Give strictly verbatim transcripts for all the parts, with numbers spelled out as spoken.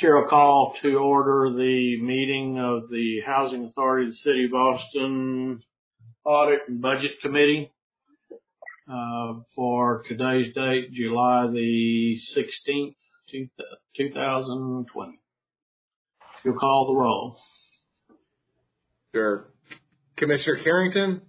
Chair will call to order the meeting of the Housing Authority of the City of Austin Audit and Budget Committee uh, for today's date, July the sixteenth, two thousand twenty. You'll call the roll. Sure. Commissioner Carrington?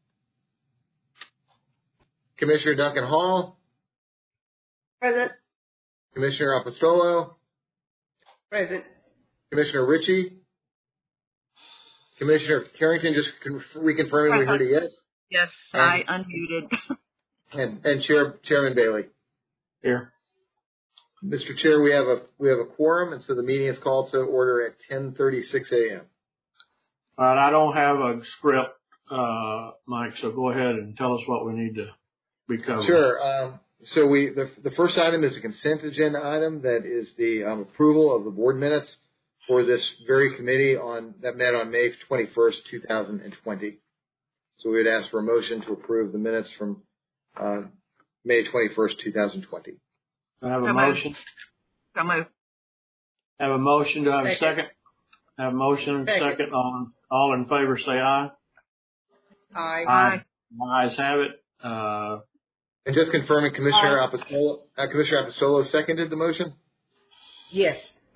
Commissioner Duncan Hall? Present. Commissioner Apostolo? Present. Commissioner Ritchie? Commissioner Carrington, just reconfirming we heard a yes? Yes, and, I unmuted. and and Chair, Chairman Bailey? Here. Mister Chair, we have a we have a quorum, and so the meeting is called to order at ten thirty-six a.m. All right, I don't have a script, uh, Mike, so go ahead and tell us what we need to be covering. Sure. Um, so we the, the first item is a consent agenda item that is the um, approval of the board minutes for this very committee on that met on May twenty-first, two thousand twenty. So we would ask for a motion to approve the minutes from uh, May twenty-first, two thousand twenty. I have a motion. So moved. Have a motion. Do I have a second? Have a motion. Second. Second. All, all in favor say aye. Aye. Aye. Ayes have it. Uh, And just confirming, Commissioner Apostolo, uh, Commissioner Apostolo seconded the motion? Yes.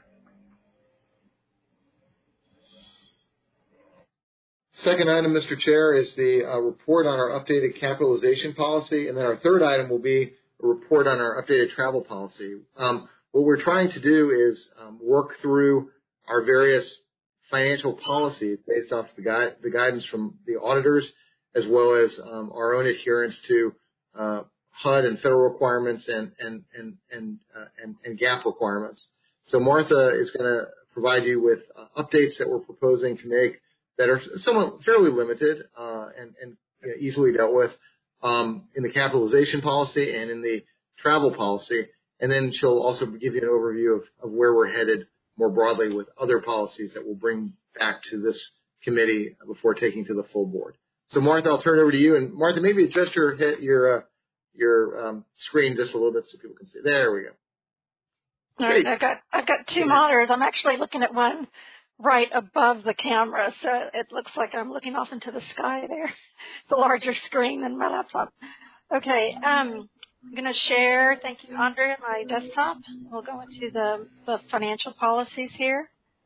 Second item, Mister Chair, is the uh, report on our updated capitalization policy. And then our third item will be a report on our updated travel policy. Um, what we're trying to do is um, work through our various financial policies based off the, gui- the guidance from the auditors, as well as um, our own adherence to uh, H U D and federal requirements and and and and, uh, and, and GAAP requirements. So Martha is going to provide you with uh, updates that we're proposing to make that are somewhat fairly limited uh, and, and you know, easily dealt with um, in the capitalization policy and in the travel policy. And then she'll also give you an overview of, of where we're headed more broadly with other policies that we'll bring back to this committee before taking to the full board. So Martha, I'll turn it over to you. And Martha, maybe adjust your your uh, your um, screen just a little bit so people can see. There we go. All right, I've got I've got two monitors. I'm actually looking at one right above the camera, so it looks like I'm looking off into the sky there. It's a larger screen than my laptop. Okay, um, I'm going to share, thank you, Andre, my desktop. We'll go into the, the financial policies here.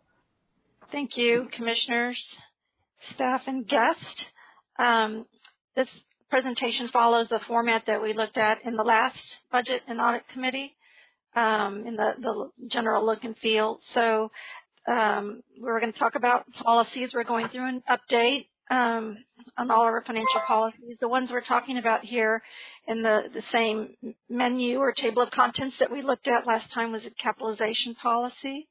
Thank you, commissioners, staff, and guests. Um, this presentation follows the format that we looked at in the last Budget and Audit Committee, um, in the, the general look and feel. So um, we're going to talk about policies. We're going through an update um, on all of our financial policies. The ones we're talking about here in the, the same menu or table of contents that we looked at last time was a capitalization policy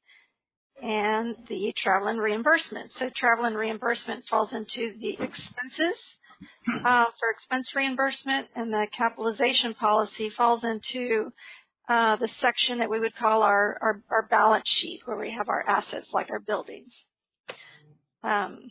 and the travel and reimbursement. So travel and reimbursement falls into the expenses uh, for expense reimbursement, and the capitalization policy falls into uh, the section that we would call our, our, our balance sheet, where we have our assets like our buildings. Um,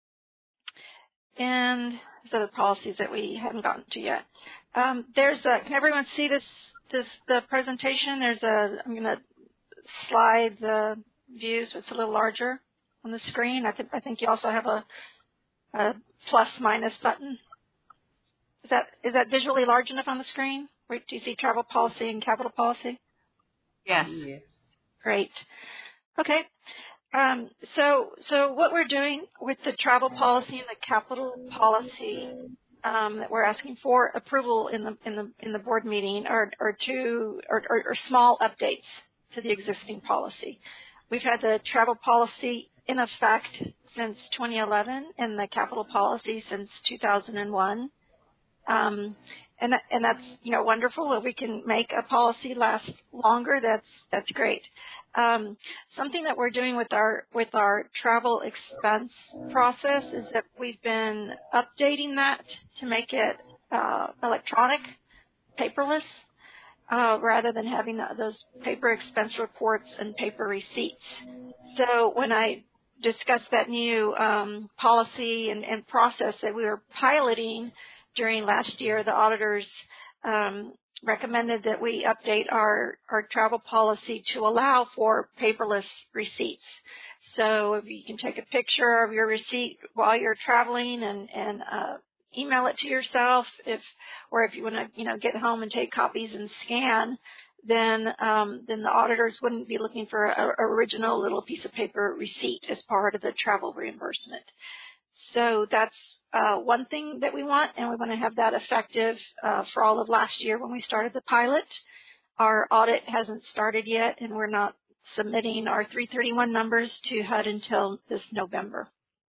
and so the policies that we haven't gotten to yet. Um, there's a, can everyone see this, this, the presentation? There's a, I'm going to slide the view so it's a little larger on the screen. I think, I think you also have a, a plus minus button. Is that, is that visually large enough on the screen? Where do you see travel policy and capital policy? Yes. yes. Great. Okay. Um, so, so what we're doing with the travel policy and the capital policy um, that we're asking for approval in the in the in the board meeting are, are two or, or, or small updates to the existing policy. We've had the travel policy in effect since twenty eleven and the capital policy since two thousand one. Um, and, that, and that's, you know, wonderful. If we can make a policy last longer, that's, that's great. Um, something that we're doing with our, with our travel expense process is that we've been updating that to make it, uh, electronic, paperless, uh, rather than having those paper expense reports and paper receipts. So when I discussed that new, um, policy and, and process that we were piloting during last year, the auditors um, recommended that we update our, our travel policy to allow for paperless receipts. So if you can take a picture of your receipt while you're traveling and, and uh, email it to yourself, if or if you want to, you know, get home and take copies and scan, then um, then the auditors wouldn't be looking for an original little piece of paper receipt as part of the travel reimbursement. So that's uh, one thing that we want, and we want to have that effective uh, for all of last year when we started the pilot. Our audit hasn't started yet, and we're not submitting our three thirty-one numbers to H U D until this November.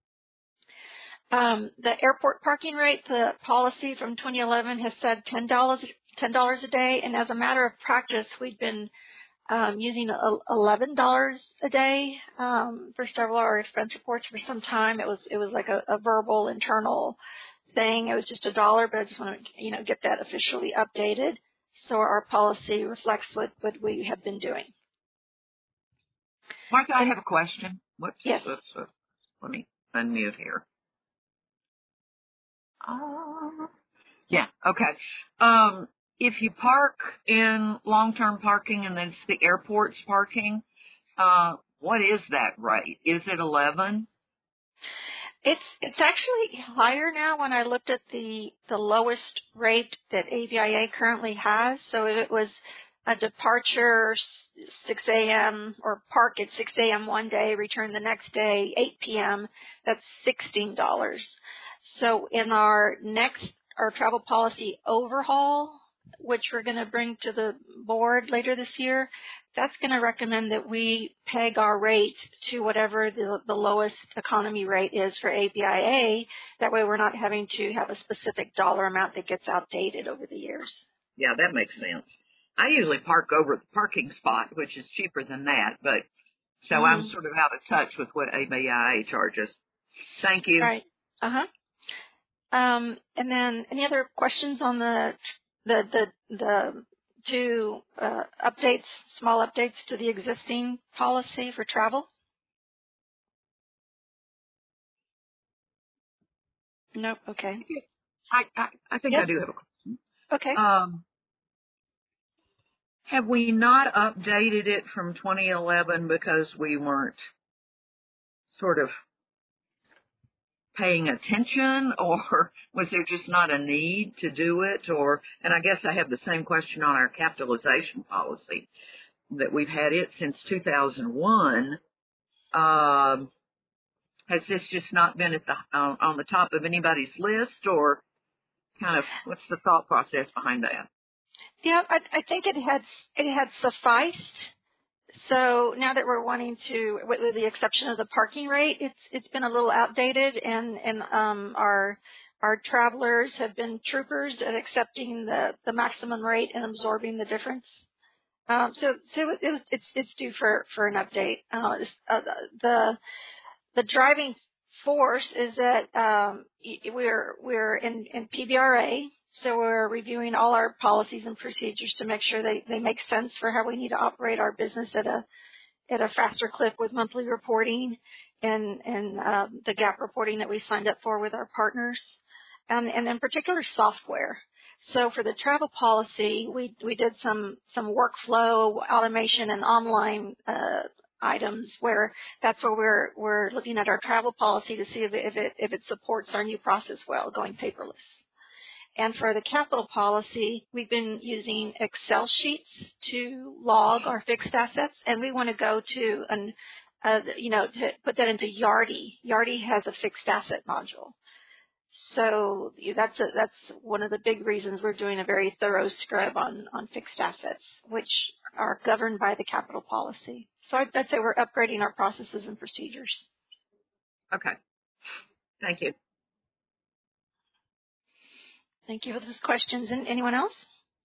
Um, the airport parking rate, the policy from twenty eleven has said ten dollars ten dollars a day, and as a matter of practice, we've been um, using eleven dollars a day um, for several of our expense reports for some time. It was it was like a, a verbal internal thing. It was just a dollar, but I just want to you know get that officially updated so our policy reflects what, what we have been doing. Martha, I have a question. Whoops, yes. Whoops, whoops. Let me unmute here. Uh, yeah, okay. Um, if you park in long-term parking and then it's the airport's parking, uh, what is that rate? Is it eleven? It's it's actually higher now when I looked at the, the lowest rate that A V I A currently has. So if it was a departure six a.m. or park at six a.m. one day, return the next day eight p.m., that's sixteen dollars. So in our next, our travel policy overhaul, which we're going to bring to the board later this year, that's going to recommend that we peg our rate to whatever the, the lowest economy rate is for A V I A. That way we're not having to have a specific dollar amount that gets outdated over the years. Yeah, that makes sense. I usually park over at the parking spot, which is cheaper than that, but so mm-hmm. I'm sort of out of touch with what A V I A charges. Thank you. All right. Uh-huh. Um, and then any other questions on the the the, the two uh, updates, small updates to the existing policy for travel? Nope. Okay. I I, I think yes. I do have a question. Okay. Um, have we not updated it from twenty eleven because we weren't sort of paying attention, or was there just not a need to do it? Or, and I guess I have the same question on our capitalization policy, that we've had it since two thousand one. Um, has this just not been at the uh, on the top of anybody's list, or kind of what's the thought process behind that? Yeah, I, I think it had it had sufficed. So now that we're wanting to, with the exception of the parking rate, it's it's been a little outdated, and and um, our our travelers have been troopers at accepting the, the maximum rate and absorbing the difference. Um, so so it, it's it's due for, for an update. Uh, uh, the the driving force is that um, we're we're in, in P B R A. So we're reviewing all our policies and procedures to make sure they, they make sense for how we need to operate our business at a at a faster clip with monthly reporting and and um, the gap reporting that we signed up for with our partners, and and in particular software. So for the travel policy, we we did some some workflow automation and online uh, items where that's where we're we're looking at our travel policy to see if it if it, if it supports our new process well, going paperless. And for the capital policy, we've been using Excel sheets to log our fixed assets, and we want to go to an, uh, you know, to put that into Yardi. Yardi has a fixed asset module. So that's a, that's one of the big reasons we're doing a very thorough scrub on, on fixed assets, which are governed by the capital policy. So I'd, I'd say we're upgrading our processes and procedures. Okay. Thank you. Thank you for those questions. And anyone else?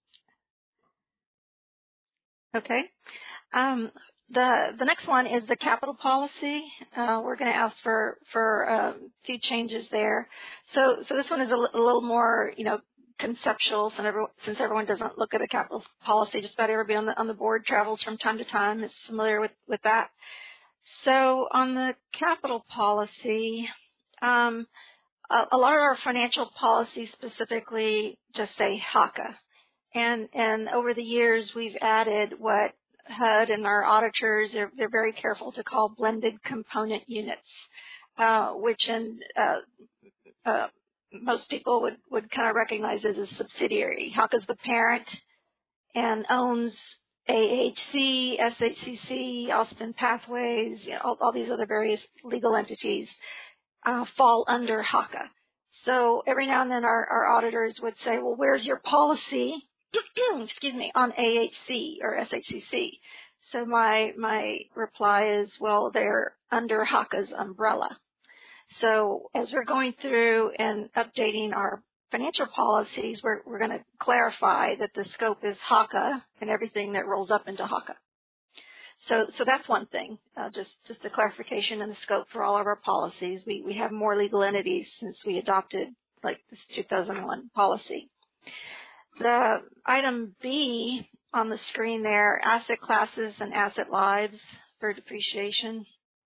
Okay. Um, the the next one is the capital policy. Uh, we're going to ask for for a few changes there. So so this one is a, l- a little more you know conceptual, since everyone, since everyone doesn't look at a capital policy. Just about everybody on the on the board travels from time to time is familiar with with that. So on the capital policy. Um, A lot of our financial policies specifically just say H A C A, And, and over the years, we've added what H U D and our auditors, they're, they're very careful to call blended component units, uh, which in, uh, uh, most people would, would kind of recognize as a subsidiary. H A C is the parent and owns A H C, S H C C, Austin Pathways, you know, all, all these other various legal entities uh, fall under H A C A. So every now and then our, our auditors would say, well, where's your policy, excuse me, on A H C or S H C C? So my, my reply is, well, they're under H A C A's umbrella. So as we're going through and updating our financial policies, we're, we're going to clarify that the scope is H A C A and everything that rolls up into H A C A. So, so that's one thing, uh, just, just a clarification in the scope for all of our policies. We, we have more legal entities since we adopted like this two thousand one policy. The item B on the screen there, asset classes and asset lives for depreciation.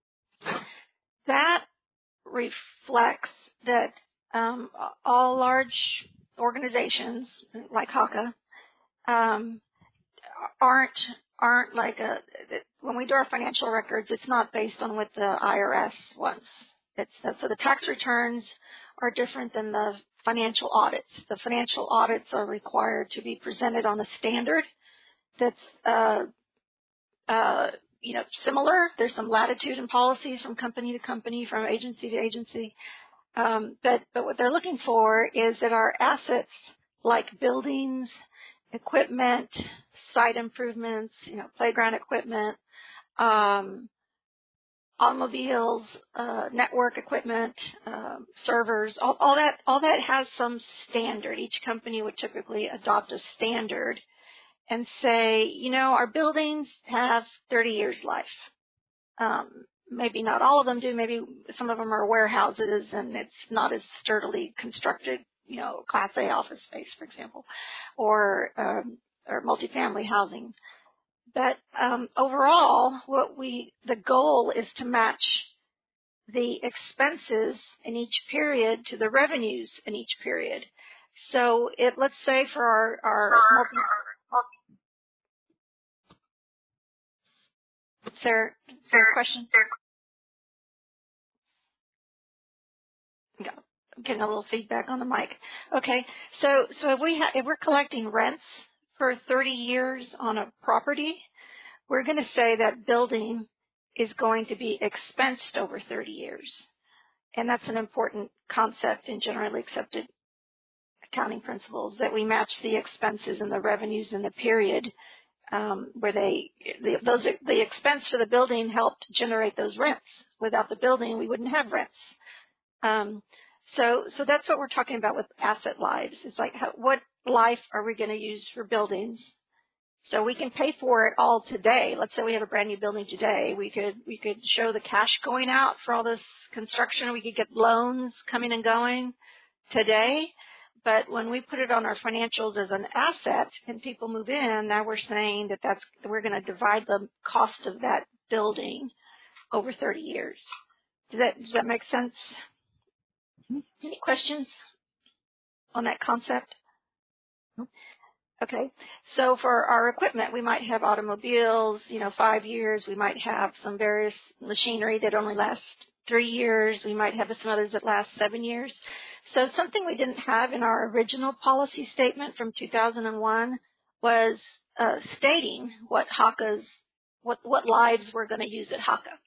That reflects that um, all large organizations like H A C A um, aren't aren't like a when we do our financial records, it's not based on what the I R S wants. It's so the tax returns are different than the financial audits. The financial audits are required to be presented on a standard that's uh, uh, you know similar. There's some latitude in policies from company to company, from agency to agency. Um, but, but what they're looking for is that our assets like buildings, equipment, site improvements, you know, playground equipment, um, automobiles, uh, network equipment, um, servers, all, all that, all that has some standard. Each company would typically adopt a standard and say, you know, our buildings have thirty years life. Um, Maybe not all of them do. Maybe some of them are warehouses and it's not as sturdily constructed, you know, Class A office space, for example, or um, or multifamily housing. But um, overall, what we the goal is to match the expenses in each period to the revenues in each period. So it let's say for our our multi, is there, is there a question? I'm getting a little feedback on the mic. Okay, so so if we ha- if we're collecting rents for thirty years on a property, we're going to say that building is going to be expensed over thirty years, and that's an important concept in generally accepted accounting principles, that we match the expenses and the revenues in the period um, where they the, those the expense for the building helped generate those rents. Without the building, we wouldn't have rents. Um, So, so that's what we're talking about with asset lives. It's like, how, what life are we going to use for buildings? So we can pay for it all today. Let's say we have a brand new building today. We could, we could show the cash going out for all this construction. We could get loans coming and going today. But when we put it on our financials as an asset and people move in, now we're saying that that's, we're going to divide the cost of that building over thirty years. Does that, does that make sense? Any questions on that concept? Okay. So for our equipment, we might have automobiles, you know, five years. We might have some various machinery that only lasts three years. We might have some others that last seven years. So something we didn't have in our original policy statement from two thousand one was uh, stating what H A C A's, what, what lives we're going to use at H A C A.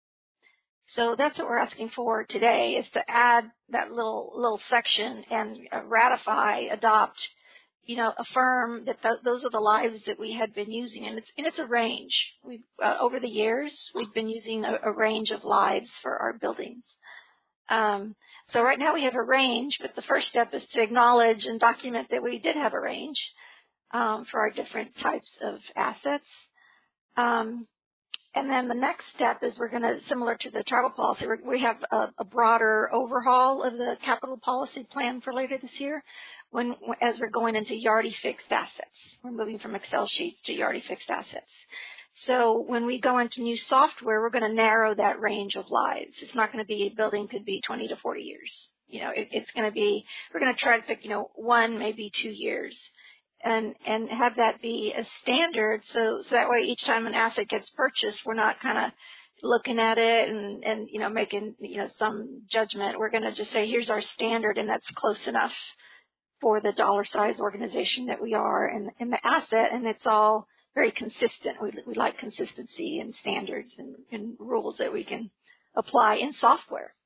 So that's what we're asking for today, is to add that little little section and uh, ratify, adopt, you know, affirm that th- those are the lives that we had been using, and it's and it's a range. We uh, over the years we've been using a, a range of lives for our buildings. Um, so right now we have a range, but the first step is to acknowledge and document that we did have a range um, for our different types of assets. Um, And then the next step is we're going to, similar to the travel policy, we're, we have a, a broader overhaul of the capital policy plan for later this year when, as we're going into Yardi fixed assets. We're moving from Excel sheets to Yardi fixed assets. So when we go into new software, we're going to narrow that range of lives. It's not going to be, a building could be twenty to forty years. You know, it, it's going to be, we're going to try to pick, you know, one, maybe two years. and and have that be a standard, so so that way each time an asset gets purchased, we're not kind of looking at it and and you know making you know some judgment. We're going to just say here's our standard, and that's close enough for the dollar size organization that we are and, and the asset, and it's all very consistent. We we like consistency and standards and, and rules that we can apply in software.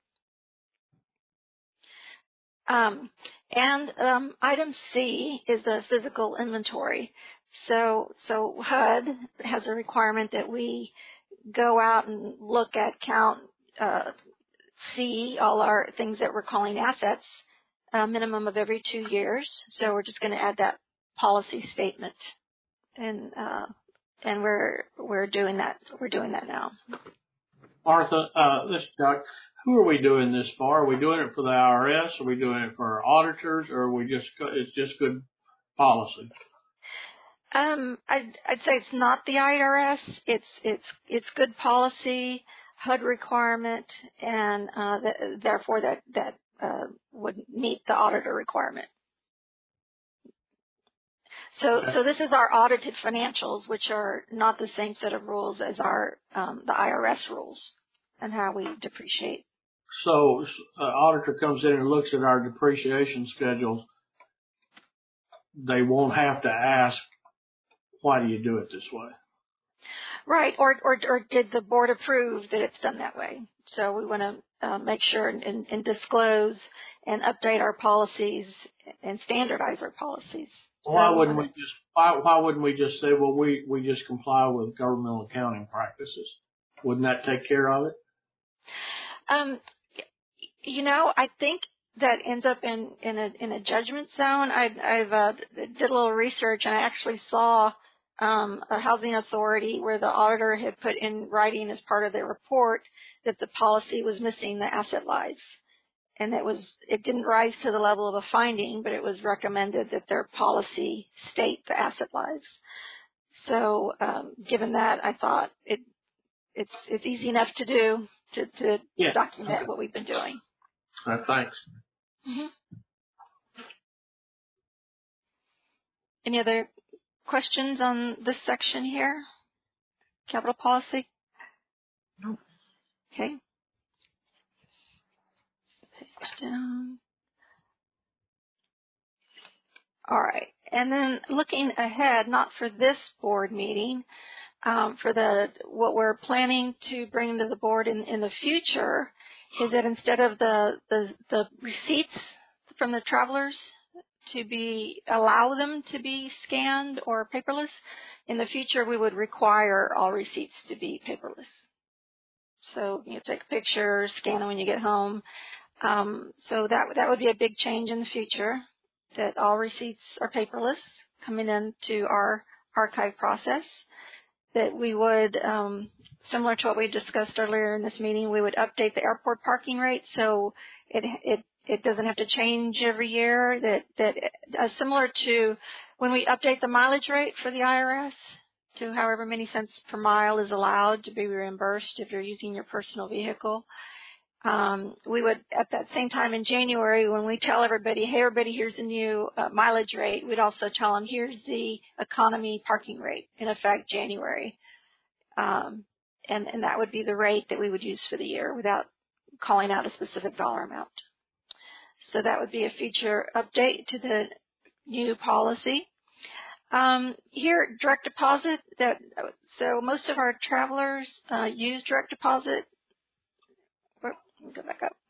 Um, and um, item C is the physical inventory. So, so H U D has a requirement that we go out and look at, count, uh, see all our things that we're calling assets, a minimum of every two years. So we're just going to add that policy statement, and uh, and we're we're doing that. We're doing that now. Martha, uh, this is Chuck. Who are we doing this for? Are we doing it for the I R S? Are we doing it for our auditors? Or are we just, it's just good policy? Um, I'd, I'd say it's not the I R S. It's, it's, it's good policy, H U D requirement, and, uh, that, therefore that, that, uh, would meet the auditor requirement. So, so this is our audited financials, which are not the same set of rules as our, um, the I R S rules and how we depreciate. So, uh, auditor comes in and looks at our depreciation schedules. They won't have to ask, why do you do it this way? Right, or, or, or did the board approve that it's done that way? So we want to uh, make sure and, and, and disclose and update our policies and standardize our policies. Why so, wouldn't we just why, why wouldn't we just say, well, we, we just comply with governmental accounting practices? Wouldn't that take care of it? Um, you know, I think that ends up in, in a in a judgment zone. I, I've uh, did a little research, and I actually saw um, a housing authority where the auditor had put in writing as part of their report that the policy was missing the asset lives. And it was, it didn't rise to the level of a finding, but it was recommended that their policy state the asset lives. So, um, given that, I thought it, it's, it's easy enough to do to, to yeah. document okay. what we've been doing. Uh, thanks. Mm-hmm. Any other questions on this section here? Capital policy? No. Okay. Down. All right, and then looking ahead, not for this board meeting, um, for the what we're planning to bring to the board in, in the future, is that instead of the, the the receipts from the travelers to be allow them to be scanned or paperless, in the future we would require all receipts to be paperless. So you take a picture, scan it when you get home. Um, so that that would be a big change in the future, that all receipts are paperless coming into our archive process. That we would, um, similar to what we discussed earlier in this meeting, we would update the airport parking rate so it it it doesn't have to change every year. That that uh, similar to when we update the mileage rate for the I R S to however many cents per mile is allowed to be reimbursed if you're using your personal vehicle. Um, we would, at that same time in January, when we tell everybody, hey, everybody, here's the new uh, mileage rate, we'd also tell them, here's the economy parking rate in effect January. Um, and, and that would be the rate that we would use for the year without calling out a specific dollar amount. So that would be a future update to the new policy. Um, here, direct deposit. That, so most of our travelers uh, use direct deposit. Go back up.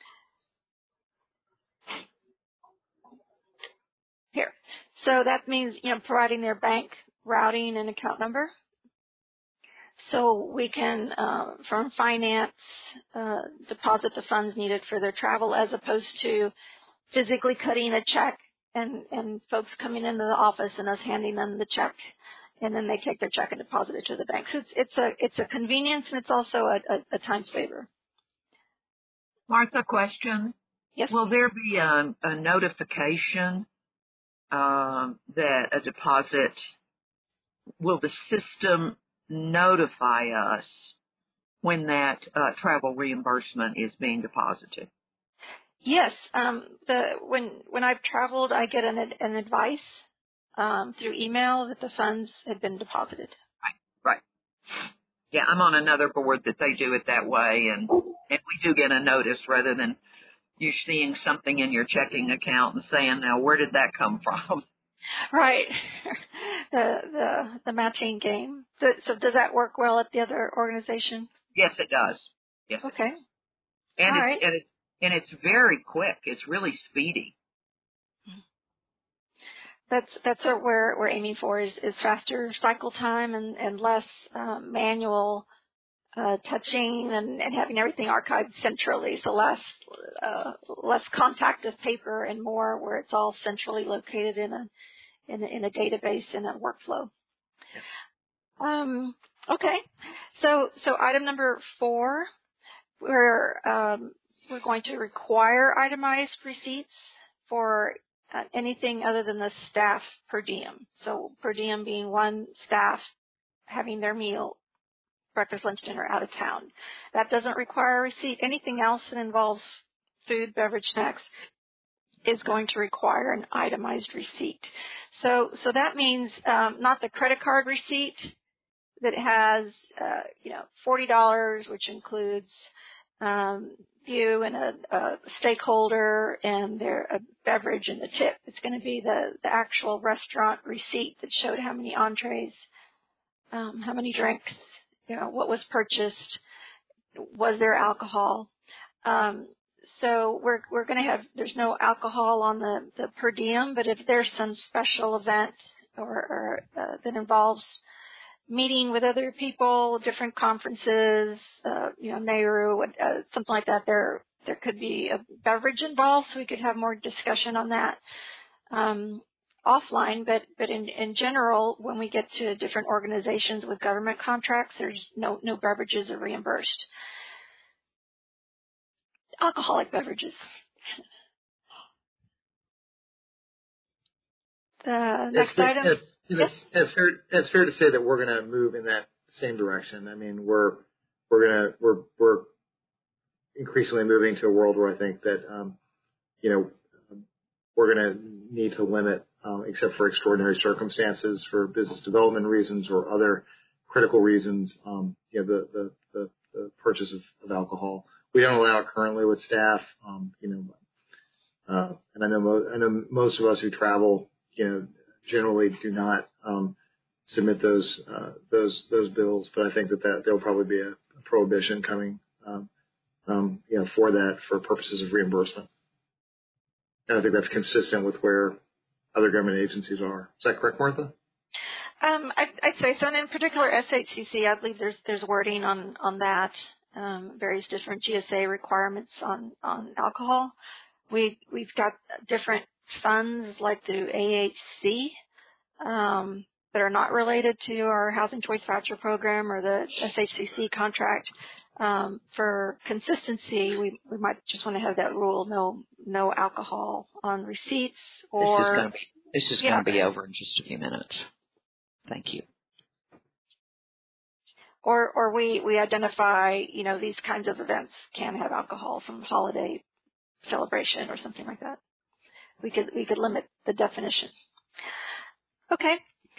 Here. So that means, you know, providing their bank routing and account number. So we can, uh, from finance, uh, deposit the funds needed for their travel as opposed to physically cutting a check and, and folks coming into the office and us handing them the check, and then they take their check and deposit it to the bank. So it's, it's a, it's a convenience, and it's also a, a, a time saver. Martha, question. Yes. Will there be a, a notification um, that a deposit, will the system notify us when that uh, travel reimbursement is being deposited? Yes. Um, the when when I've traveled, I get an an advice um, through email that the funds had been deposited. Right, right. Yeah, I'm on another board that they do it that way, and, and we do get a notice rather than you seeing something in your checking account and saying, now, where did that come from? Right. the the the matching game. So, so does that work well at the other organization? Yes, it does. Yes. Okay. It does. And All it's, right. and it's and it's very quick. It's really speedy. That's that's what we're we're aiming for is, is faster cycle time and and less um, manual uh, touching and, and having everything archived centrally. So less uh, less contact of paper and more where it's all centrally located in a in a, in a database in a workflow. Um, okay. So so item number four, we're um, we're going to require itemized receipts for uh, anything other than the staff per diem. So per diem being one staff having their meal, breakfast, lunch, dinner out of town. That doesn't require a receipt. Anything else that involves food, beverage, snacks is going to require an itemized receipt. So so that means um, not the credit card receipt that has, uh, you know, forty dollars, which includes um, you and a, a stakeholder and their a beverage and the tip. It's going to be the, the actual restaurant receipt that showed how many entrees, um, how many drinks, you know, what was purchased, was there alcohol. Um, so we're we're going to have, there's no alcohol on the, the per diem, but if there's some special event or, or uh, that involves meeting with other people, different conferences, uh, you know, Nehru, uh, something like that, there there could be a beverage involved, so we could have more discussion on that um, offline. But but in, in general, when we get to different organizations with government contracts, there's no no beverages are reimbursed. Alcoholic beverages. The next it's, item. It's, yes? it's, it's, fair, it's fair to say that we're going to move in that same direction. I mean, we're we're going to we're we're increasingly moving to a world where I think that um, you know we're going to need to limit, um, except for extraordinary circumstances, for business development reasons or other critical reasons, um, you know, the the, the, the purchase of, of alcohol. We don't allow it currently with staff, um, you know, uh, and I know mo- I know most of us who travel, you know, generally do not um, submit those uh, those those bills, but I think that, that there'll probably be a, a prohibition coming, um, um, you know, for that for purposes of reimbursement. And I think that's consistent with where other government agencies are. Is that correct, Martha? Um, I'd, I'd say so. And in particular, S H C C, I believe there's there's wording on on that, um, various different G S A requirements on on alcohol. We we've got different funds like through A H C um, that are not related to our Housing Choice Voucher Program or the S H C C contract. Um, for consistency, we, we might just want to have that rule: no no alcohol on receipts. Or This is going to be, this is yeah. going to be over in just a few minutes. Thank you. Or or we we identify, you know, these kinds of events can have alcohol, some holiday celebration or something like that. We could we could limit the definition. Okay.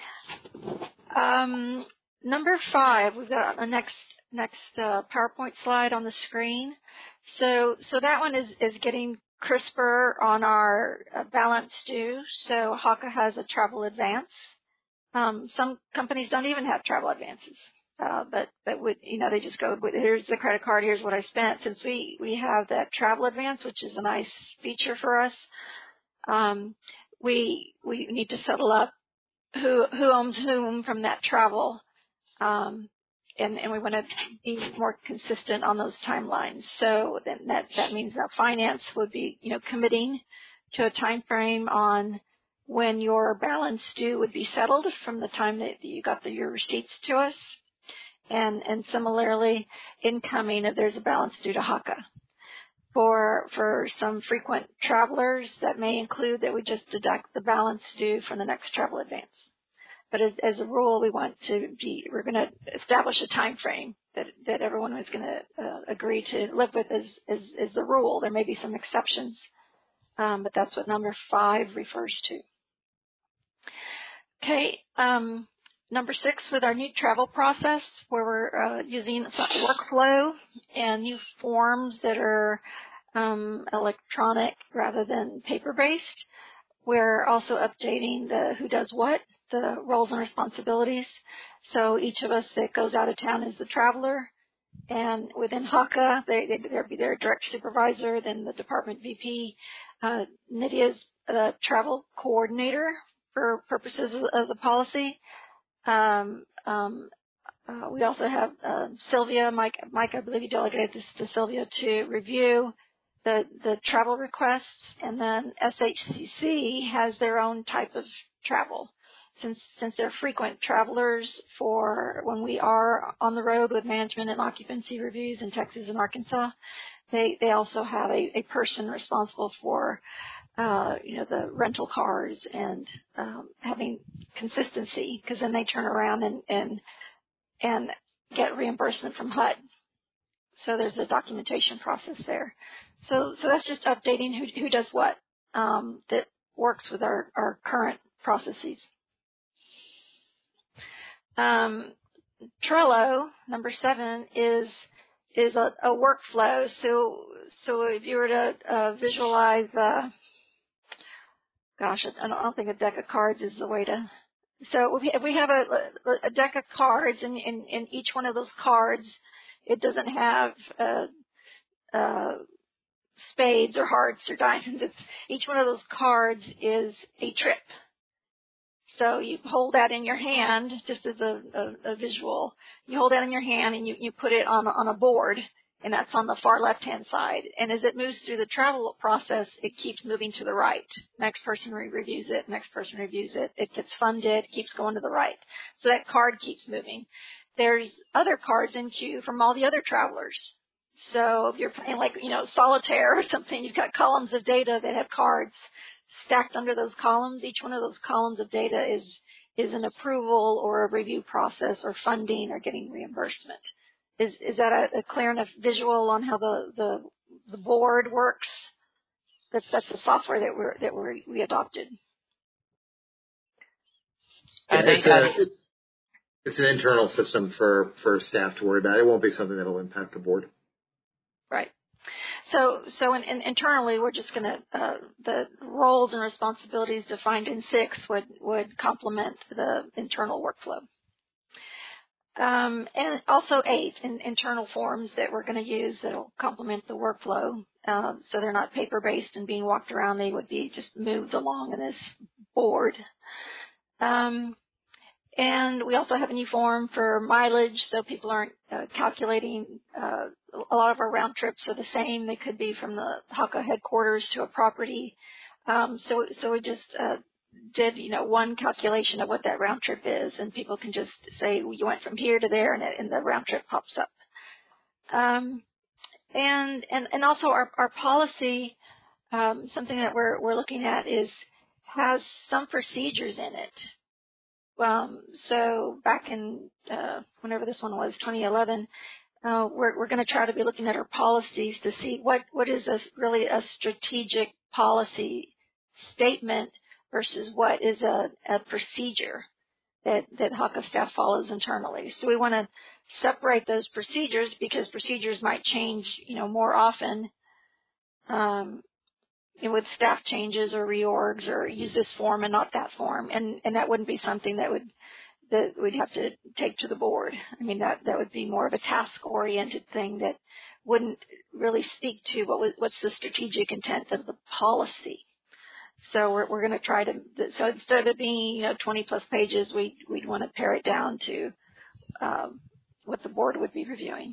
Um, number five, we've got a next next uh, PowerPoint slide on the screen. So so that one is is getting crisper on our uh, balance due. So H A C A has a travel advance. Um, some companies don't even have travel advances, uh, but but with, you know, they just go, here's the credit card, here's what I spent. Since we we have that travel advance, which is a nice feature for us. Um, we we need to settle up who who owns whom from that travel, um, and and we want to be more consistent on those timelines. So then that that means that finance would be, you know, committing to a time frame on when your balance due would be settled from the time that you got the, your receipts to us, and and similarly incoming if there's a balance due to H A C A. For for some frequent travelers, that may include that we just deduct the balance due from the next travel advance. But as, as a rule, we want to be, we're going to establish a time frame that, that everyone is going to uh, agree to live with as, as, as the rule. There may be some exceptions, um, but that's what number five refers to. Okay. Um, number six, with our new travel process, where we're uh, using workflow and new forms that are um, electronic rather than paper-based. We're also updating the who does what, the roles and responsibilities. So each of us that goes out of town is the traveler. And within H A C A, they, they, there'd be their direct supervisor, then the department V P. Uh, Nydia's the travel coordinator for purposes of, of the policy. Um, um, uh, we also have uh, Sylvia, Mike, Mike, I believe you delegated this to Sylvia to review the, the travel requests, and then S H C C has their own type of travel. Since, since they're frequent travelers for when we are on the road with management and occupancy reviews in Texas and Arkansas, they, they also have a, a person responsible for, uh, you know, the rental cars and um, having consistency, because then they turn around and, and, and get reimbursement from H U D. So there's a documentation process there. So, so that's just updating who, who does what um, that works with our, our current processes. Um, Trello, number seven, is is a, a workflow. So, so if you were to uh, visualize, uh, gosh, I don't, I don't think a deck of cards is the way to. So if we, if we have a, a deck of cards, and in, in each one of those cards, it doesn't have uh, uh, spades or hearts or diamonds. It's, each one of those cards is a trip. So you hold that in your hand, just as a, a, a visual. You hold that in your hand and you, you put it on, on a board, and that's on the far left-hand side. And as it moves through the travel process, it keeps moving to the right. Next person re- reviews it, next person reviews it. It gets funded, keeps going to the right. So that card keeps moving. There's other cards in queue from all the other travelers. So if you're playing like, you know, solitaire or something, you've got columns of data that have cards stacked under those columns. Each one of those columns of data is is an approval or a review process or funding or getting reimbursement. Is is that a, a clear enough visual on how the, the the board works? That's that's the software that we're that we we adopted. Yeah, it's, a, it's it's an internal system for for staff to worry about. It won't be something that will impact the board. Right. So, so in, in, internally, we're just going to uh, the roles and responsibilities defined in six would would complement the internal workflow, um, and also eight in, internal forms that we're going to use that will complement the workflow. Uh, so they're not paper based and being walked around; they would be just moved along in this board. Um, And we also have a new form for mileage, so people aren't uh, calculating. Uh, a lot of our round trips are the same. They could be from the H A C A headquarters to a property. Um, so, so we just uh, did, you know, one calculation of what that round trip is, and people can just say, well, you went from here to there, and, it, and the round trip pops up. Um, and and and also our our policy, um, something that we're we're looking at is has some procedures in it. Um, so back in uh, whenever this one was, twenty eleven, uh, we're, we're going to try to be looking at our policies to see what, what is a, really a strategic policy statement versus what is a, a procedure that, that H A C A staff follows internally. So we want to separate those procedures because procedures might change, you know, more often. Um, with staff changes or reorgs or use this form and not that form. And, and that wouldn't be something that would, that we'd have to take to the board. I mean, that, that would be more of a task-oriented thing that wouldn't really speak to what was, what's the strategic intent of the policy. So we're, we're going to try to, so instead of being, you know, twenty plus pages, we, we'd want to pare it down to um, what the board would be reviewing.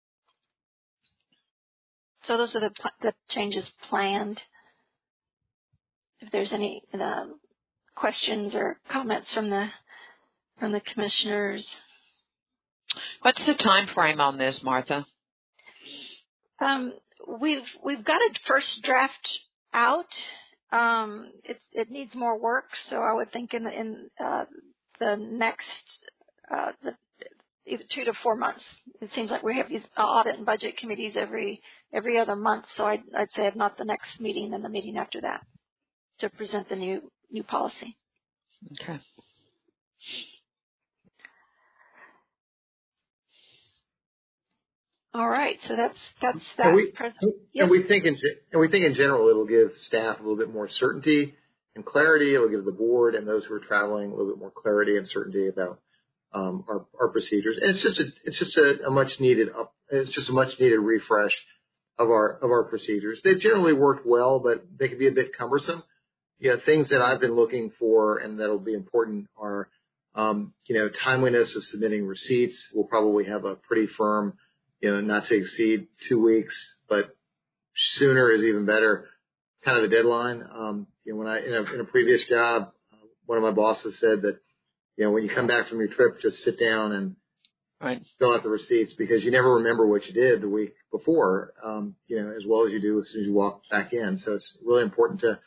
So those are the, the changes planned. If there's any uh, questions or comments from the from the commissioners. What's the time frame on this, Martha? Um, we've we've got a first draft out. Um, it it needs more work, so I would think in in uh, the next uh, the, either two to four months. It seems like we have these audit and budget committees every every other month, so I'd I'd say if not the next meeting, then the meeting after that, to present the new new policy. Okay. All right, so that's that's that. And we, pres- and yes. we think in and we think in general it'll give staff a little bit more certainty and clarity. It'll give the board and those who are traveling a little bit more clarity and certainty about um, our our procedures. And it's just a it's just a, a much needed up. It's just a much needed refresh of our of our procedures. They've generally worked well, but they can be a bit cumbersome. You know, things that I've been looking for and that'll be important are, um, you know, timeliness of submitting receipts. We'll probably have a pretty firm, you know, not to exceed two weeks, but sooner is even better, kind of a deadline. Um, you know, when I, in a, in a previous job, uh, one of my bosses said that, you know, when you come back from your trip, just sit down and Right. fill out the receipts because you never remember what you did the week before, um, you know, as well as you do as soon as you walk back in. So it's really important to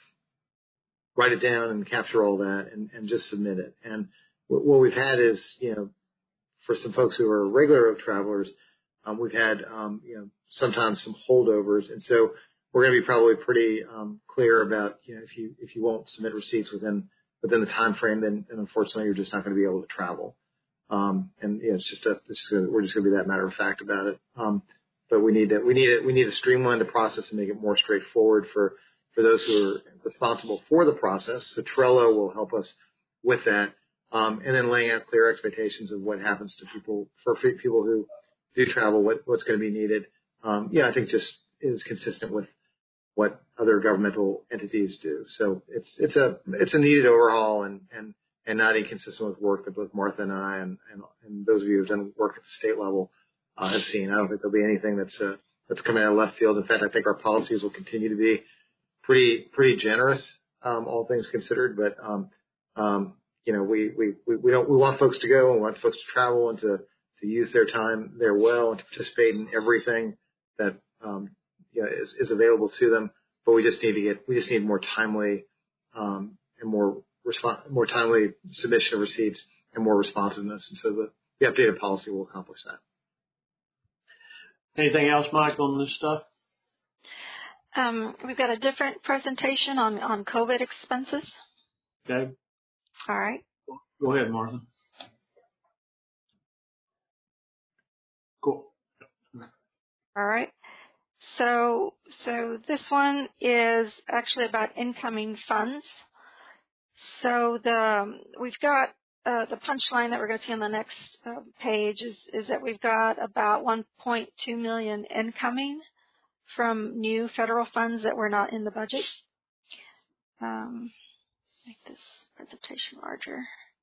write it down and capture all that and, and just submit it. And what we've had is, you know, for some folks who are regular travelers, um, we've had, um, you know, sometimes some holdovers. And so we're going to be probably pretty um, clear about, you know, if you if you won't submit receipts within within the time frame, then, then unfortunately you're just not going to be able to travel. Um, and you know, it's just a, it's just gonna, we're just going to be that matter of fact about it. Um, but we need to we need to we need to streamline the process and make it more straightforward for for those who are responsible for the process. So Trello will help us with that, um, and then laying out clear expectations of what happens to people for people who do travel, what, what's going to be needed. Um, yeah, I think just is consistent with what other governmental entities do. So it's it's a it's a needed overhaul and and and not inconsistent with work that both Martha and I and and, and those of you who've done work at the state level uh, have seen. I don't think there'll be anything that's uh, that's coming out of left field. In fact, I think our policies will continue to be pretty pretty generous, um, all things considered. But um, um, you know, we, we we we don't we want folks to go and we want folks to travel and to to use their time there well and to participate in everything that um, you know, is, is available to them. But we just need to get we just need more timely um, and more resp- more timely submission of receipts and more responsiveness. And so the, the updated policy will accomplish that. Anything else, Mike, on this stuff? Um, we've got a different presentation on, on COVID expenses. Okay. All right. Go ahead, Martha. Cool. All right. So, so this one is actually about incoming funds. So the we've got uh, the punchline that we're going to see on the next uh, page is is that we've got about one point two million incoming from new federal funds that were not in the budget. Um, make this presentation larger.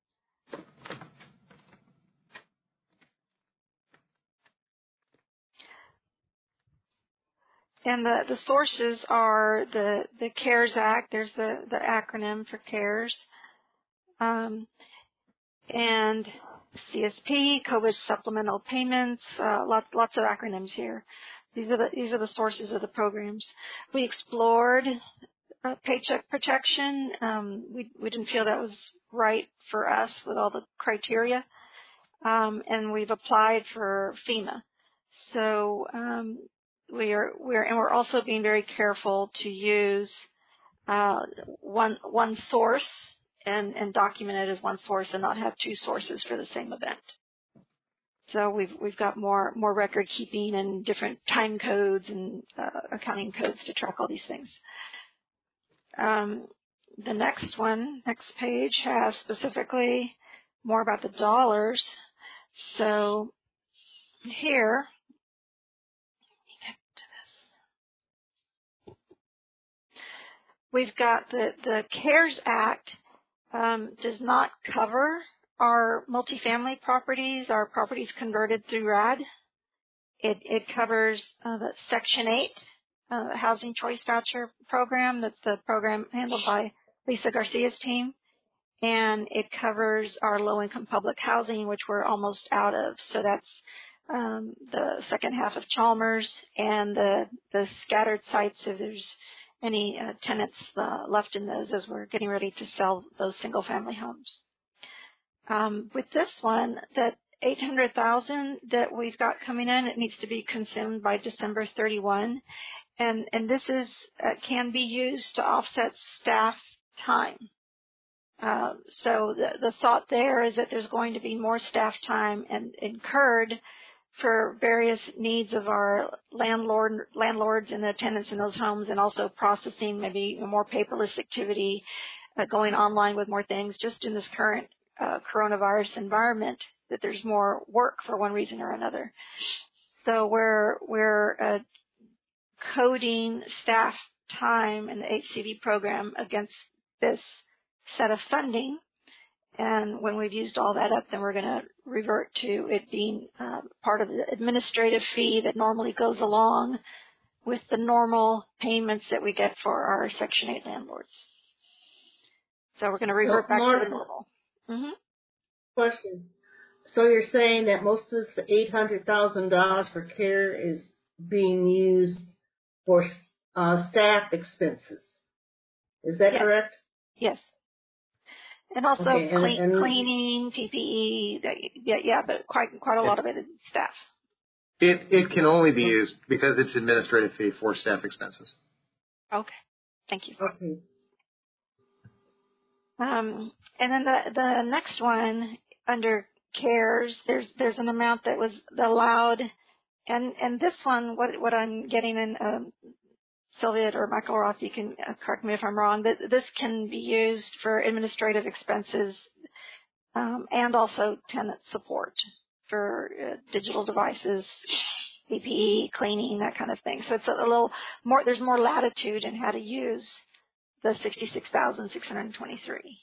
And the, the sources are the, the CARES Act. There's the, the acronym for CARES. Um, and C S P, COVID supplemental payments, uh, lots, lots of acronyms here. These are the, these are the sources of the programs. We explored uh, paycheck protection. Um, we, we didn't feel that was right for us with all the criteria. Um, and we've applied for FEMA. So, um, we are, we're, and we're also being very careful to use, uh, one, one source and, and document it as one source and not have two sources for the same event. So we've, we've got more, more record keeping and different time codes and, uh, accounting codes to track all these things. Um, the next one, next page has specifically more about the dollars. So here, we've got the, the CARES Act um, does not cover our multifamily properties, our properties converted through R A D. It, it covers uh, the Section eight uh, Housing Choice Voucher Program. That's the program handled by Lisa Garcia's team. And it covers our low-income public housing, which we're almost out of. So that's um, the second half of Chalmers and the, the scattered sites if there's any uh, tenants uh, left in those as we're getting ready to sell those single-family homes. Um, with this one, that eight hundred thousand dollars that we've got coming in, it needs to be consumed by December thirty-first, and and this is uh, can be used to offset staff time. Uh, so the, the thought there is that there's going to be more staff time and incurred for various needs of our landlord, landlords and the tenants in those homes, and also processing maybe more paperless activity, uh, going online with more things, just in this current uh, coronavirus environment, that there's more work for one reason or another. So we're, we're uh, coding staff time in the H C D program against this set of funding. And when we've used all that up, then we're going to revert to it being uh, part of the administrative fee that normally goes along with the normal payments that we get for our Section eight landlords. So we're going to revert so, back Mark, to the normal. Mm-hmm. Question. So you're saying that most of this eight hundred thousand dollars for CARE is being used for uh, staff expenses. Is that yes. correct? Yes. And also okay, and, clean, and, cleaning, P P E, yeah, yeah, but quite quite a lot of it is staff. It it can only be used because it's administrative fee for staff expenses. Okay, thank you. Okay. Um, and then the the next one under CARES, there's there's an amount that was allowed, and and this one, what what I'm getting in. Um, Sylvia or Michael Roth, you can uh, correct me if I'm wrong, but this can be used for administrative expenses um, and also tenant support for uh, digital devices, P P E, cleaning, that kind of thing. So it's a, a little more, there's more latitude in how to use the sixty-six thousand six hundred twenty-three.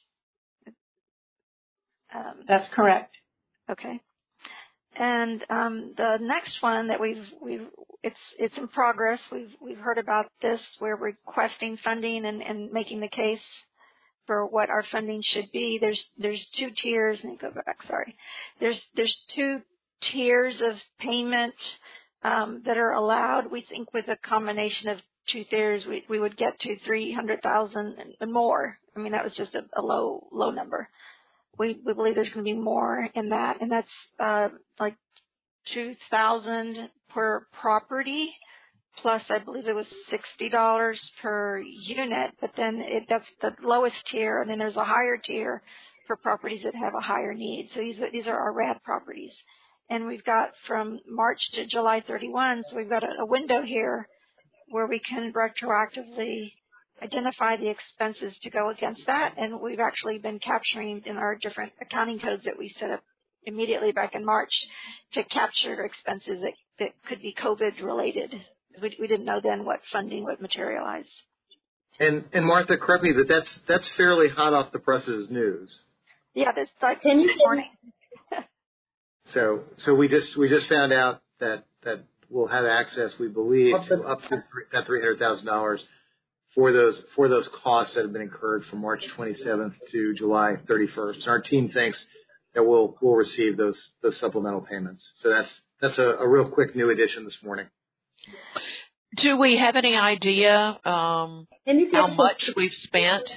Um, That's correct. Okay. And um, the next one that we've we've it's it's in progress. We've we've heard about this. We're requesting funding and, and making the case for what our funding should be. There's there's two tiers. Let me go back. Sorry. There's there's two tiers of payment um, that are allowed. We think with a combination of two tiers, we we would get to three hundred thousand and more. I mean, that was just a, a low low number. We, we believe there's going to be more in that, and that's uh, like two thousand dollars per property, plus I believe it was sixty dollars per unit. But then it, that's the lowest tier, and then there's a higher tier for properties that have a higher need. So these are, these are our R A D properties, and we've got from March to July thirty-first. So we've got a, a window here where we can retroactively identify the expenses to go against that, and we've actually been capturing in our different accounting codes that we set up immediately back in March to capture expenses that, that could be COVID related. We, we didn't know then what funding would materialize. And and Martha, correct me, but that's that's fairly hot off the presses news. Yeah, this starts Can you this morning. so so we just we just found out that that we'll have access, we believe, to up to that three hundred thousand dollars. For those for those costs that have been incurred from March twenty-seventh to July thirty-first, and our team thinks that we'll we'll receive those those supplemental payments. So that's that's a, a real quick new addition this morning. Do we have any idea um, how much we've spent?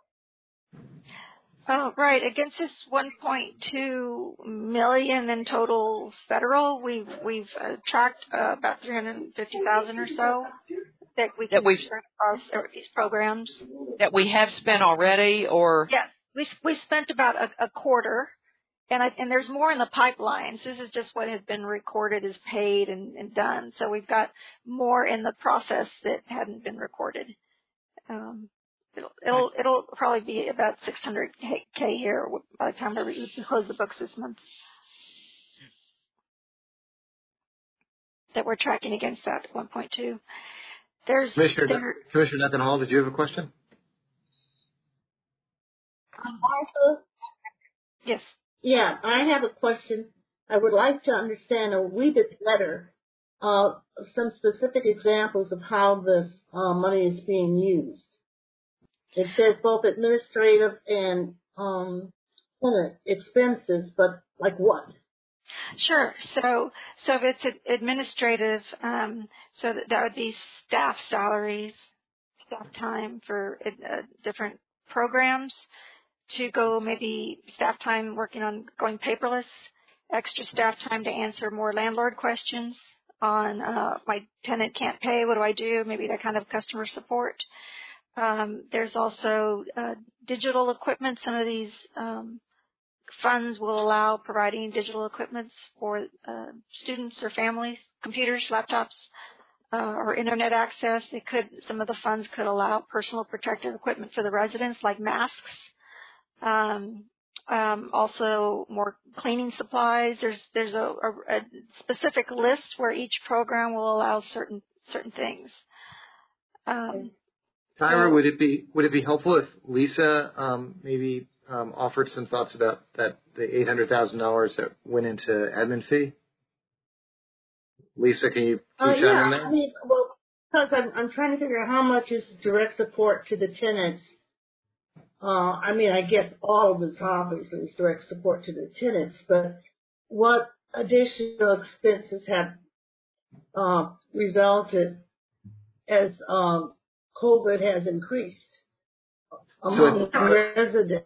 Oh, right. Against this one point two million in total federal, we've we've uh, tracked uh, about three hundred fifty thousand or so. That we can that we've across these programs. That we have spent already, or yes, we we spent about a, a quarter, and I, and there's more in the pipeline. So this is just what has been recorded as paid and, and done. So we've got more in the process that hadn't been recorded. Um, it'll it'll it'll probably be about six hundred K here by the time we close the books this month. That we're tracking against that one point two. There's Commissioner, there, Commissioner Nathan Hall, did you have a question? Martha? Yes. Yeah, I have a question. I would like to understand a wee bit better uh, some specific examples of how this uh, money is being used. It says both administrative and um, Senate expenses, but like what? Sure. So, so if it's administrative, um, so that, that would be staff salaries, staff time for uh, different programs, to go maybe staff time working on going paperless, extra staff time to answer more landlord questions on uh, my tenant can't pay, what do I do? Maybe that kind of customer support. Um, there's also uh, digital equipment. Some of these um, funds will allow providing digital equipment for uh, students or families, computers, laptops, uh, or internet access. It could, some of the funds could allow personal protective equipment for the residents, like masks. Um, um, also, more cleaning supplies. There's there's a, a, a specific list where each program will allow certain certain things. Um, Tyra, so, would it be would it be helpful if Lisa um, maybe um, offered some thoughts about that the eight hundred thousand dollars that went into admin fee? Lisa, can you, can you uh, chime yeah, in there? I mean, well, because I'm I'm trying to figure out how much is direct support to the tenants. Uh, I mean, I guess all of it's obviously is direct support to the tenants, but what additional expenses have uh, resulted as um, COVID has increased among So, residents?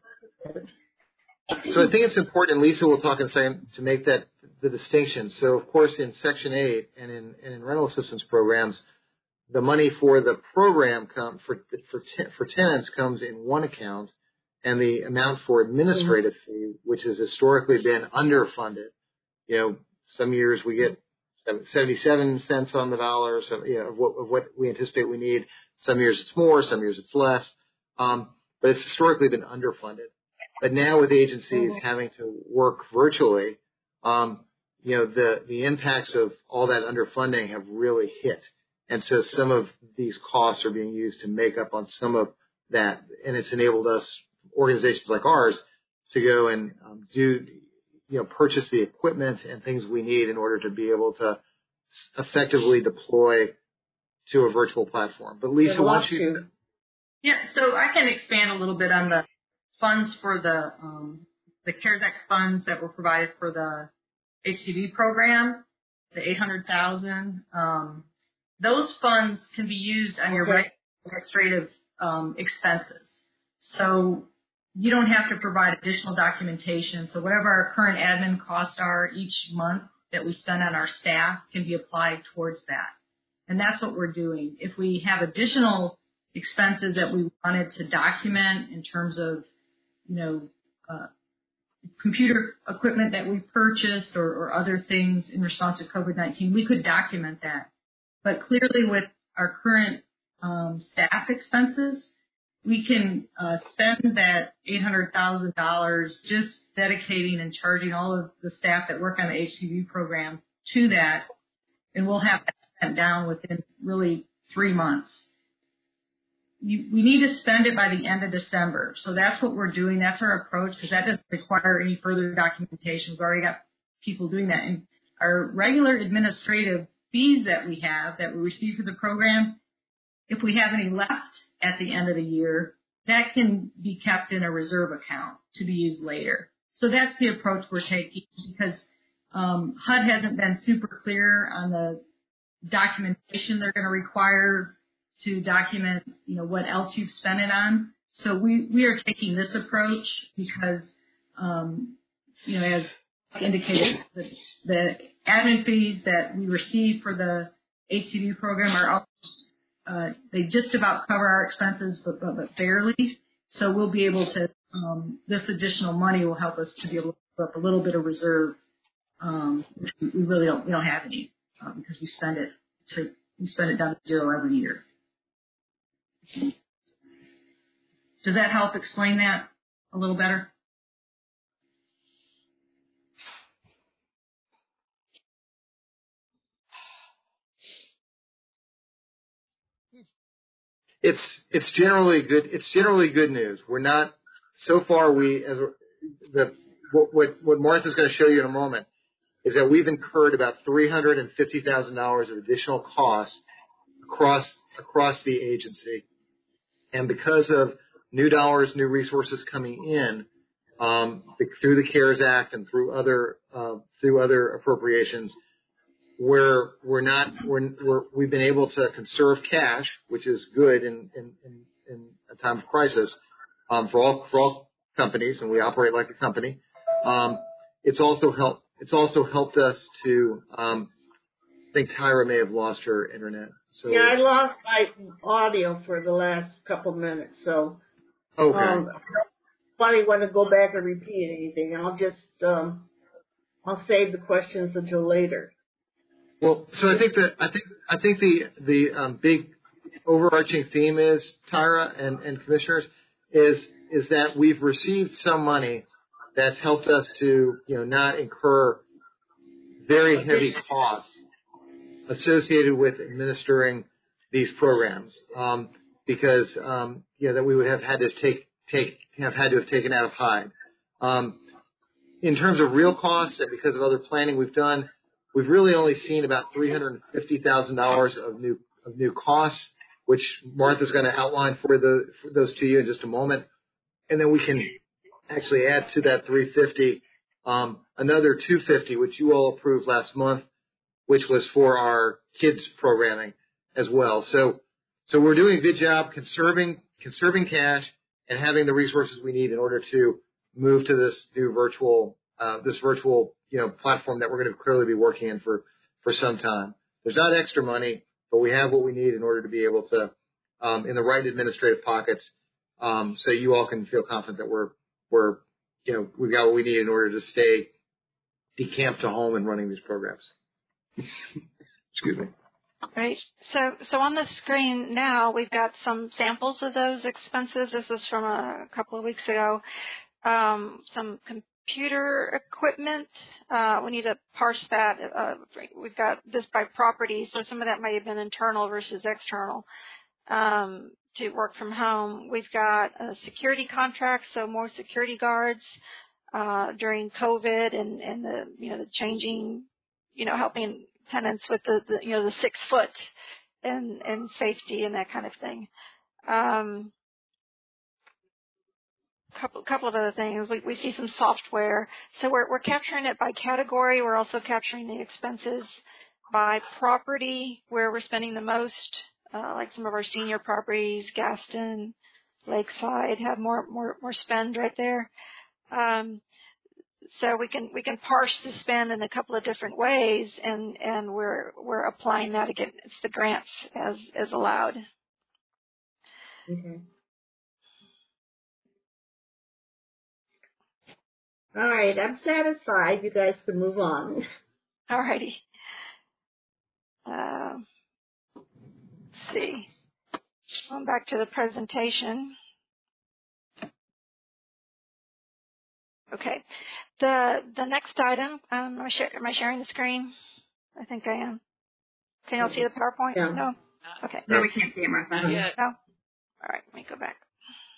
So I think it's important, and Lisa will talk in a second, to make that the distinction. So, of course, in Section eight and in, and in rental assistance programs, the money for the program come, for for te- for tenants comes in one account, and the amount for administrative fee, which has historically been underfunded. You know, some years we get seventy-seven cents on the dollar, so you know, of what, of what we anticipate we need. Some years it's more, some years it's less, um, but it's historically been underfunded. But now with agencies mm-hmm. having to work virtually, um, you know, the the impacts of all that underfunding have really hit. And so some of these costs are being used to make up on some of that, and it's enabled us, organizations like ours, to go and um, do, you know, purchase the equipment and things we need in order to be able to effectively deploy to a virtual platform. But Lisa, why don't you? Yeah, so I can expand a little bit on the funds for the um, the CARES Act funds that were provided for the H C V program, the eight hundred thousand dollars. Um, those funds can be used on your regular administrative um, expenses. So you don't have to provide additional documentation. So whatever our current admin costs are each month that we spend on our staff can be applied towards that. And that's what we're doing. If we have additional expenses that we wanted to document in terms of, you know, uh, computer equipment that we purchased or, or other things in response to COVID nineteen, we could document that. But clearly with our current um, staff expenses, we can uh, spend that eight hundred thousand dollars just dedicating and charging all of the staff that work on the H C V program to that, and we'll have that spent down within really three months. You, we need to spend it by the end of December. So that's what we're doing. That's our approach, because that doesn't require any further documentation. We've already got people doing that. And our regular administrative fees that we have, that we receive for the program, if we have any left at the end of the year, that can be kept in a reserve account to be used later. So that's the approach we're taking, because um, H U D hasn't been super clear on the documentation they're going to require to document, you know, what else you've spent it on. So we, we are taking this approach because, um, you know, as indicated, the, the admin fees that we receive for the H C V program are, uh, they just about cover our expenses, but, but, but barely. So we'll be able to, um, this additional money will help us to be able to put up a little bit of reserve, um, which we really don't, we don't have any, uh, because we spend it to, we spend it down to zero every year. Does that help explain that a little better? It's it's generally good. It's generally good news. We're not so far. We as the what what, what Martha's going to show you in a moment is that we've incurred about three hundred and fifty thousand dollars of additional costs across across the agency. And because of new dollars, new resources coming in um, the, through the CARES Act and through other uh, through other appropriations, we're we're not we're, we're we've been able to conserve cash, which is good in in, in, in a time of crisis um, for all for all companies, and we operate like a company. Um, it's also helped it's also helped us to um, think Tyra may have lost her internet. So yeah, I lost my audio for the last couple minutes, so okay. um, I don't want to go back and repeat anything. I'll just um, I'll save the questions until later. Well, so I think that I think I think the the um, big overarching theme is, Tyra and, and commissioners, is is that we've received some money that's helped us to, you know, not incur very heavy costs associated with administering these programs, um, because um, you know, that we would have had to take take have had to have taken out of Hyde. Um, in terms of real costs, and because of other planning we've done, we've really only seen about three hundred fifty thousand dollars of new of new costs, which Martha's going to outline for the for those to you in just a moment, and then we can actually add to that three hundred fifty um, another two hundred fifty, which you all approved last month, which was for our kids programming as well. So, so we're doing a good job conserving conserving cash and having the resources we need in order to move to this new virtual uh, this virtual you know platform that we're going to clearly be working in for for some time. There's not extra money, but we have what we need in order to be able to, um, in the right administrative pockets, um, so you all can feel confident that we're we're you know we've got what we need in order to stay decamped to home and running these programs. Excuse me. Right. So, so on the screen now, we've got some samples of those expenses. This is from a couple of weeks ago. Um, some computer equipment. Uh, we need to parse that. Uh, we've got this by property, so some of that may have been internal versus external. Um, to work from home. We've got a security contract, so more security guards uh, during COVID and, and the you know the changing, you know, helping tenants with the, the you know the six foot and and safety and that kind of thing. Um, couple couple of other things. We we see some software, so we're we're capturing it by category. We're also capturing the expenses by property where we're spending the most. Uh, like some of our senior properties, Gaston, Lakeside, have more more more spend right there. Um, so we can we can parse the spend in a couple of different ways, and, and we're we're applying that against the grants as as allowed. Okay. All right, I'm satisfied. You guys can move on. All righty. Uh, let's see. Going back to the presentation. Okay. The the next item, um, am, I share, am I sharing the screen? I think I am. Can y'all see the PowerPoint? Yeah. No? Okay. No, we can't see it, Martha. Not yet. No? All right, let me go back.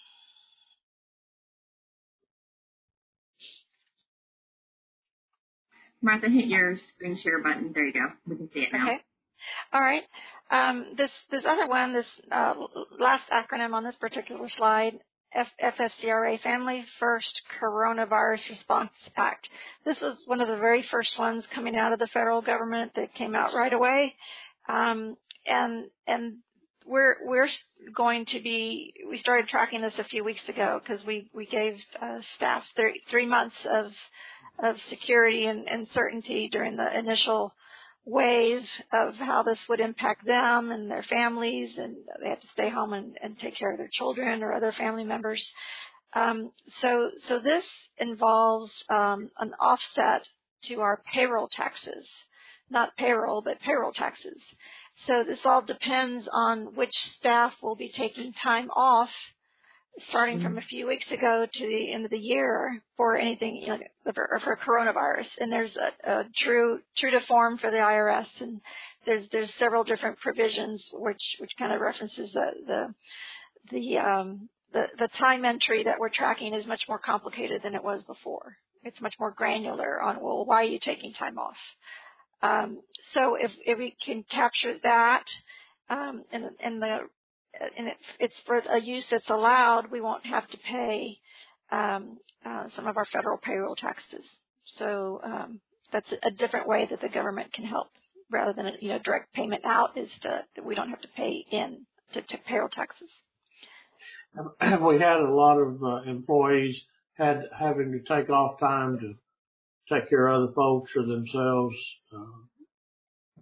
Martha, hit your screen share button. There you go. We can see it now. Okay. All right. Um, this this other one, this uh, last acronym on this particular slide, F F C R A, Family First Coronavirus Response Act. This was one of the very first ones coming out of the federal government that came out right away, um, and and we're we're going to be. We started tracking this a few weeks ago because we we gave uh, staff three, three months of of security and, and certainty during the initial wave of how this would impact them and their families, and they have to stay home and, and take care of their children or other family members. Um, so, so this involves um, an offset to our payroll taxes, not payroll, but payroll taxes. So this all depends on which staff will be taking time off starting from a few weeks ago to the end of the year for anything, you know, for, for coronavirus. And there's a, a true true to form for the I R S, and there's there's several different provisions which which kind of references the the the um the, the time entry that we're tracking is much more complicated than it was before. It's much more granular on, well, why are you taking time off? Um, so if if we can capture that um, in in the and it's, it's for a use that's allowed, we won't have to pay um, uh, some of our federal payroll taxes. So um, that's a different way that the government can help, rather than a you know direct payment out, is to that we don't have to pay in to, to payroll taxes. Have we had a lot of uh, employees had having to take off time to take care of other folks or themselves uh,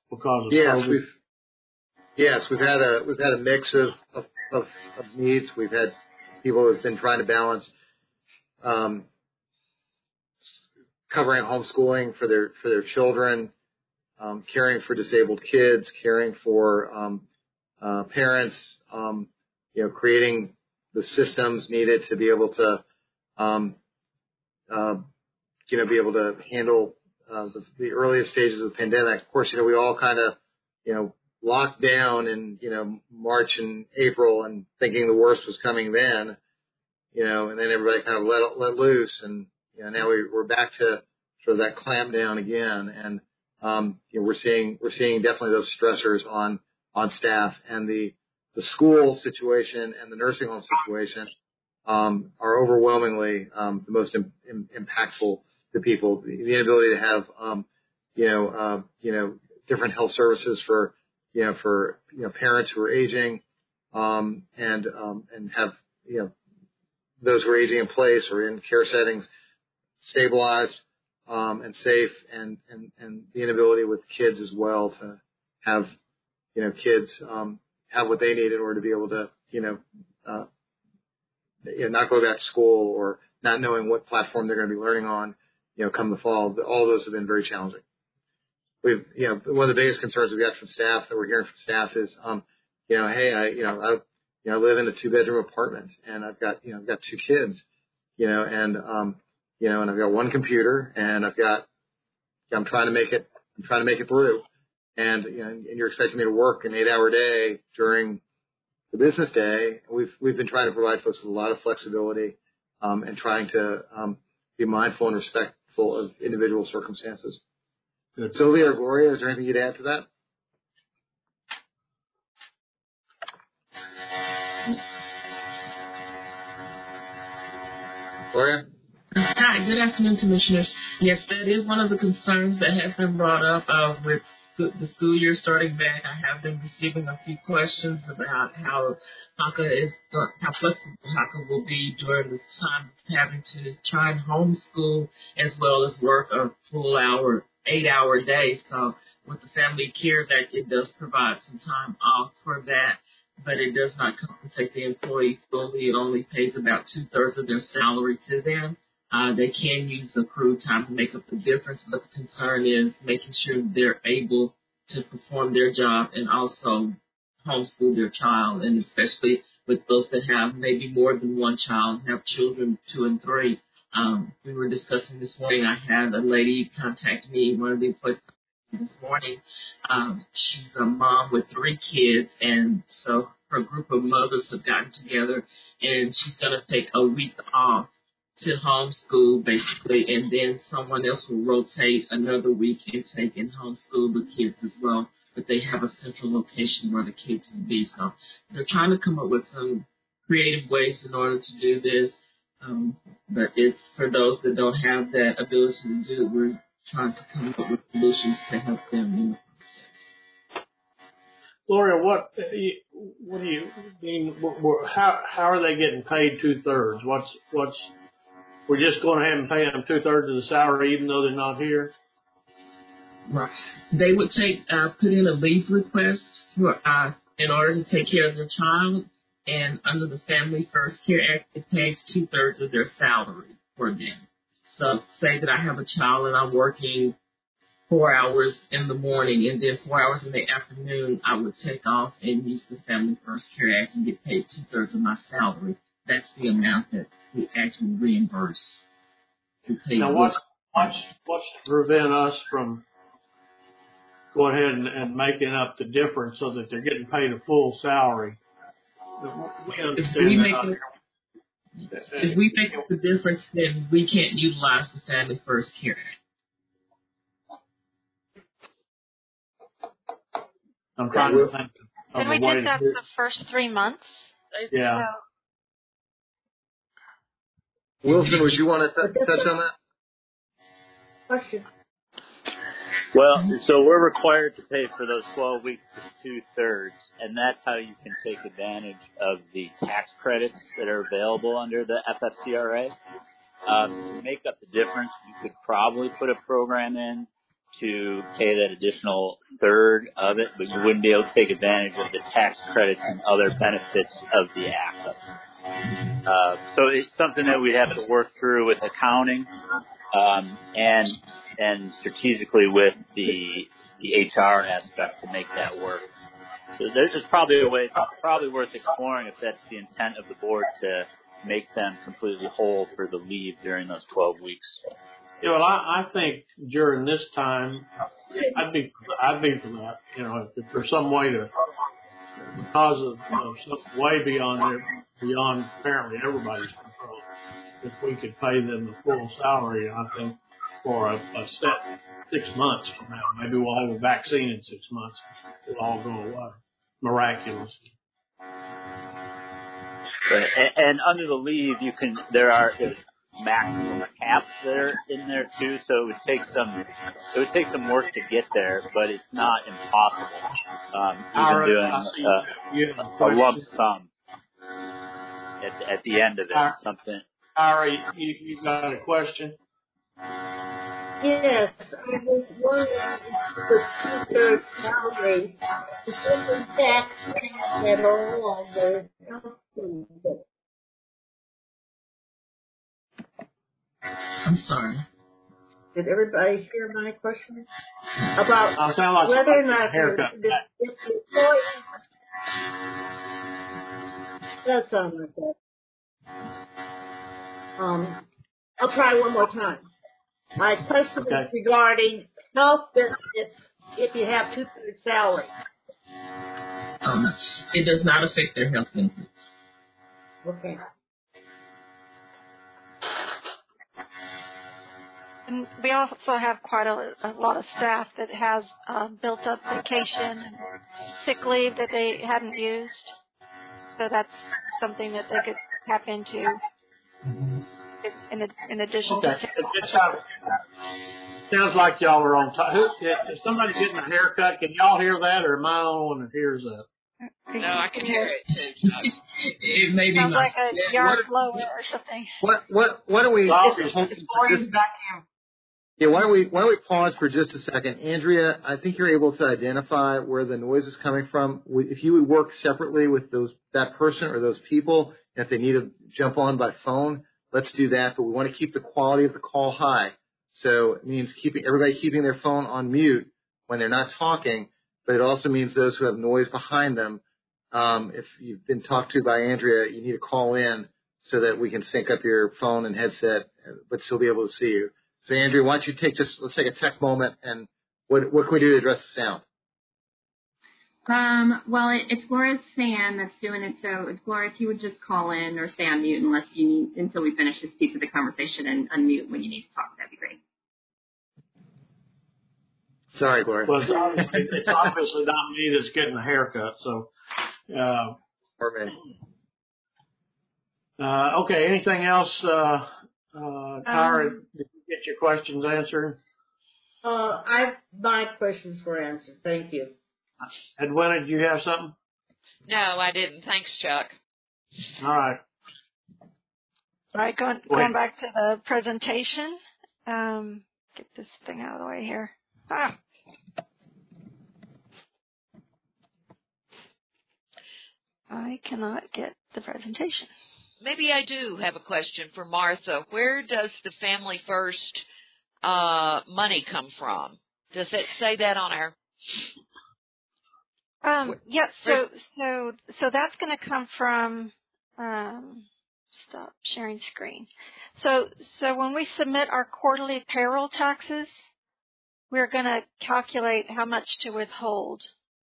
because of yes, COVID? we've yes we've had a we've had a mix of of, of, of needs. We've had people who've been trying to balance um, covering homeschooling for their for their children, um, caring for disabled kids, caring for um, uh, parents, um, you know, creating the systems needed to be able to, um, uh, you know, be able to handle uh, the, the earliest stages of the pandemic. Of course, you know, we all kind of, you know, locked down in, you know, March and April and thinking the worst was coming then, you know, and then everybody kind of let let loose, and you know, now we, we're back to sort of that clamp down again, and um, you know, we're seeing we're seeing definitely those stressors on on staff, and the the school situation and the nursing home situation um, are overwhelmingly um, the most im- im- impactful to people. The, the inability to have um, you know uh, you know different health services for you know for you know parents who are aging, um, and um, and have you know those who are aging in place or in care settings stabilized um, and safe, and, and, and the inability with kids as well to have, you know, kids um, have what they need in order to be able to, you know, uh, you know, not go back to school, or not knowing what platform they're going to be learning on, you know, come the fall. All those have been very challenging. We've, you know, one of the biggest concerns we've got from staff that we're hearing from staff is, um, you know, hey, I, you know, I, you know, I live in a two bedroom apartment, and I've got, you know, I've got two kids, you know, and, um, you know, and I've got one computer, and I've got, I'm trying to make it, I'm trying to make it through. And, you know, and you're expecting me to work an eight hour day during the business day. We've, we've been trying to provide folks with a lot of flexibility, um, and trying to, um, be mindful and respectful of individual circumstances. Good. Sylvia or Gloria, is there anything you'd add to that? Gloria? Hi, good afternoon, Commissioners. Yes, that is one of the concerns that has been brought up uh, with the school year starting back. I have been receiving a few questions about how HACA is, how flexible HACA will be during this time of having to try and homeschool as well as work a full hour, eight hour day. So with the Family Care Act, it does provide some time off for that, but it does not compensate the employee fully. It only pays about two thirds of their salary to them. Uh, they can use accrued time to make up the difference, but the concern is making sure they're able to perform their job and also homeschool their child, and especially with those that have maybe more than one child, have children two and three. Um, we were discussing this morning. I had a lady contact me, one of the employees this morning. Um, she's a mom with three kids, and so her group of mothers have gotten together, and she's going to take a week off to homeschool, basically, and then someone else will rotate another week and take and homeschool the kids as well. But they have a central location where the kids will be. So they're trying to come up with some creative ways in order to do this. Um, but it's for those that don't have that ability to do it, we're trying to come up with solutions to help them in the process. Gloria, what what do you mean? How how are they getting paid two thirds? What's what's We're just going ahead and pay them two thirds of the salary, even though they're not here. Right. They would take uh, put in a leave request for uh, in order to take care of their child, and under the Family First Care Act, it pays two thirds of their salary for them. So, say that I have a child and I'm working four hours in the morning, and then four hours in the afternoon, I would take off and use the Family First Care Act and get paid two thirds of my salary. That's the amount that we actually reimburse. Now, what's, what's, what's to prevent us from going ahead and, and making up the difference so that they're getting paid a full salary? We understand if we make that. It, if we make up the difference, then we can't utilize the Family First Care Act. I'm trying to think of Did a we way deduct to the first three months? Yeah. Wilson, would you want to t- touch on that? Question. Well, so we're required to pay for those twelve weeks to two-thirds, and that's how you can take advantage of the tax credits that are available under the F F C R A. Um, to make up the difference, you could probably put a program in to pay that additional third of it, but you wouldn't be able to take advantage of the tax credits and other benefits of the act. Uh, so it's something that we'd have to work through with accounting um, and and strategically with the the H R aspect to make that work. So there's probably a way. It's probably worth exploring if that's the intent of the board to make them completely whole for the leave during those twelve weeks. Yeah, well, I, I think during this time, I'd be, I'd be for that. You know, if there's some way to, because of, of some way beyond their, beyond apparently everybody's control, if we could pay them the full salary, I think for a, a set six months from now, maybe we'll have a vaccine in six months, it'll all go away miraculously. Right. And, and under the leave, you can there are maximum caps that are in there too. So it would take some it would take some work to get there, but it's not impossible. Um, even right, doing uh, a lump sum at at the end of it, right. something. Ari, you, you got a question? Yes, I was wondering if the two-thirds salary is in tax at all on the health benefit. I'm sorry. Did everybody hear my question? About I sound like whether or not haircut. the, the, the employee does sound like that. Um, I'll try one more time. My question okay. is regarding health benefits if you have two-thirds salary. Um, it does not affect their health benefits. Okay. And we also have quite a, a lot of staff that has uh, built up vacation and sick leave that they hadn't used. So that's something that they could tap into in, in, in addition okay. to... It sounds, sounds like y'all are on top. Who, if somebody's getting a haircut, can y'all hear that, or am I the only one that hears that? No, I can hear it too. It may be sounds my, like a yeah, yard what, blower or something. What what why don't we? Well, just, it's, just, yeah, why don't we why don't we pause for just a second, Andrea? I think you're able to identify where the noise is coming from. If you would work separately with those that person or those people, and if they need to jump on by phone, let's do that. But we want to keep the quality of the call high. So it means keeping everybody keeping their phone on mute when they're not talking. But it also means those who have noise behind them. Um, if you've been talked to by Andrea, you need to call in so that we can sync up your phone and headset, but still be able to see you. So, Andrea, why don't you take just let's take a tech moment, and what what can we do to address the sound? Um, well, it, it's Glora's fan that's doing it. So, Gloria, if you would just call in or stay on mute unless you need until we finish this piece of the conversation, and unmute when you need to talk, that'd be great. Sorry, Gloria. Well, it's obviously, it's obviously not me that's getting a haircut, so. Uh, or me. Uh, okay, anything else, uh, uh, Tyra, um, did you get your questions answered? Uh, I, my questions were answered. Thank you. Edwina, did you have something? No, I didn't. Thanks, Chuck. All right. All right, going, going back to the presentation. Um, get this thing out of the way here. Ah. I cannot get the presentation. Maybe I do have a question for Martha. Where does the Family First uh, money come from? Does it say that on our? Um, yeah. So so so that's going to come from. Um, stop sharing screen. So so when we submit our quarterly payroll taxes, we're going to calculate how much to withhold.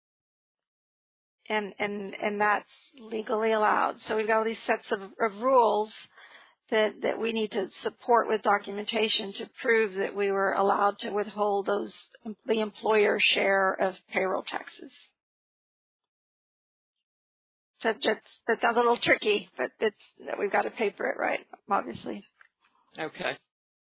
And, and, and that's legally allowed. So we've got all these sets of, of rules that, that we need to support with documentation to prove that we were allowed to withhold those, the employer share of payroll taxes. So that's, that sounds a little tricky, but it's, that we've got to paper it right, obviously. Okay.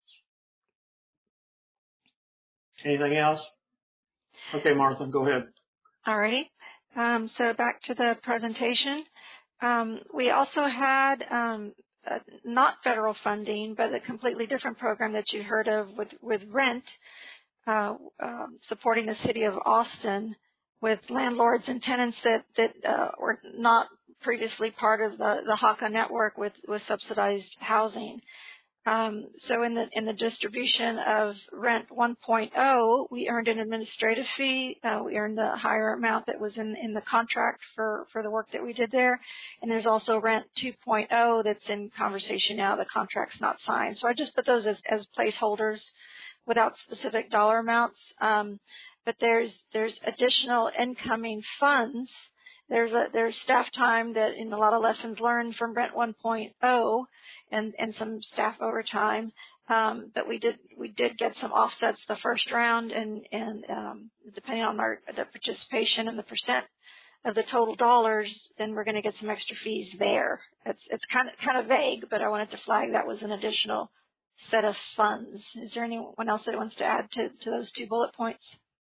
Anything else? Okay, Martha, go ahead. All righty. Um, so back to the presentation. Um, we also had um, uh, not federal funding, but a completely different program that you heard of with, with rent. uh, uh, supporting the city of Austin with landlords and tenants that, that uh, were not previously part of the, the H A C A network with, with subsidized housing. Um, so in the in the distribution of rent one point oh, we earned an administrative fee. Uh, we earned the higher amount that was in, in the contract for, for the work that we did there. And there's also rent two point oh that's in conversation now. The contract's not signed. So I just put those as, as placeholders without specific dollar amounts. Um, but there's there's additional incoming funds. There's a there's staff time that in a lot of lessons learned from Rent one point oh and, and some staff overtime. Um, but we did we did get some offsets the first round, and and um, depending on our the participation and the percent of the total dollars, then we're going to get some extra fees there. It's it's kind of kind of vague, but I wanted to flag that was an additional set of funds. Is there anyone else that wants to add to, to those two bullet points?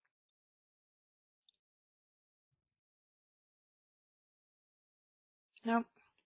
Nope.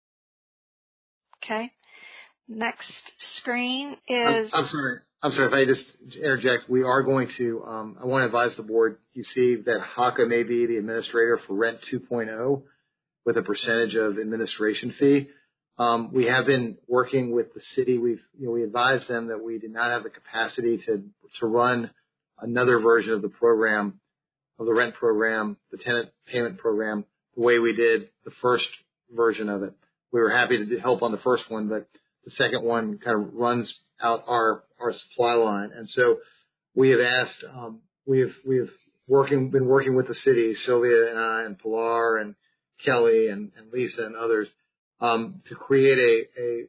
Okay. Next screen is. I'm, I'm sorry. I'm sorry if I just interject. We are going to. Um, I want to advise the board. You see that H A C A may be the administrator for Rent two point oh with a percentage of administration fee. Um, we have been working with the city. We've you know we advised them that we did not have the capacity to to run another version of the program, of the rent program, the tenant payment program, the way we did the first version of it. We were happy to help on the first one, but the second one kind of runs out our, our supply line. And so we have asked, um, we've, we've working, been working with the city, Sylvia and I and Pilar and Kelly and, and Lisa and others, um, to create a, a,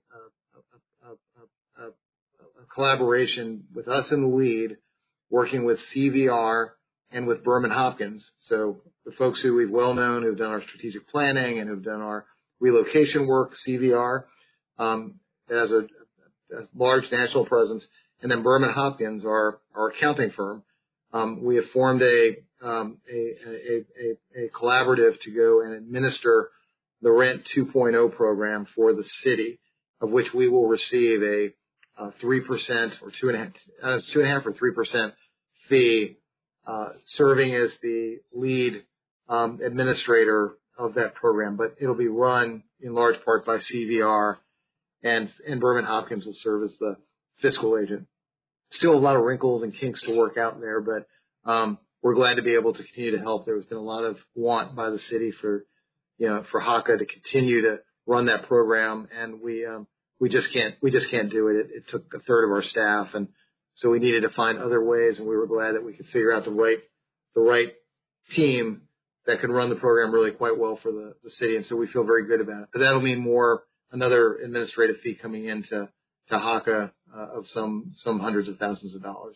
a, a, a, a collaboration with us in the lead, working with C V R and with Berman Hopkins. So the folks who we've well known, who've done our strategic planning and who've done our relocation work, C V R, um, has a, a large national presence, and then Berman Hopkins, our, our accounting firm. Um, we have formed a, um, a, a, a, a collaborative to go and administer the Rent two point oh program for the city, of which we will receive a, a three percent or two and a half, uh, two and a half or three percent fee, uh, serving as the lead um, administrator of that program. But it'll be run in large part by C V R, and, and Berman Hopkins will serve as the fiscal agent. Still a lot of wrinkles and kinks to work out there, but um, we're glad to be able to continue to help. There has been a lot of want by the city for, you know, for H A C A to continue to run that program, and we um, we just can't we just can't do it. it. It took a third of our staff, and so we needed to find other ways, and we were glad that we could figure out the right the right team that can run the program really quite well for the, the city, and so we feel very good about it. But that'll mean more another administrative fee coming into to H A C A uh, of some some hundreds of thousands of dollars.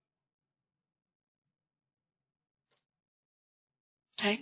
Okay.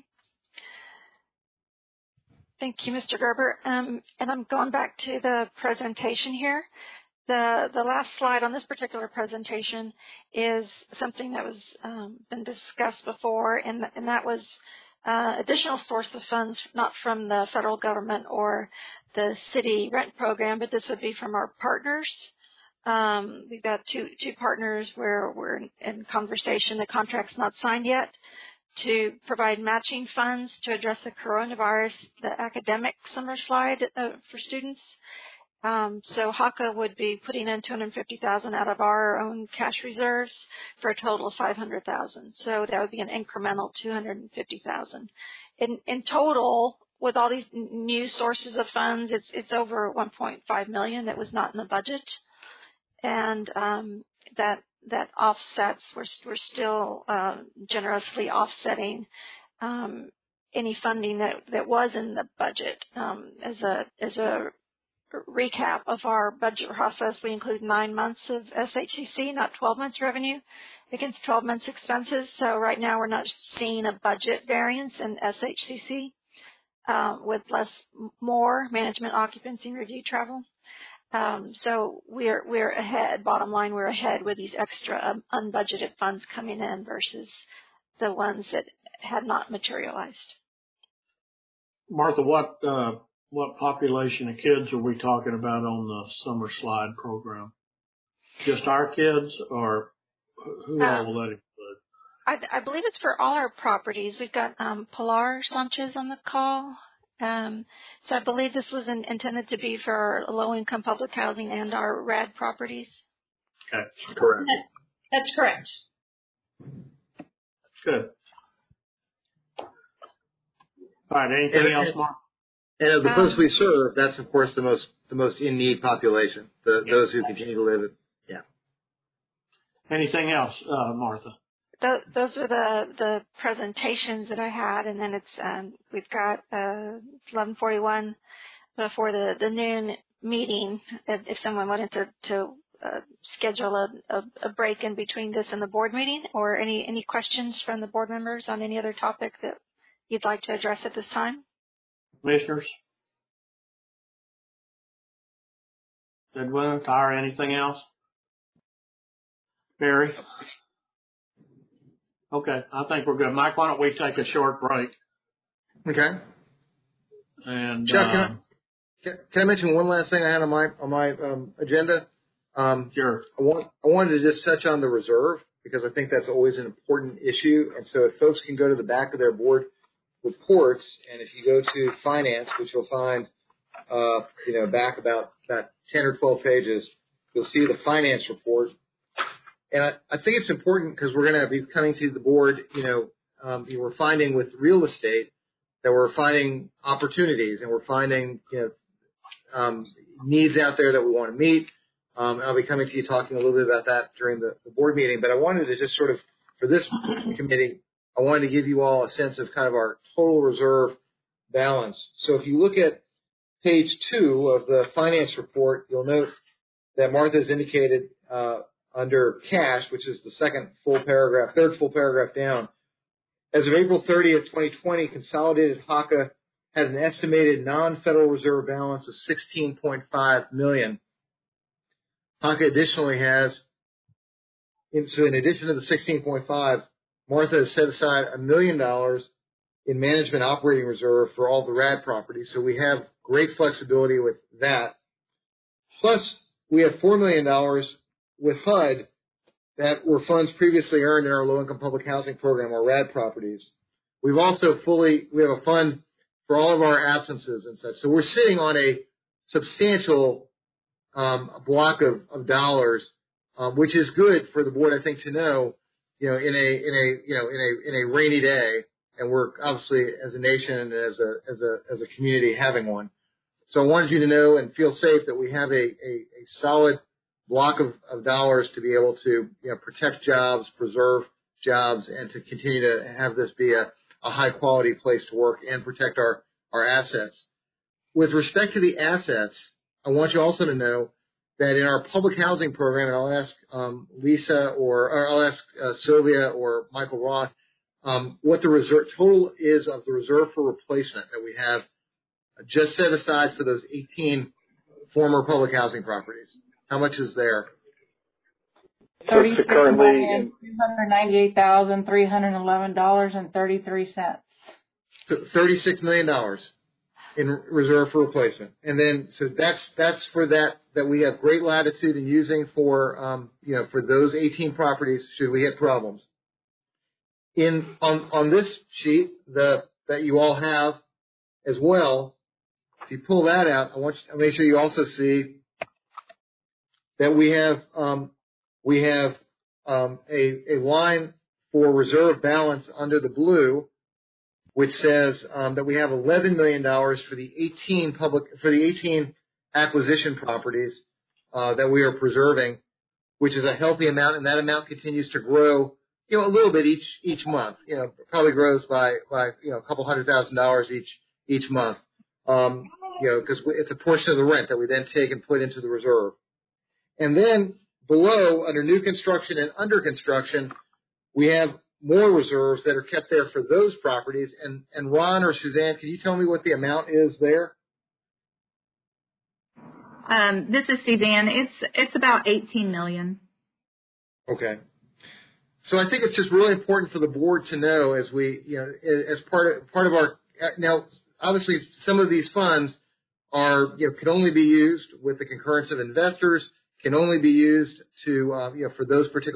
Thank you, Mister Gerber. Um, and I'm going back to the presentation here. The the last slide on this particular presentation is something that was um, been discussed before, and and that was uh, additional source of funds, not from the federal government or the city rent program, but this would be from our partners. Um, we've got two two partners where we're in conversation. The contract's not signed yet, to provide matching funds to address the coronavirus, the academic summer slide uh, for students. Um, so H A C A would be putting in two hundred fifty thousand dollars out of our own cash reserves for a total of five hundred thousand dollars. So that would be an incremental two hundred fifty thousand dollars. In, in total, with all these new sources of funds, it's it's over one point five million dollars that was not in the budget, and um, that that offsets. We're we're still uh, generously offsetting um, any funding that, that was in the budget. Um, as a as a recap of our budget process, we include nine months of S H C C, not twelve months revenue, against twelve months expenses. So right now we're not seeing a budget variance in S H C C uh, with less more management, occupancy, and review travel. Um, so we're we're ahead. Bottom line, we're ahead with these extra um, unbudgeted funds coming in versus the ones that had not materialized. Martha, what uh, what population of kids are we talking about on the summer slide program? Just our kids, or who Uh, all will that include? I, I believe it's for all our properties. We've got um, Pilar Sanchez on the call. Um, so I believe this was in, intended to be for low-income public housing and our R A D properties. Okay. Correct. That, that's correct. Good. All right. Anything and, else, and, Mark? And of the Um, folks we serve, that's of course the most the most in need population. The, Yeah. Those who continue to live it. Yeah. Anything else, uh, Martha? Th- those are the, the presentations that I had, and then it's um, we've got uh, eleven forty-one for the, the noon meeting. If, if someone wanted to to uh, schedule a, a, a break in between this and the board meeting, or any any questions from the board members on any other topic that you'd like to address at this time. Commissioners? Edwin, Tyra, anything else? Barry? Okay, I think we're good. Mike, why don't we take a short break? Okay. And Chuck, can, uh, I, can, can I mention one last thing I had on my on my um, agenda? Um, sure. I want I wanted to just touch on the reserve because I think that's always an important issue. And so if folks can go to the back of their board reports, and if you go to finance, which you'll find, uh, you know, back about about ten or twelve pages, you'll see the finance report. And I, I think it's important because we're going to be coming to the board, you know, um, you know, we're finding with real estate that we're finding opportunities and we're finding, you know, um, needs out there that we want to meet. Um, I'll be coming to you talking a little bit about that during the, the board meeting, but I wanted to just sort of, for this committee, I wanted to give you all a sense of kind of our total reserve balance. So if you look at page two of the finance report, you'll note that Martha has indicated, uh, under cash, which is the second full paragraph, third full paragraph down. As of April thirtieth, twenty twenty, consolidated H A C A had an estimated non-Federal Reserve balance of sixteen point five million dollars. H A C A additionally has, in, so in addition to the sixteen point five, Martha has set aside a million dollars in management operating reserve for all the R A D properties. So we have great flexibility with that. Plus, we have four million dollars with H U D that were funds previously earned in our low-income public housing program, our R A D properties. We've also fully, we have a fund for all of our absences and such. So we're sitting on a substantial um, block of, of dollars, um, which is good for the board, I think, to know, you know, in a, in a, you know, in a, in a rainy day. And we're obviously, as a nation and as a, as a, as a community, having one. So I wanted you to know and feel safe that we have a, a, a solid block of, of dollars to be able to, you know, protect jobs, preserve jobs, and to continue to have this be a, a high quality place to work and protect our, our assets. With respect to the assets, I want you also to know that in our public housing program, and I'll ask um, Lisa or, or I'll ask uh, Sylvia or Michael Roth um, what the reserve total is of the reserve for replacement that we have just set aside for those eighteen former public housing properties. How much is there? thirty-six million two hundred ninety-eight thousand three hundred eleven dollars and thirty-three cents. Thirty-six million dollars in reserve for replacement, and then so that's that's for that that we have great latitude in using for um, you know for those eighteen properties should we hit problems. In on on this sheet the that you all have as well, if you pull that out, I want you to make sure you also see that we have um, we have um, a, a line for reserve balance under the blue, which says um, that we have eleven million dollars for the eighteen public for the eighteen acquisition properties uh, that we are preserving, which is a healthy amount, and that amount continues to grow, you know, a little bit each each month. You know, it probably grows by by you know a couple hundred thousand dollars each each month. Um, you know, because it's a portion of the rent that we then take and put into the reserve. And then below, under new construction and under construction, we have more reserves that are kept there for those properties. And, and Ron or Suzanne, can you tell me what the amount is there? Um, this is Suzanne. It's it's about eighteen million. Okay. So I think it's just really important for the board to know as we, you know, as part of part of our now. Obviously, some of these funds are, you know, can only be used with the concurrence of investors. Can only be used to, uh, you know, for those particular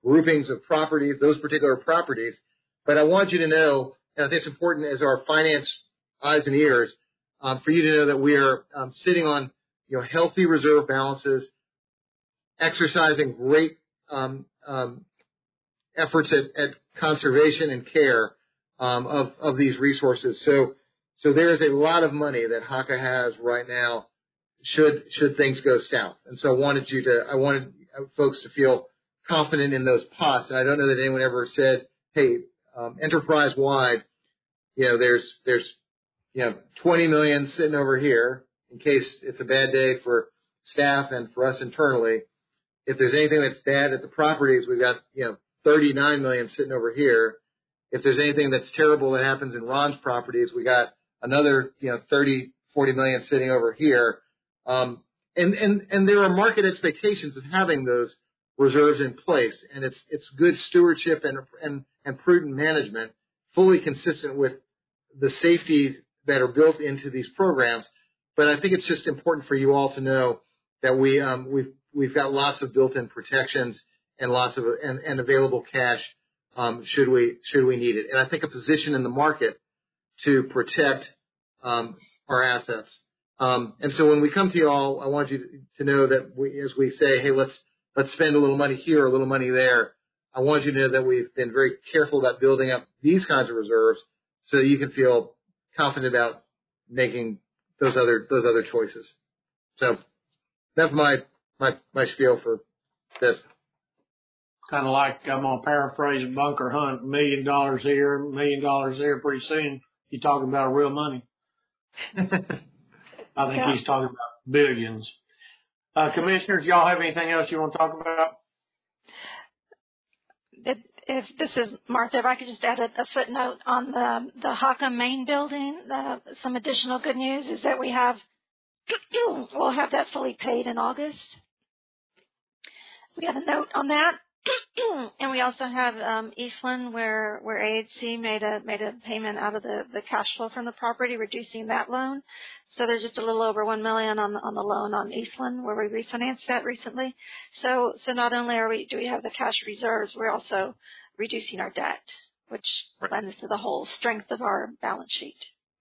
groupings of properties, those particular properties. But I want you to know, and I think it's important as our finance eyes and ears, um, for you to know that we are um, sitting on, you know, healthy reserve balances, exercising great um, um, efforts at, at conservation and care um, of, of these resources. So, so there is a lot of money that H A C A has right now should should things go south. And so I wanted you to, I wanted folks to feel confident in those pots. And I don't know that anyone ever said, hey, um, enterprise-wide, you know, there's there's you know twenty million sitting over here in case it's a bad day for staff and for us internally. If there's anything that's bad at the properties, we've got, you know, thirty-nine million sitting over here. If there's anything that's terrible that happens in Ron's properties, we got another, you know, thirty, forty million sitting over here. Um, and, and, and there are market expectations of having those reserves in place, and it's, it's good stewardship and, and, and prudent management, fully consistent with the safety that are built into these programs. But I think it's just important for you all to know that we, um, we've, we've got lots of built-in protections and lots of, and, and available cash, um, should we, should we need it. And I think a position in the market to protect, um, our assets. Um, and so when we come to you all, I want you to, to know that we, as we say, hey, let's, let's spend a little money here, a little money there. I want you to know that we've been very careful about building up these kinds of reserves so that you can feel confident about making those other, those other choices. So that's my, my, my spiel for this. Kind of like, I'm going to paraphrase Bunker Hunt, million dollars here, million dollars there. Pretty soon, you're talking about real money. I think Yeah. he's talking about billions. Uh, commissioners, y'all have anything else you want to talk about? If, if this is Martha, if I could just add a, a footnote on the the H A C A main building, uh, some additional good news is that we have we'll have that fully paid in August. We have a note on that. And we also have um, Eastland, where where A H C made a made a payment out of the, the cash flow from the property, reducing that loan. So there's just a little over one million on the, on the loan on Eastland, where we refinanced that recently. So so not only are we do we have the cash reserves, we're also reducing our debt, which lends to the whole strength of our balance sheet.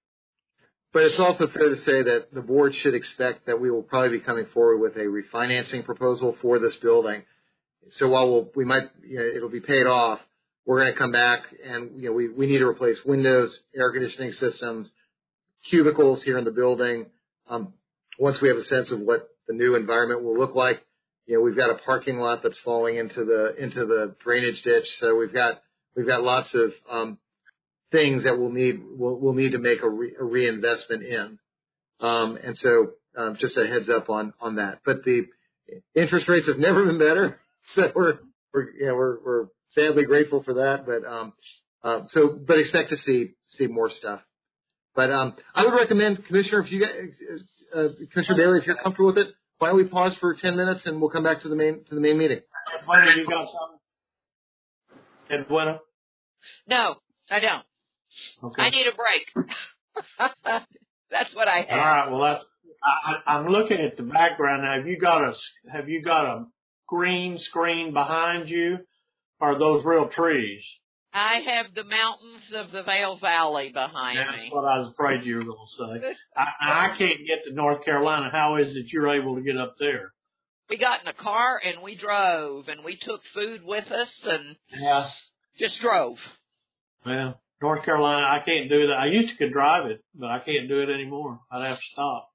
But it's also fair to say that the board should expect that we will probably be coming forward with a refinancing proposal for this building. So while we'll, we might, you know, it'll be paid off, we're going to come back and, you know, we, we need to replace windows, air conditioning systems, cubicles here in the building. Um, once we have a sense of what the new environment will look like, you know, we've got a parking lot that's falling into the, into the drainage ditch. So we've got, we've got lots of, um, things that we'll need, we'll, we'll need to make a, re, a reinvestment in. Um, and so, um, just a heads up on, on that. But the interest rates have never been better. So we're, we're, you know, we're, we're sadly grateful for that, but, um, uh, so, but expect to see, see more stuff. But, um, I would recommend, Commissioner, if you guys, uh, Commissioner Bailey, if you're comfortable with it, why don't we pause for ten minutes and we'll come back to the main, to the main meeting. Edwina, you got something? Edwina? No, I don't. Okay. I need a break. That's what I have. All right. Well, that's, I, I'm looking at the background now. Have you got a, have you got a green screen behind you, or are those real trees? I have the mountains of the Vail Valley behind That's me. what I was afraid you were going to say. I, I can't get to North Carolina. How is it you're able to get up there? We got in a car and we drove, and we took food with us and Yeah. just drove. Well, North Carolina, I can't do that. I used to could drive it, but I can't do it anymore. I'd have to stop.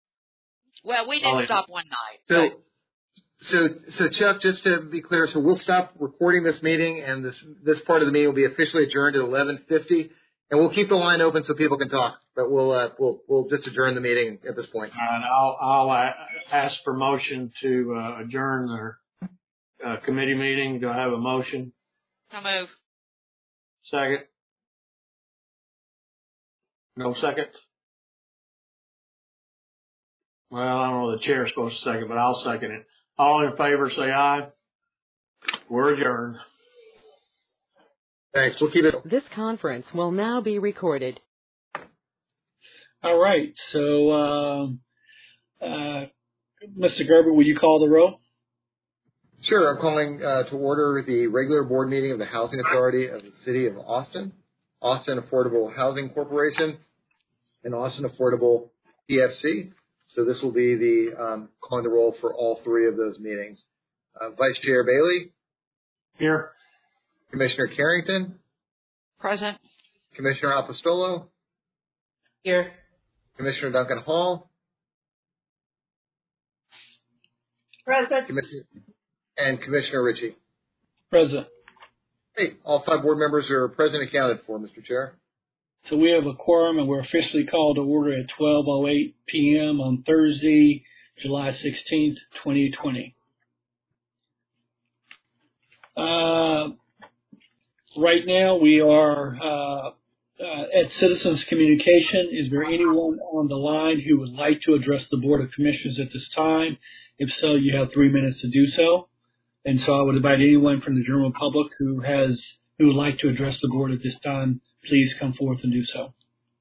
Well, we didn't Oh, yeah. stop one night. So, but so, so Chuck, just to be clear, so we'll stop recording this meeting, and this this part of the meeting will be officially adjourned at eleven fifty, and we'll keep the line open so people can talk. But we'll uh, we'll we'll just adjourn the meeting at this point. All right, I'll I'll uh, ask for motion to uh, adjourn our uh, committee meeting. Do I have a motion? I'll move. Second. No second. Well, I don't know the chair's supposed to second, but I'll second it. All in favor, say aye. We're adjourned. Thanks. We'll keep it. This conference will now be recorded. All right. So, um, uh, Mister Gerber, will you call the roll? Sure. I'm calling uh, to order the regular board meeting of the Housing Authority of the City of Austin, Austin Affordable Housing Corporation, and Austin Affordable P F C. So this will be the um, calling the roll for all three of those meetings. Uh, Vice Chair Bailey. Here. Commissioner Carrington. Present. Commissioner Apostolo. Here. Commissioner Duncan Hall. Present. Commissioner, and Commissioner Ritchie. Present. Hey, all five board members are present and accounted for, Mister Chair. So we have a quorum, and we're officially called to order at twelve oh eight p.m. on Thursday, July sixteenth, twenty twenty. Uh, right now we are uh, uh, at Citizens Communication. Is there anyone on the line who would like to address the Board of Commissioners at this time? If so, you have three minutes to do so. And so I would invite anyone from the general public who has who would like to address the board at this time, please come forth and do so.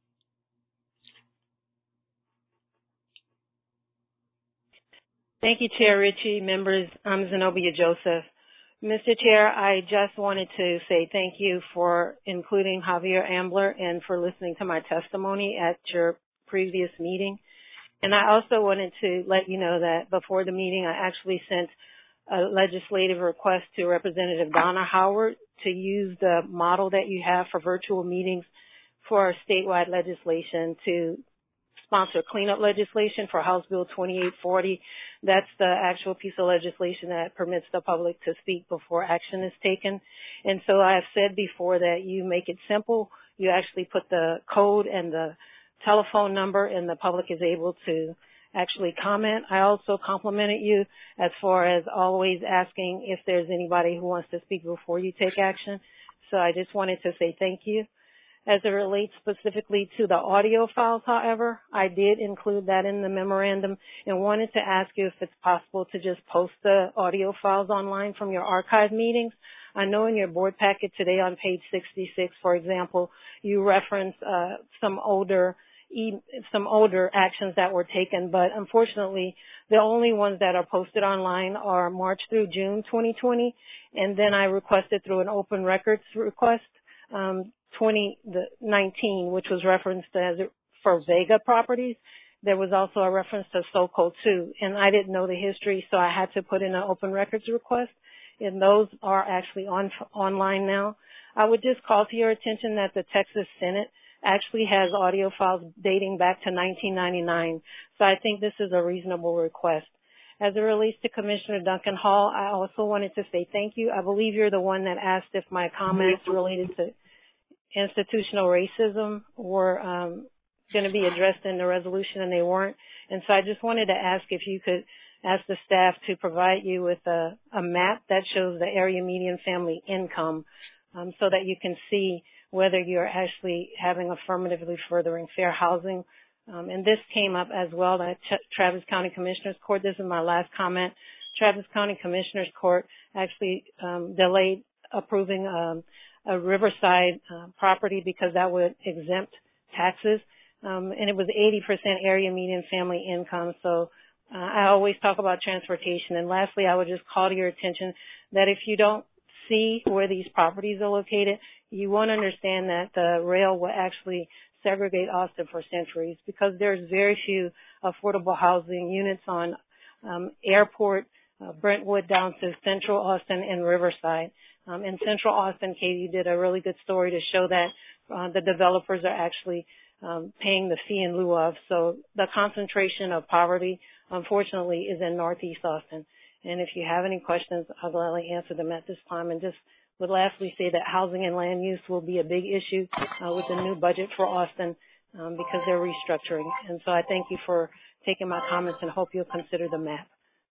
Thank you, Chair Ritchie, members. I'm Zenobia Joseph. Mister Chair, I just wanted to say thank you for including Javier Ambler and for listening to my testimony at your previous meeting. And I also wanted to let you know that before the meeting, I actually sent a legislative request to Representative Donna Howard to use the model that you have for virtual meetings for our statewide legislation to sponsor cleanup legislation for House Bill twenty-eight forty. That's the actual piece of legislation that permits the public to speak before action is taken. And so I've said before that you make it simple. You actually put the code and the telephone number, and the public is able to actually comment. I also complimented you as far as always asking if there's anybody who wants to speak before you take action. So I just wanted to say thank you. As it relates specifically to the audio files, however, I did include that in the memorandum and wanted to ask you if it's possible to just post the audio files online from your archive meetings. I know in your board packet today on page sixty-six, for example, you reference uh, some older some older actions that were taken, but unfortunately, the only ones that are posted online are March through June twenty twenty, and then I requested through an open records request um, twenty nineteen, which was referenced as for Vega properties. There was also a reference to SoCo too, and I didn't know the history, so I had to put in an open records request, and those are actually on online now. I would just call to your attention that the Texas Senate actually has audio files dating back to nineteen ninety-nine. So I think this is a reasonable request. As it relates to Commissioner Duncan Hall, I also wanted to say thank you. I believe you're the one that asked if my comments related to institutional racism were um, going to be addressed in the resolution, and they weren't. And so I just wanted to ask if you could ask the staff to provide you with a, a map that shows the area median family income um, so that you can see whether you're actually having affirmatively furthering fair housing. Um, and this came up as well at Ch- Travis County Commissioners Court. This is my last comment. Travis County Commissioners Court actually um, delayed approving um, a Riverside uh, property because that would exempt taxes. Um, and it was eighty percent area median family income. So uh, I always talk about transportation. And lastly, I would just call to your attention that if you don't see where these properties are located, you won't understand that the rail will actually segregate Austin for centuries because there's very few affordable housing units on um, Airport, uh, Brentwood down to Central Austin and Riverside. Um, in Central Austin, Katie did a really good story to show that uh, the developers are actually um, paying the fee in lieu of. So the concentration of poverty, unfortunately, is in Northeast Austin. And if you have any questions, I'll gladly answer them at this time. And just would lastly say that housing and land use will be a big issue uh, with the new budget for Austin um, because they're restructuring. And so I thank you for taking my comments and hope you'll consider the map.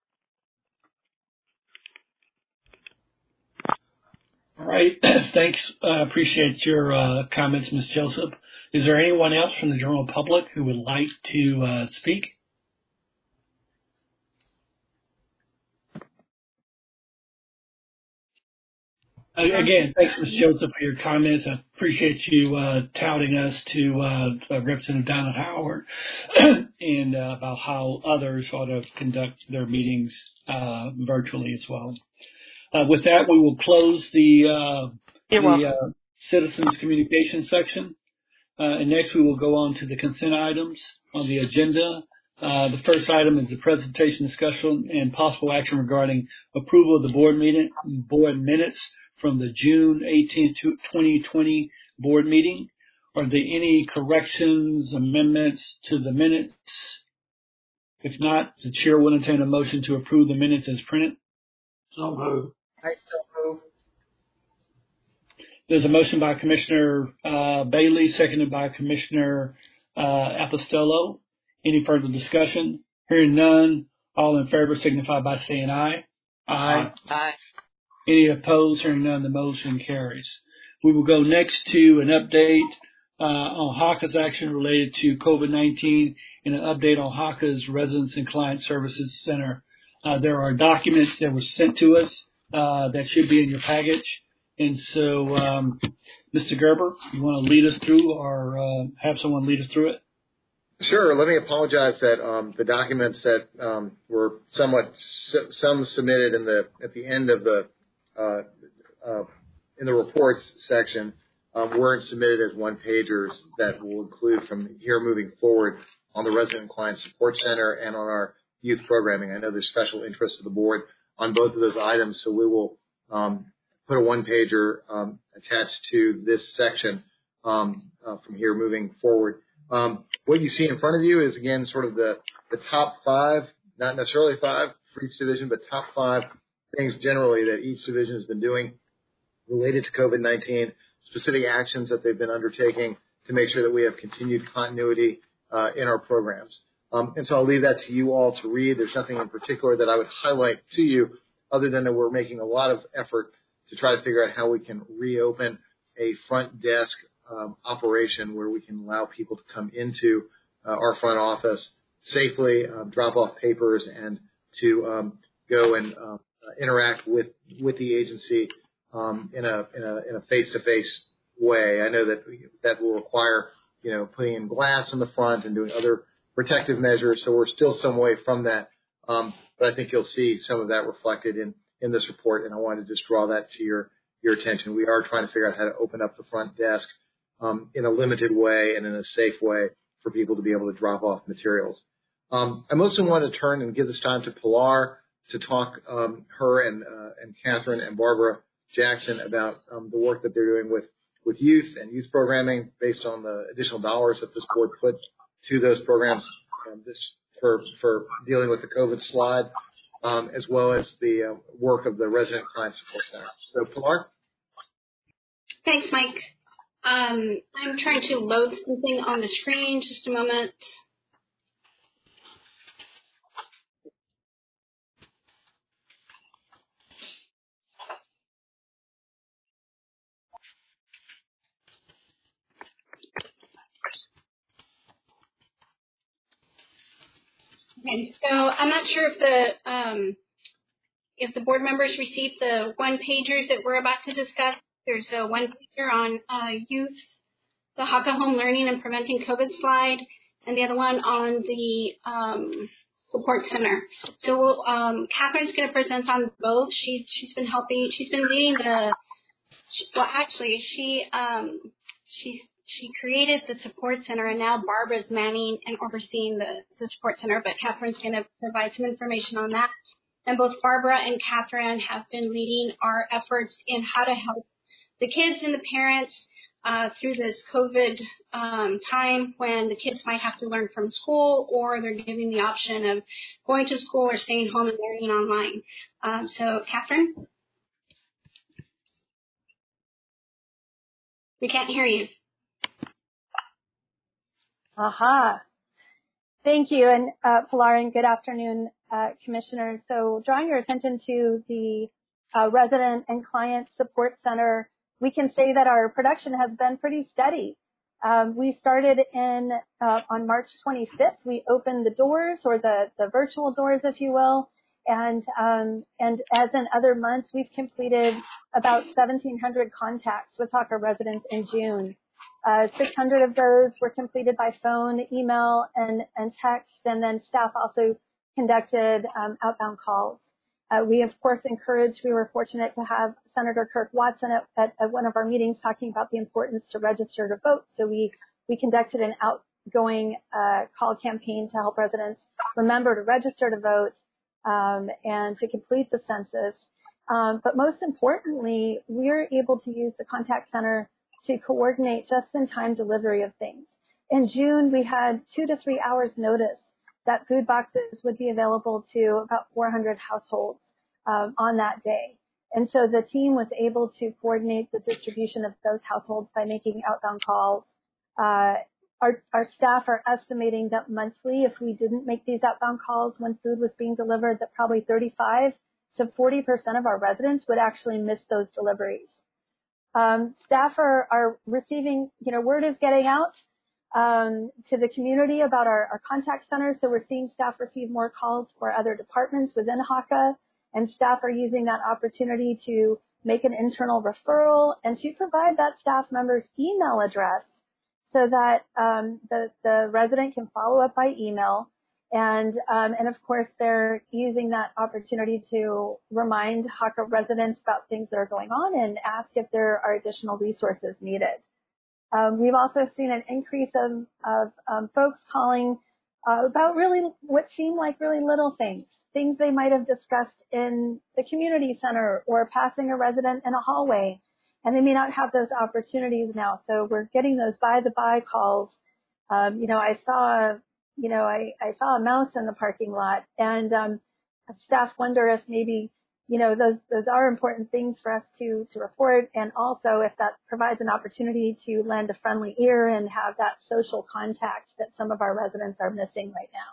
All right. Thanks. I uh, appreciate your uh, comments, Miz Joseph. Is there anyone else from the general public who would like to uh, speak? Again, thanks, Miz Joseph, for your comments. I appreciate you uh, touting us to uh, Representative Donna Howard and uh, about how others ought to conduct their meetings uh, virtually as well. Uh, with that, we will close the, uh, You're the welcome. uh, citizens communication section. Uh, and next we will go on to the consent items on the agenda. Uh, the first item is the presentation, discussion, and possible action regarding approval of the board meeting, board minutes from the June eighteenth, twenty twenty board meeting. Are there any corrections, amendments to the minutes? If not, the chair will entertain a motion to approve the minutes as printed. So moved. I so move. There's a motion by Commissioner uh, Bailey, seconded by Commissioner uh, Apostello. Any further discussion? Hearing none, all in favor signify by saying aye. Aye. Aye. Any opposed? Hearing none, the motion carries. We will go next to an update uh, on H A C A's action related to COVID nineteen and an update on H A C A's Residents and Client Services Center. Uh, there are documents that were sent to us uh, that should be in your package. And so, um, Mister Gerber, you want to lead us through or uh, have someone lead us through it? Sure. Let me apologize that um, the documents that um, were somewhat some submitted in the at the end of the uh, uh, in the reports section um, weren't submitted as one pagers that will include from here moving forward on the Resident and Client Support Center and on our youth programming. I know there's special interest of the board on both of those items, so we will um, put a one pager um, attached to this section um, uh, from here moving forward. Um, what you see in front of you is, again, sort of the, the top five, not necessarily five for each division, but top five things generally that each division has been doing related to COVID nineteen, specific actions that they've been undertaking to make sure that we have continued continuity uh, in our programs. Um, and so I'll leave that to you all to read. There's nothing in particular that I would highlight to you other than that we're making a lot of effort to try to figure out how we can reopen a front desk um, operation where we can allow people to come into uh, our front office safely, uh, drop off papers, and to um, go and uh, interact with with the agency um, in a in a in a face-to-face way. I know that that will require you know putting in glass in the front and doing other protective measures. So we're still some way from that, um, but I think you'll see some of that reflected in in this report, and I wanted to just draw that to your your attention. We are trying to figure out how to open up the front desk um, in a limited way and in a safe way for people to be able to drop off materials. Um, I mostly want to turn and give this time to Pilar to talk um, her and uh, and Catherine and Barbara Jackson about um, the work that they're doing with with youth and youth programming based on the additional dollars that this board put to those programs um, this, for for dealing with the COVID slide. Um, as well as the uh, work of the Resident Client Support Center. So, Pilar? Thanks, Mike. Um, I'm trying to load something on the screen. Just a moment. Okay, so I'm not sure if the um, if the board members received the one pagers that we're about to discuss. There's a one pager on uh, youth, the H A C A home learning and preventing COVID slide, and the other one on the um, support center. So um, Catherine's going to present on both. She's she's been helping. She's been leading the. Well, actually, she um, she's. She created the support center, and now Barbara's manning and overseeing the, the support center, but Catherine's going to provide some information on that. And both Barbara and Catherine have been leading our efforts in how to help the kids and the parents uh, through this COVID um, time when the kids might have to learn from school, or they're giving the option of going to school or staying home and learning online. Um, so, Catherine? We can't hear you. Aha. Thank you, and uh, Pilar, and good afternoon, uh, Commissioners. So drawing your attention to the uh, Resident and Client Support Center, we can say that our production has been pretty steady. Um, we started in uh, on March twenty-fifth. We opened the doors, or the, the virtual doors, if you will, and um, and as in other months, we've completed about seventeen hundred contacts with H A C A residents in June. Uh, six hundred of those were completed by phone, email, and, and text, and then staff also conducted um, outbound calls. Uh, we, of course, encourage, we were fortunate to have Senator Kirk Watson at, at, at one of our meetings talking about the importance to register to vote. So we, we conducted an outgoing uh, call campaign to help residents remember to register to vote um, and to complete the census. Um, but most importantly, we're able to use the contact center to coordinate just-in-time delivery of things. In June, we had two to three hours notice that food boxes would be available to about four hundred households um, on that day. And so the team was able to coordinate the distribution of those households by making outbound calls. Uh, our, our staff are estimating that monthly, if we didn't make these outbound calls when food was being delivered, that probably thirty-five to forty percent of our residents would actually miss those deliveries. Um, staff are, are receiving, you know, word is getting out um, to the community about our, our contact center. So we're seeing staff receive more calls for other departments within H A C A, and staff are using that opportunity to make an internal referral and to provide that staff member's email address so that um, the, the resident can follow up by email. And, um, and of course, they're using that opportunity to remind H A C A residents about things that are going on and ask if there are additional resources needed. Um, we've also seen an increase of, of um, folks calling uh, about really what seem like really little things, things they might have discussed in the community center or passing a resident in a hallway, and they may not have those opportunities now. So we're getting those by-the-by calls. Um, you know, I saw You know, I, I saw a mouse in the parking lot, and um, staff wonder if maybe, you know, those those are important things for us to to report, and also if that provides an opportunity to lend a friendly ear and have that social contact that some of our residents are missing right now.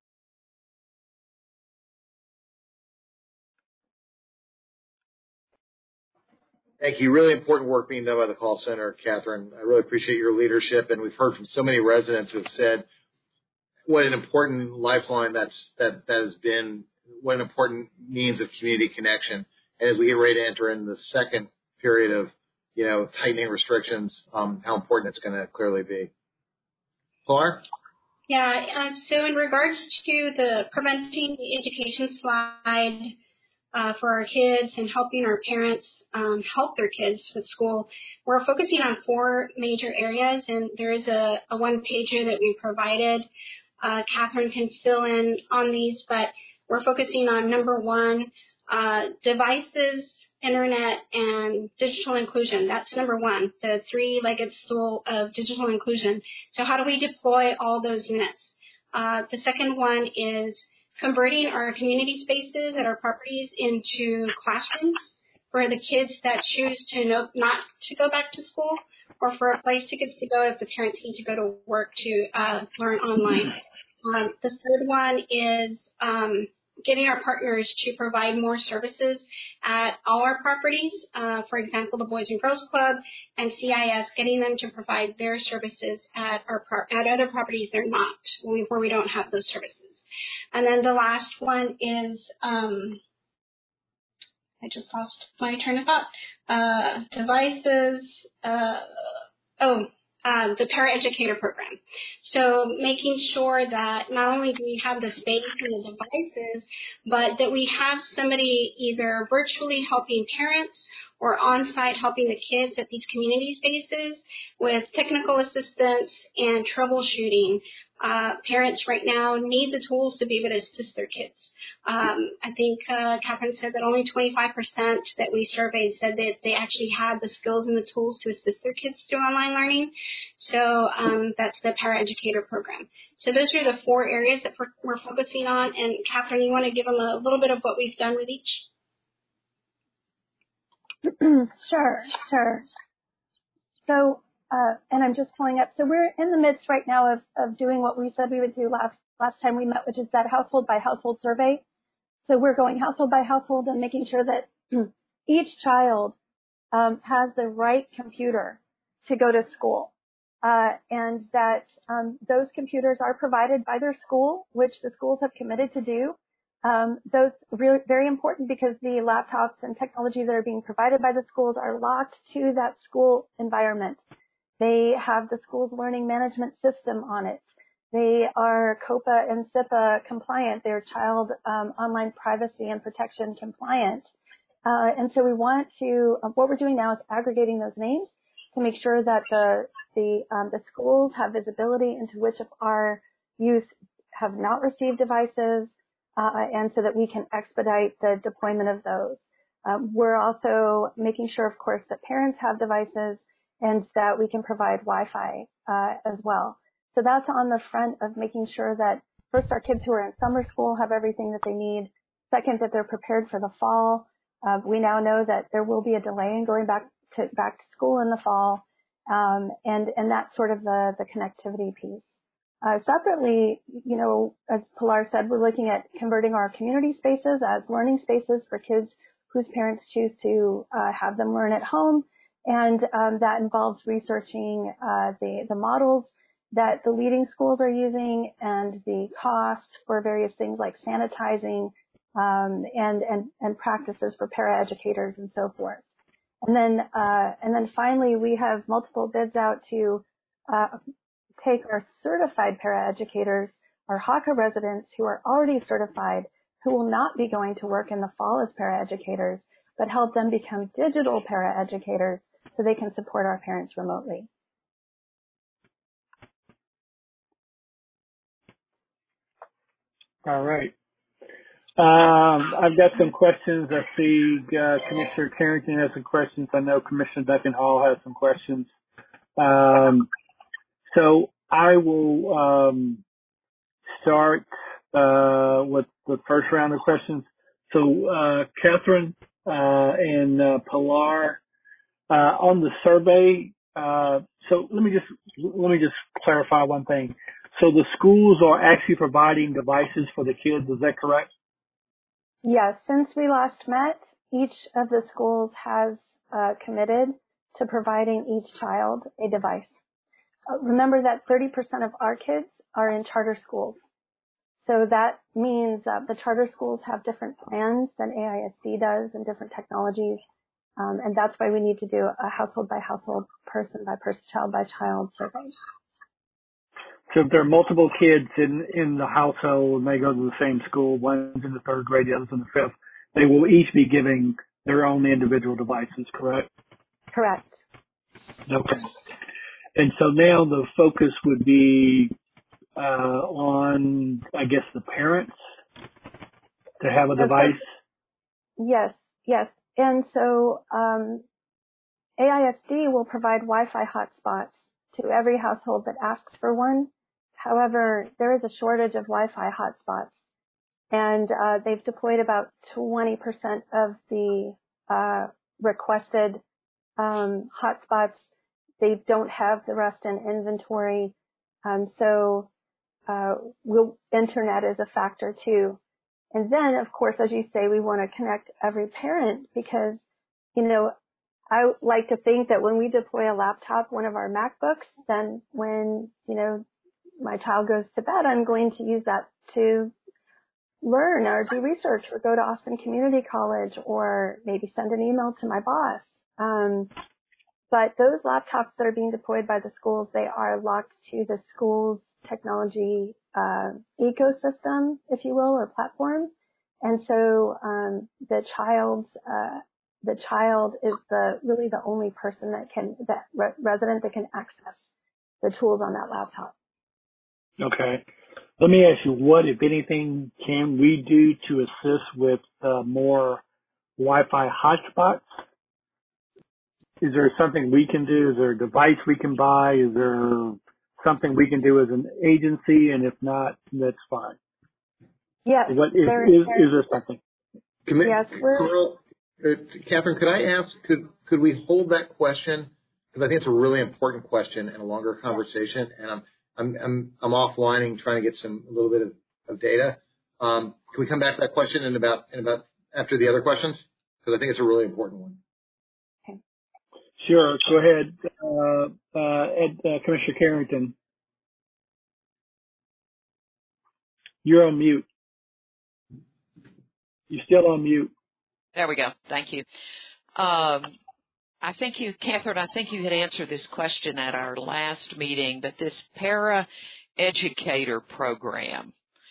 Thank you. Really important work being done by the call center, Catherine. I really appreciate your leadership, and we've heard from so many residents who have said what an important lifeline that's that, that has been, what an important means of community connection. And as we get ready to enter in the second period of, you know, tightening restrictions, um, how important it's going to clearly be. Pilar? Yeah, uh, so in regards to the preventing education slide uh, for our kids and helping our parents um, help their kids with school, we're focusing on four major areas, and there is a, a one-pager that we provided. Uh, Catherine can fill in on these, but we're focusing on number one, uh, devices, internet, and digital inclusion. That's number one, the three-legged stool of digital inclusion. So how do we deploy all those units? Uh, the second one is converting our community spaces at our properties into classrooms for the kids that choose to know, not to go back to school, or for a place to kids to go if the parents need to go to work to uh, learn online. Um, the third one is um, getting our partners to provide more services at all our properties. Uh, for example, the Boys and Girls Club and C I S, getting them to provide their services at our par- at other properties they're not, where we don't have those services. And then the last one is um, I just lost my train of thought. Uh, devices. Uh, oh. Um, the paraeducator program. So making sure that not only do we have the space and the devices, but that we have somebody either virtually helping parents or on-site helping the kids at these community spaces with technical assistance and troubleshooting. Uh, parents right now need the tools to be able to assist their kids. Um, I think uh, Catherine said that only twenty-five percent that we surveyed said that they actually had the skills and the tools to assist their kids through online learning. So um, that's the paraeducator program. So those are the four areas that we're, we're focusing on. And Catherine, you want to give them a little bit of what we've done with each? Sure, sure. So, uh, and I'm just pulling up. So we're in the midst right now of, of doing what we said we would do last last time we met, which is that household by household survey. So we're going household by household and making sure that each child um, has the right computer to go to school, uh, and that um, those computers are provided by their school, which the schools have committed to do. Um, those really very important because the laptops and technology that are being provided by the schools are locked to that school environment. They have the school's learning management system on it. They are COPA and SIPA compliant. They're child um, online privacy and protection compliant. Uh, and so we want to, uh, what we're doing now is aggregating those names to make sure that the the, um, the schools have visibility into which of our youth have not received devices, uh, and so that we can expedite the deployment of those. Um, we're also making sure, of course, that parents have devices and that we can provide Wi-Fi uh, as well. So that's on the front of making sure that, first, our kids who are in summer school have everything that they need. Second, that they're prepared for the fall. Uh, we now know that there will be a delay in going back to back to school in the fall, um, and and that's sort of the the connectivity piece. Uh, separately, you know, as Pilar said, we're looking at converting our community spaces as learning spaces for kids whose parents choose to uh, have them learn at home, and um, that involves researching uh, the the models that the leading schools are using and the cost for various things like sanitizing um, and and and practices for paraeducators and so forth. And then uh, and then finally, we have multiple bids out to uh, take our certified paraeducators, our HACA residents who are already certified, who will not be going to work in the fall as paraeducators, but help them become digital paraeducators so they can support our parents remotely. All right. Um, I've got some questions. I see uh, Commissioner Carrington has some questions. I know Commissioner Duncan Hall has some questions. Um, so I will um, start uh, with the first round of questions. So uh, Catherine uh, and uh, Pilar, uh, on the survey. Uh, so let me just let me just clarify one thing. So the schools are actually providing devices for the kids. Is that correct? Yes. Since we last met, each of the schools has uh, committed to providing each child a device. Uh, remember that thirty percent of our kids are in charter schools. So that means uh, the charter schools have different plans than A I S D does and different technologies. Um, and that's why we need to do a household by household, person by person, child by child survey. So if there are multiple kids in, in the household and they go to the same school, one's in the third grade, the other's in the fifth, they will each be giving their own individual devices, correct? Correct. Okay. And so now the focus would be uh, on, I guess, the parents to have a device? Yes, yes. And so um, A I S D will provide Wi-Fi hotspots to every household that asks for one. However, there is a shortage of Wi-Fi hotspots, and uh, they've deployed about twenty percent of the uh, requested um, hotspots. They don't have the rest in inventory, um, so uh, we'll, internet is a factor too. And then, of course, as you say, we want to connect every parent because, you know, I like to think that when we deploy a laptop, one of our MacBooks, then when, you know, my child goes to bed, I'm going to use that to learn or do research or go to Austin Community College or maybe send an email to my boss. Um, but those laptops that are being deployed by the schools, they are locked to the school's technology uh, ecosystem, if you will, or platform. And so um, the child's uh, the child is the really the only person that can that re- resident that can access the tools on that laptop. Okay. Let me ask you, what, if anything, can we do to assist with uh, more Wi-Fi hotspots? Is there something we can do? Is there a device we can buy? Is there something we can do as an agency? And if not, that's fine. Yes. What, is, there, is, there, is there something? Commi- yes. We're, uh, Catherine, could I ask, could, could we hold that question? Because I think it's a really important question and a longer conversation. And I'm, I'm, I'm, I'm offlining trying to get some, a little bit of, of data. Um, can we come back to that question in about, in about after the other questions? Because I think it's a really important one. Sure. Go ahead, uh, uh, Ed, uh, Commissioner Carrington. You're on mute. You're still on mute. There we go. Thank you. Um, I think you, Catherine, I think you had answered this question at our last meeting, but this para educator program.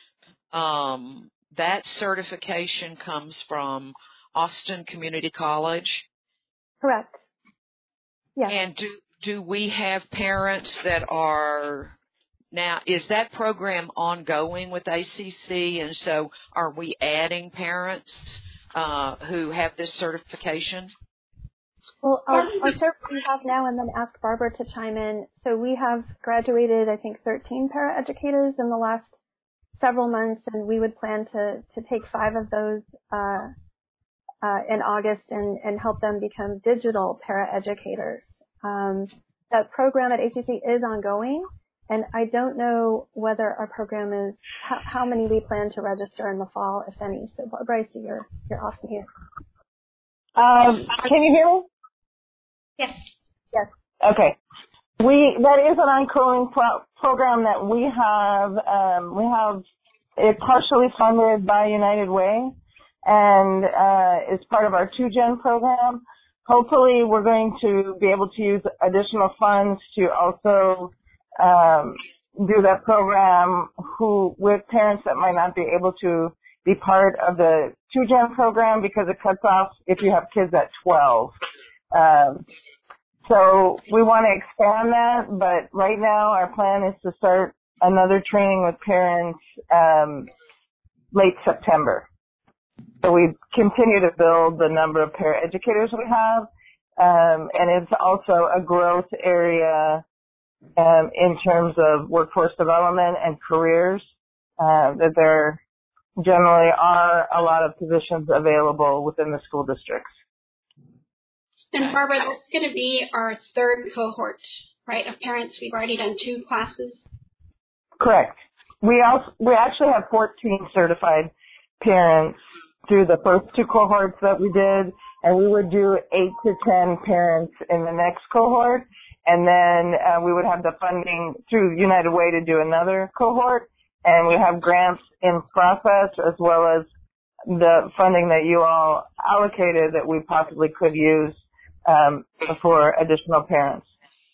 Um, that certification comes from Austin Community College. Correct. Yes. And do do we have parents that are now? Is that program ongoing with A C C? And so, are we adding parents uh, who have this certification? Well, I'll, I'll start what we have now and then ask Barbara to chime in. So we have graduated, I think, thirteen paraeducators in the last several months, and we would plan to, to take five of those uh, uh, in August and, and help them become digital paraeducators. Um, that program at A C C is ongoing, and I don't know whether our program is, how, how many we plan to register in the fall, if any. So Barbara, I see you're, you're off mute. Um, can you hear me? Yes. Yes. Okay. We that is an ongoing pro- program that we have. Um, we have it partially funded by United Way, and uh, it's part of our two gen program. Hopefully, we're going to be able to use additional funds to also um, do that program. Who with parents that might not be able to be part of the two gen program because it cuts off if you have kids at twelve. Um, so we want to expand that, but right now our plan is to start another training with parents um, late September. So we continue to build the number of paraeducators we have, um, and it's also a growth area um, in terms of workforce development and careers, uh, that there generally are a lot of positions available within the school districts. And Barbara, that's going to be our third cohort, right, of parents. We've already done two classes. Correct. We also we actually have fourteen certified parents through the first two cohorts that we did, and we would do eight to ten parents in the next cohort, and then uh, we would have the funding through United Way to do another cohort, and we have grants in process as well as the funding that you all allocated that we possibly could use um, for additional parents.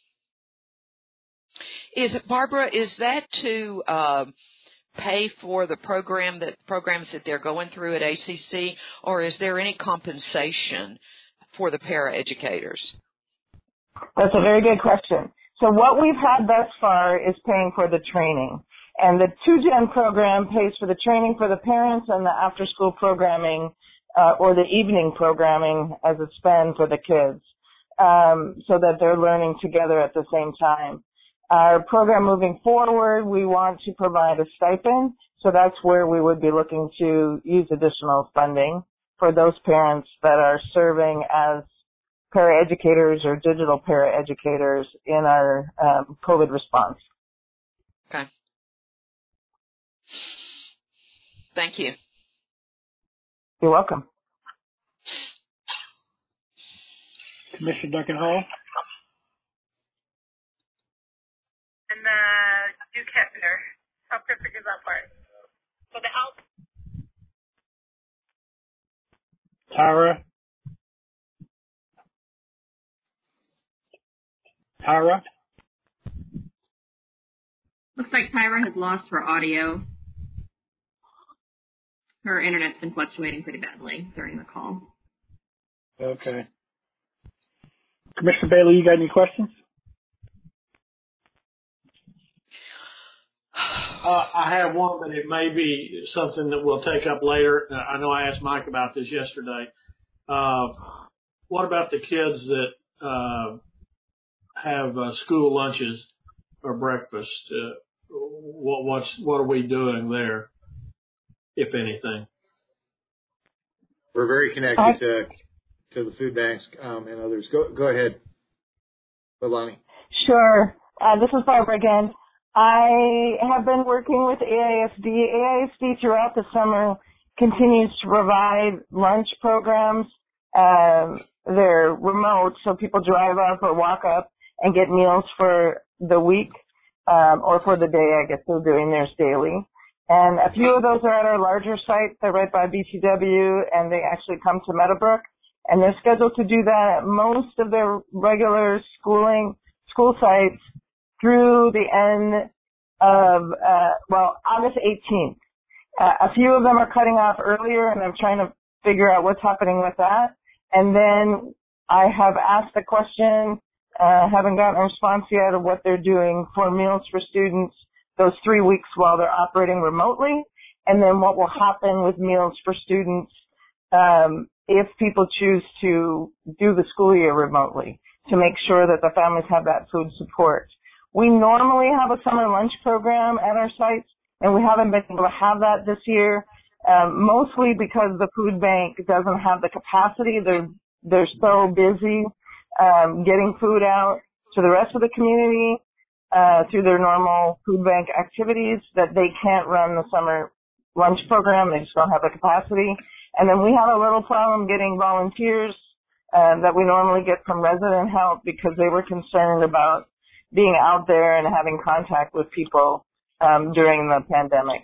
Is it, Barbara, is that to uh, pay for the program that programs that they're going through at A C C, or is there any compensation for the paraeducators? That's a very good question. So what we've had thus far is paying for the training. And the two gen program pays for the training for the parents and the after-school programming uh, or the evening programming as it's been for the kids, um, so that they're learning together at the same time. Our program moving forward, we want to provide a stipend, so that's where we would be looking to use additional funding for those parents that are serving as paraeducators or digital paraeducators in our um, COVID response. Okay. Thank you. You're welcome. Commissioner Duncan Hall. And uh, Duke Hefner. How cryptic is that part? So the help. Tara. Tara. Looks like Tyra has lost her audio. Her internet's been fluctuating pretty badly during the call. Okay. Commissioner Bailey, you got any questions? Uh, I have one, but it may be something that we'll take up later. Uh, I know I asked Mike about this yesterday. Uh, what about the kids that uh, have uh, school lunches or breakfast? Uh, what what's what are we doing there, if anything? We're very connected to to the food banks um, and others. Go go ahead, Leilani. Sure. Uh, this is Barbara again. I have been working with A I S D. A I S D throughout the summer continues to provide lunch programs. Um, they're remote, so people drive up or walk up and get meals for the week um, or for the day. I guess they're doing theirs daily. And a few of those are at our larger site. They're right by B T W, and they actually come to Meadowbrook. And they're scheduled to do that at most of their regular schooling school sites through the end of, uh, well, August eighteenth. Uh, a few of them are cutting off earlier, and I'm trying to figure out what's happening with that. And then I have asked the question, uh, haven't gotten a response yet of what they're doing for meals for students those three weeks while they're operating remotely, and then what will happen with meals for students um, if people choose to do the school year remotely, to make sure that the families have that food support. We normally have a summer lunch program at our sites, and we haven't been able to have that this year, um, mostly because the food bank doesn't have the capacity. They're, they're so busy um, getting food out to the rest of the community uh, through their normal food bank activities that they can't run the summer lunch program. They just don't have the capacity. And then we have a little problem getting volunteers uh, that we normally get from resident help because they were concerned about being out there and having contact with people um, during the pandemic.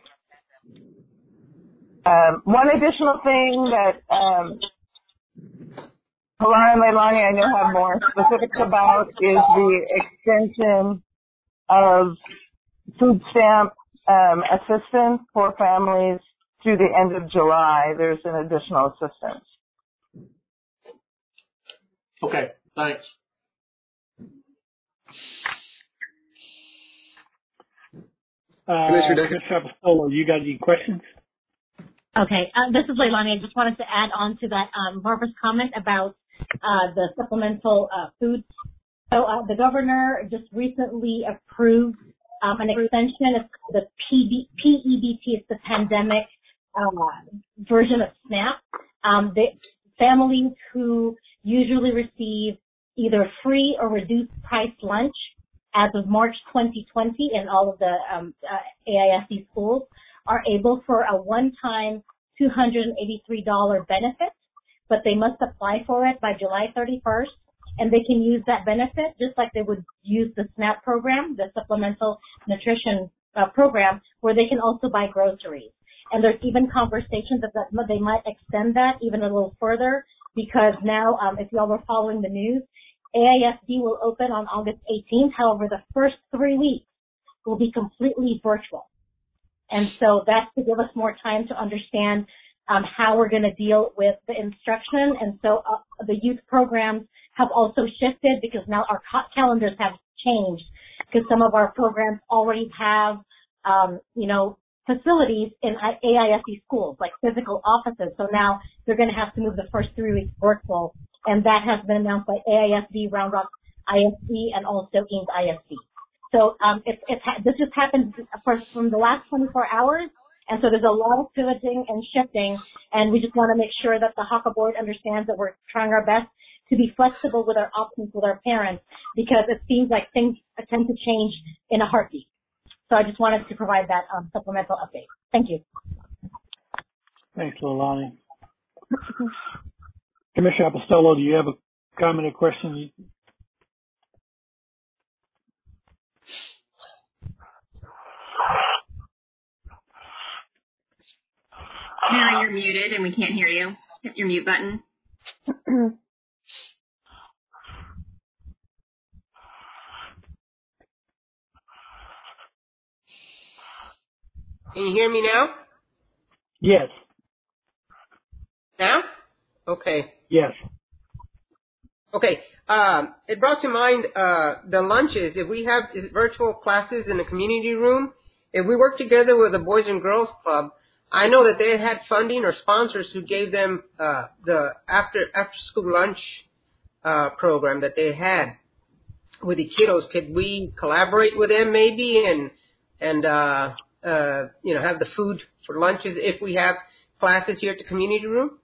Um, one additional thing that um, Pilar and Leilani, I know, have more specifics about is the extension of food stamp um, assistance for families through the end of July. There's an additional assistance. Okay, thanks. Uh, Commissioner Apostolo, you got any questions? Okay, uh, this is Leilani. I just wanted to add on to that um, Barbara's comment about uh, the supplemental uh, food. So uh, the governor just recently approved um, an extension of the P E B T, it's the pandemic uh, version of SNAP. Um, the families who usually receive either free or reduced price lunch as of March twenty twenty in all of the um, uh, A I S D schools are able for a one-time two hundred eighty-three dollars benefit, but they must apply for it by July thirty-first, and they can use that benefit just like they would use the SNAP program, the Supplemental Nutrition uh, Program, where they can also buy groceries. And there's even conversations that, that they might extend that even a little further because now, um, if y'all were following the news, A I S D will open on August eighteenth. However, the first three weeks will be completely virtual. And so that's to give us more time to understand um, how we're going to deal with the instruction. And so uh, the youth programs have also shifted because now our ca- calendars have changed because some of our programs already have, um, you know, facilities in A I S D schools, like physical offices. So now they're going to have to move the first three weeks virtual. And that has been announced by A I S D, Round Rock I S D, and also Eames I S D. So um, it's, it's, this just happened for, from the last twenty-four hours, and so there's a lot of pivoting and shifting, and we just want to make sure that the H A C A board understands that we're trying our best to be flexible with our options with our parents because it seems like things tend to change in a heartbeat. So I just wanted to provide that um, supplemental update. Thank you. Thanks, Leilani. Commissioner Apostolo, do you have a comment or question? Mary, you're muted and we can't hear you. Hit your mute button. Can you hear me now? Yes. Now? Okay. Yes. Okay. Um, it brought to mind uh, the lunches. If we have virtual classes in the community room, if we work together with the Boys and Girls Club, I know that they had funding or sponsors who gave them uh, the after after school lunch uh, program that they had with the kiddos. Could we collaborate with them maybe and and uh, uh, you know have the food for lunches if we have classes here at the community room?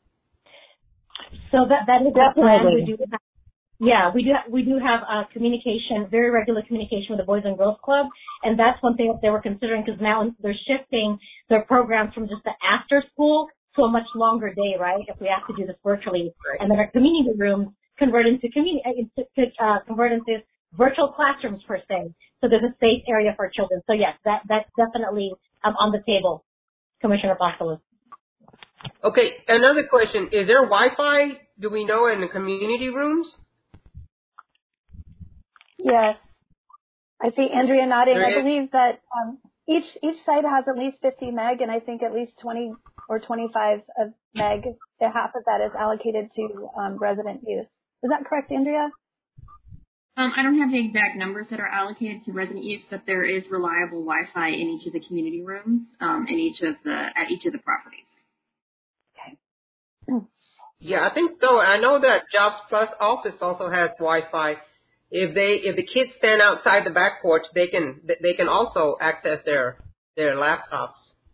So that that is the plan. We do have, yeah, we do have, we do have uh, communication, very regular communication with the Boys and Girls Club, and that's one thing that they were considering because now they're shifting their programs from just the after school to a much longer day, right? If we have to do this virtually, right. And then our community rooms convert into community uh, convert into virtual classrooms per se. So there's a safe area for children. So yes, that that's definitely um, on the table, Commissioner Apostolo. Okay, another question. Is there Wi-Fi, do we know, in the community rooms? Yes. I see Andrea nodding. I Andrea? believe that um, each each site has at least fifty meg, and I think at least twenty or twenty-five of meg. Half of that is allocated to um, resident use. Is that correct, Andrea? Um, I don't have the exact numbers that are allocated to resident use, but there is reliable Wi-Fi in each of the community rooms, um, in each of the at each of the properties. Okay. Yeah, I think so. I know that Jobs Plus office also has Wi-Fi. If they if the kids stand outside the back porch, they can they can also access their their laptops.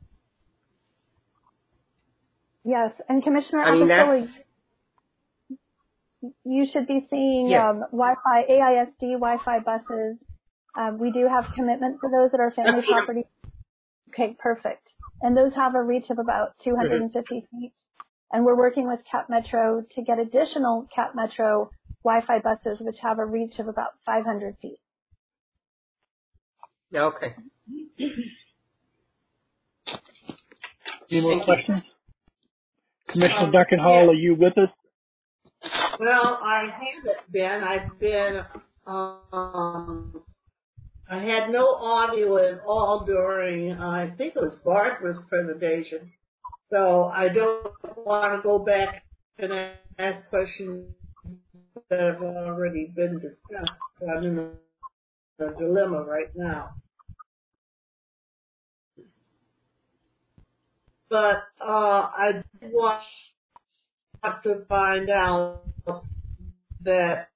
Yes, and Commissioner I mean, Apicilli, you should be seeing Yes. um, Wi-Fi, A I S D Wi-Fi buses. Um, we do have commitment for those that are family That's- property. Okay, perfect. And those have a reach of about two hundred fifty feet. And we're working with Cap Metro to get additional Cap Metro Wi-Fi buses, which have a reach of about five hundred feet. Yeah, okay. Any more Thank questions? Commissioner Um, Duncan Hall, yeah. are you with us? Well, I haven't been. I've been, um, I had no audio at all during, uh, I think it was Barbara's presentation. So I don't want to go back and ask questions that have already been discussed. So I'm in a, a dilemma right now. But uh, I want to find out that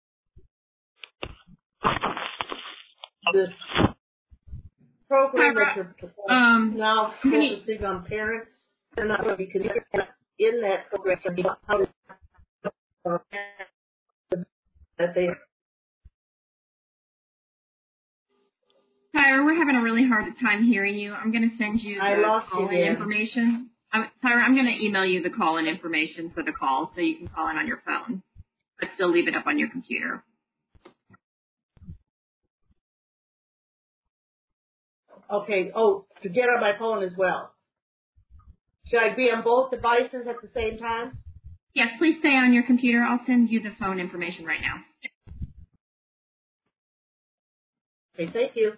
this program that you're Um, now many- focusing on parents, they're not going to be considered in that program. So how does uh, that they Tyra, we're having a really hard time hearing you. I'm going to send you I the lost you call-in again. information. Um, Tyra, I'm going to email you the call-in information for the call so you can call in on your phone, but still leave it up on your computer. Okay. Oh, to get on my phone as well. Should I be on both devices at the same time? Yes, please stay on your computer. I'll send you the phone information right now. Okay. Thank you.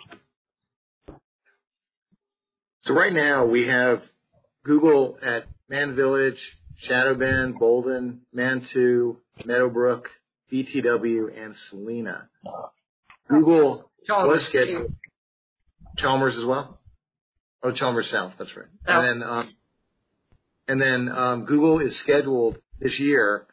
So right now we have Google at Man Village, Shadow Bend, Bolden, Manitou, Meadowbrook, B T W, and Salina. Google Chalmers. was scheduled. Chalmers as well? Oh, Chalmers South, that's right. South. And then, um, and then um, Google is scheduled this year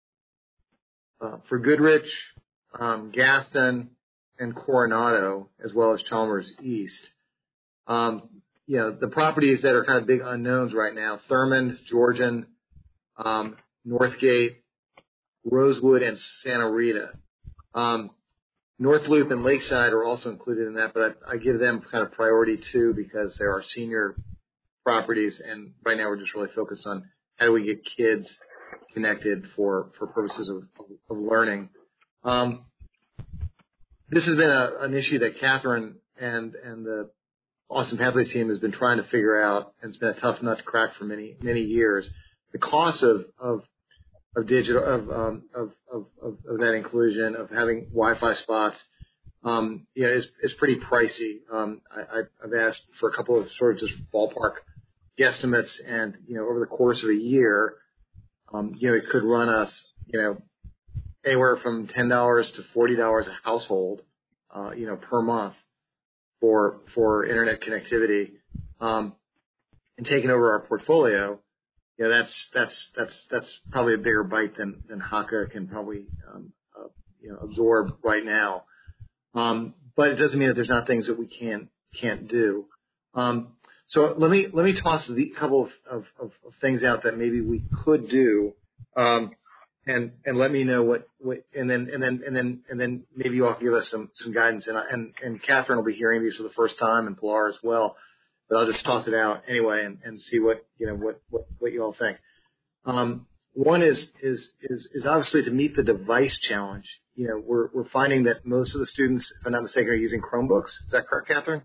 uh, for Goodrich, um, Gaston, and Coronado, as well as Chalmers East. Um, you know, the properties that are kind of big unknowns right now, Thurmond, Georgian, um, Northgate, Rosewood, and Santa Rita. Um, North Loop and Lakeside are also included in that, but I, I give them kind of priority too because they're our senior properties, and right now we're just really focused on how do we get kids connected for, for purposes of, of learning. Um, this has been a, an issue that Catherine and, and the Austin Pathways team has been trying to figure out, and it's been a tough nut to crack for many, many years. The cost of, of, of digital, of, um, of, of, of, of that inclusion, of having Wi-Fi spots, um, yeah, is, is pretty pricey. Um, I, I've asked for a couple of sort of just ballpark guesstimates, and, you know, over the course of a year, um, you know, it could run us, you know, anywhere from ten dollars to forty dollars a household, uh, you know, per month for, for internet connectivity. Um, and taking over our portfolio, you know, that's, that's, that's, that's probably a bigger bite than, than Haka can probably, um, uh, you know, absorb right now. Um, but it doesn't mean that there's not things that we can't, can't do. Um, so let me, let me toss a couple of, of, of, of things out that maybe we could do. Um, and, and let me know what, what, and then, and then, and then, and then maybe you all give us some, some guidance. And, and, and Catherine will be hearing these for the first time, and Pilar as well. But I'll just toss it out anyway and, and see what, you know, what, what, what you all think. Um, one is, is, is, is obviously to meet the device challenge. You know, we're, we're finding that most of the students, if I'm not mistaken, are using Chromebooks. Is that correct, Catherine?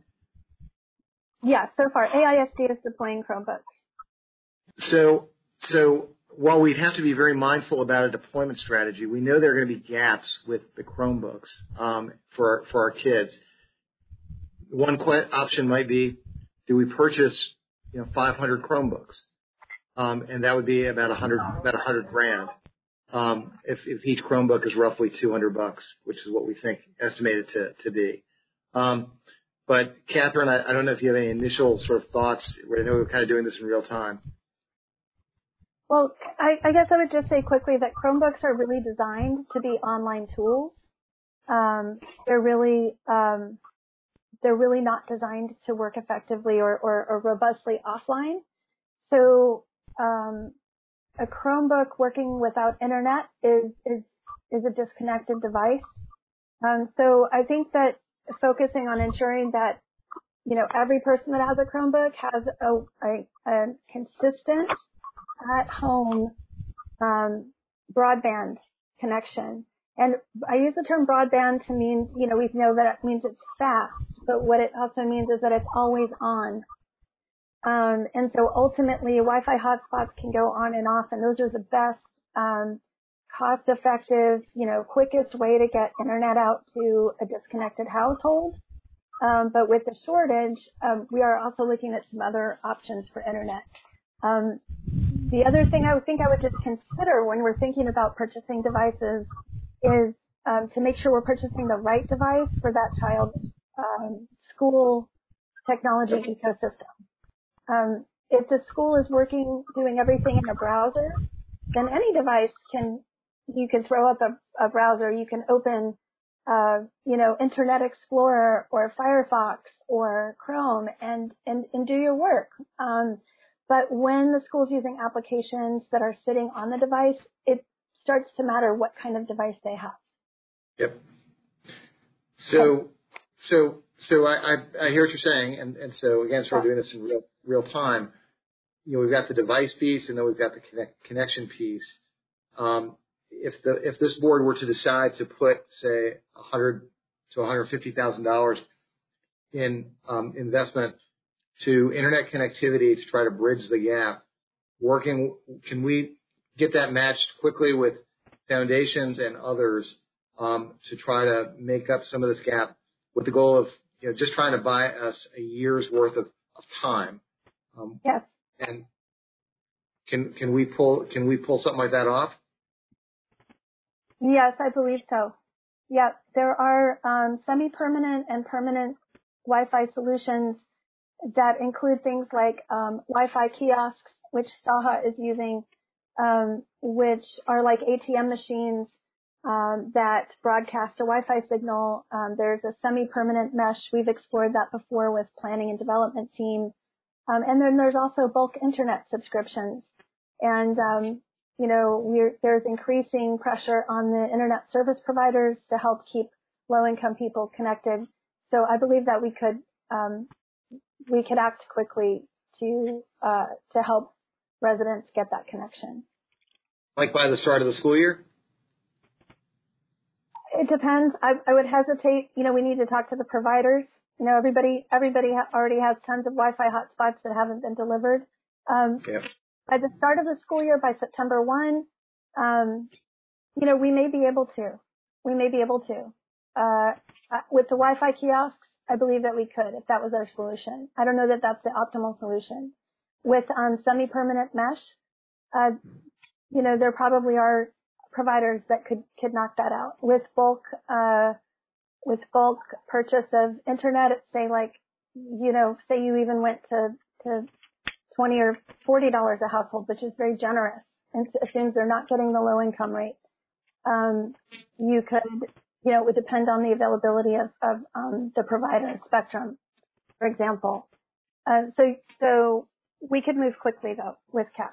Yeah, so far A I S D is deploying Chromebooks. So, so while we'd have to be very mindful about a deployment strategy, we know there are going to be gaps with the Chromebooks um, for for our kids. One qu- option might be, do we purchase, you know, five hundred Chromebooks, um, and that would be about a hundred about a hundred grand. Um, if, if each Chromebook is roughly two hundred bucks, which is what we think estimated to to be. Um, but Catherine, I, I don't know if you have any initial sort of thoughts. I know we're kind of doing this in real time. Well, I, I guess I would just say quickly that Chromebooks are really designed to be online tools. Um, they're really um, they're really not designed to work effectively or, or, or robustly offline. So um, a Chromebook working without internet is is is a disconnected device. Um, so I think that focusing on ensuring that you know every person that has a Chromebook has a, a, a consistent at home um, broadband connection. And I use the term broadband to mean, you know, we know that it means it's fast, but what it also means is that it's always on. Um, and so ultimately Wi-Fi hotspots can go on and off, and those are the best um, cost-effective, you know, quickest way to get internet out to a disconnected household. Um, but with the shortage, um, we are also looking at some other options for internet. Um, the other thing I would think I would just consider when we're thinking about purchasing devices is um, to make sure we're purchasing the right device for that child's um, school technology ecosystem. Um, if the school is working, doing everything in a browser, then any device can, you can throw up a, a browser, you can open, uh, you know, Internet Explorer or Firefox or Chrome and, and, and do your work. Um, but when the school's using applications that are sitting on the device, it starts to matter what kind of device they have. Yep. So, so, so I, I, I hear what you're saying, and, and so again, sort of doing this in real, real time. You know, we've got the device piece, and then we've got the connect, connection piece. Um, if the if this board were to decide to put, say, a hundred to one hundred fifty thousand dollars in um, investment to internet connectivity to try to bridge the gap, working, can we get that matched quickly with foundations and others um, to try to make up some of this gap with the goal of, you know, just trying to buy us a year's worth of, of time? Um, yes. And can can we pull can we pull something like that off? Yes, I believe so. Yeah, there are um, semi-permanent and permanent Wi-Fi solutions that include things like um, Wi-Fi kiosks, which Saha is using, um, which are like A T M machines um, that broadcast a Wi-Fi signal. Um, there's a semi-permanent mesh. We've explored that before with planning and development team. Um, and then there's also bulk internet subscriptions. And, um, you know, we're, there's increasing pressure on the internet service providers to help keep low-income people connected. So I believe that we could um, we could act quickly to uh, to help residents get that connection. Like by the start of the school year? It depends. I, I would hesitate. You know, we need to talk to the providers. You know, everybody everybody ha- already has tons of Wi-Fi hotspots that haven't been delivered. Um, yeah. By the start of the school year, by September first, um, you know, we may be able to. We may be able to. Uh, with the Wi-Fi kiosks, I believe that we could if that was our solution. I don't know that that's the optimal solution. With um, semi-permanent mesh, uh, you know, there probably are providers that could, could knock that out. With bulk, uh, with bulk purchase of internet, it's say like, you know, say you even went to, to twenty or forty dollars a household, which is very generous and assumes they're not getting the low income rate. Um, you could, you know, it would depend on the availability of, of um, the provider spectrum, for example. Uh, so, so we could move quickly though with cash.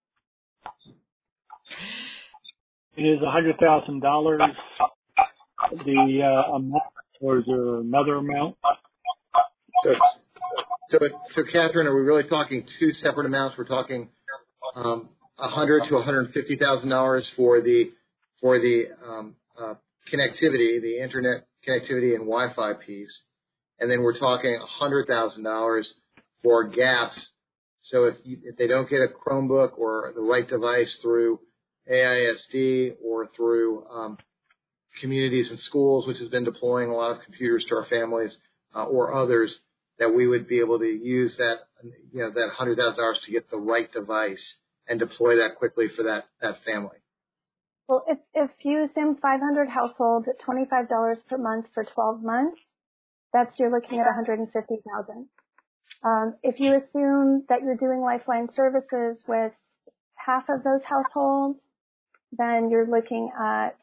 It is a hundred thousand dollars. The uh, amount, or is there another amount? So, so, so, Catherine, are we really talking two separate amounts? We're talking um, a hundred to one hundred fifty thousand dollars for the for the um, uh, connectivity, the internet connectivity and Wi-Fi piece, and then we're talking a hundred thousand dollars for gaps So if, you, if they don't get a Chromebook or the right device through A I S D or through um, communities and schools, which has been deploying a lot of computers to our families, uh, or others, that we would be able to use that, you know, that one hundred thousand dollars to get the right device and deploy that quickly for that, that family. Well, if, if you assume five hundred households at twenty-five dollars per month for twelve months, that's, you're looking at one hundred fifty thousand. Um, if you assume that you're doing Lifeline services with half of those households, then you're looking at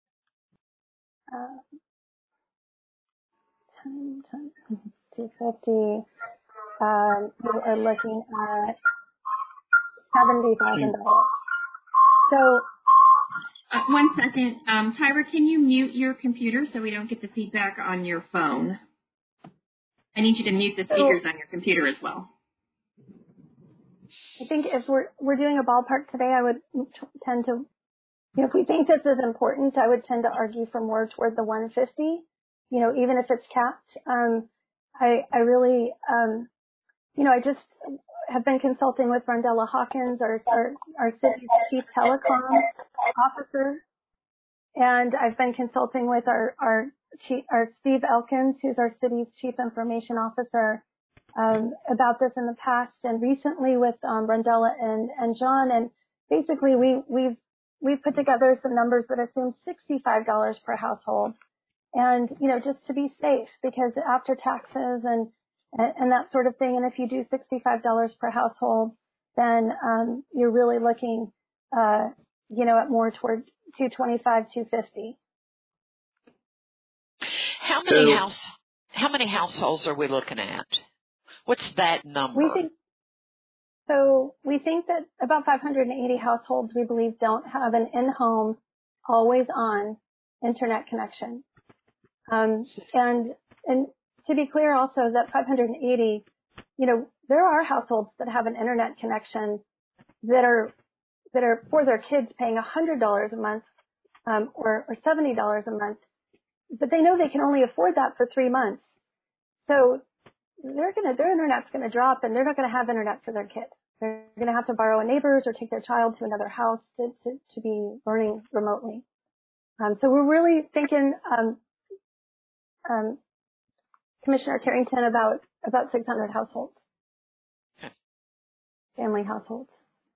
uh, ten, ten, two hundred fifty. Um, you are looking at seventy thousand dollars. So, uh, one second, um, Tyra, can you mute your computer so we don't get the feedback on your phone? I need you to mute the speakers on your computer as well. I think if we're we're doing a ballpark today, I would tend to, you know, if we think this is important, I would tend to argue for more toward the one hundred fifty. You know, even if it's capped. Um, I I really, um, you know, I just have been consulting with Rondella Hawkins, our our, our city's chief telecom officer, and I've been consulting with our our chief, our Steve Elkins, who's our city's chief information officer, um, about this in the past and recently with um, Rondella and and John. And basically, we we've we've put together some numbers that assume sixty-five dollars per household, and you know, just to be safe, because after taxes and and that sort of thing, and if you do sixty-five dollars per household, then um, you're really looking, uh, you know, at more toward two twenty-five, two fifty. How many So, house? How many households are we looking at? What's that number? We think so. We think that about five hundred eighty households, we believe, don't have an in-home, always-on internet connection. Um, and and to be clear, also that five hundred eighty, you know, there are households that have an internet connection that are that are for their kids paying one hundred dollars a month, um, or, or seventy dollars a month, but they know they can only afford that for three months. So they're gonna, their internet's gonna drop, and they're not gonna have internet for their kids. They're gonna have to borrow a neighbor's or take their child to another house to, to, to be learning remotely. Um, so we're really thinking, um, um, Commissioner Carrington, about, about six hundred households, family households.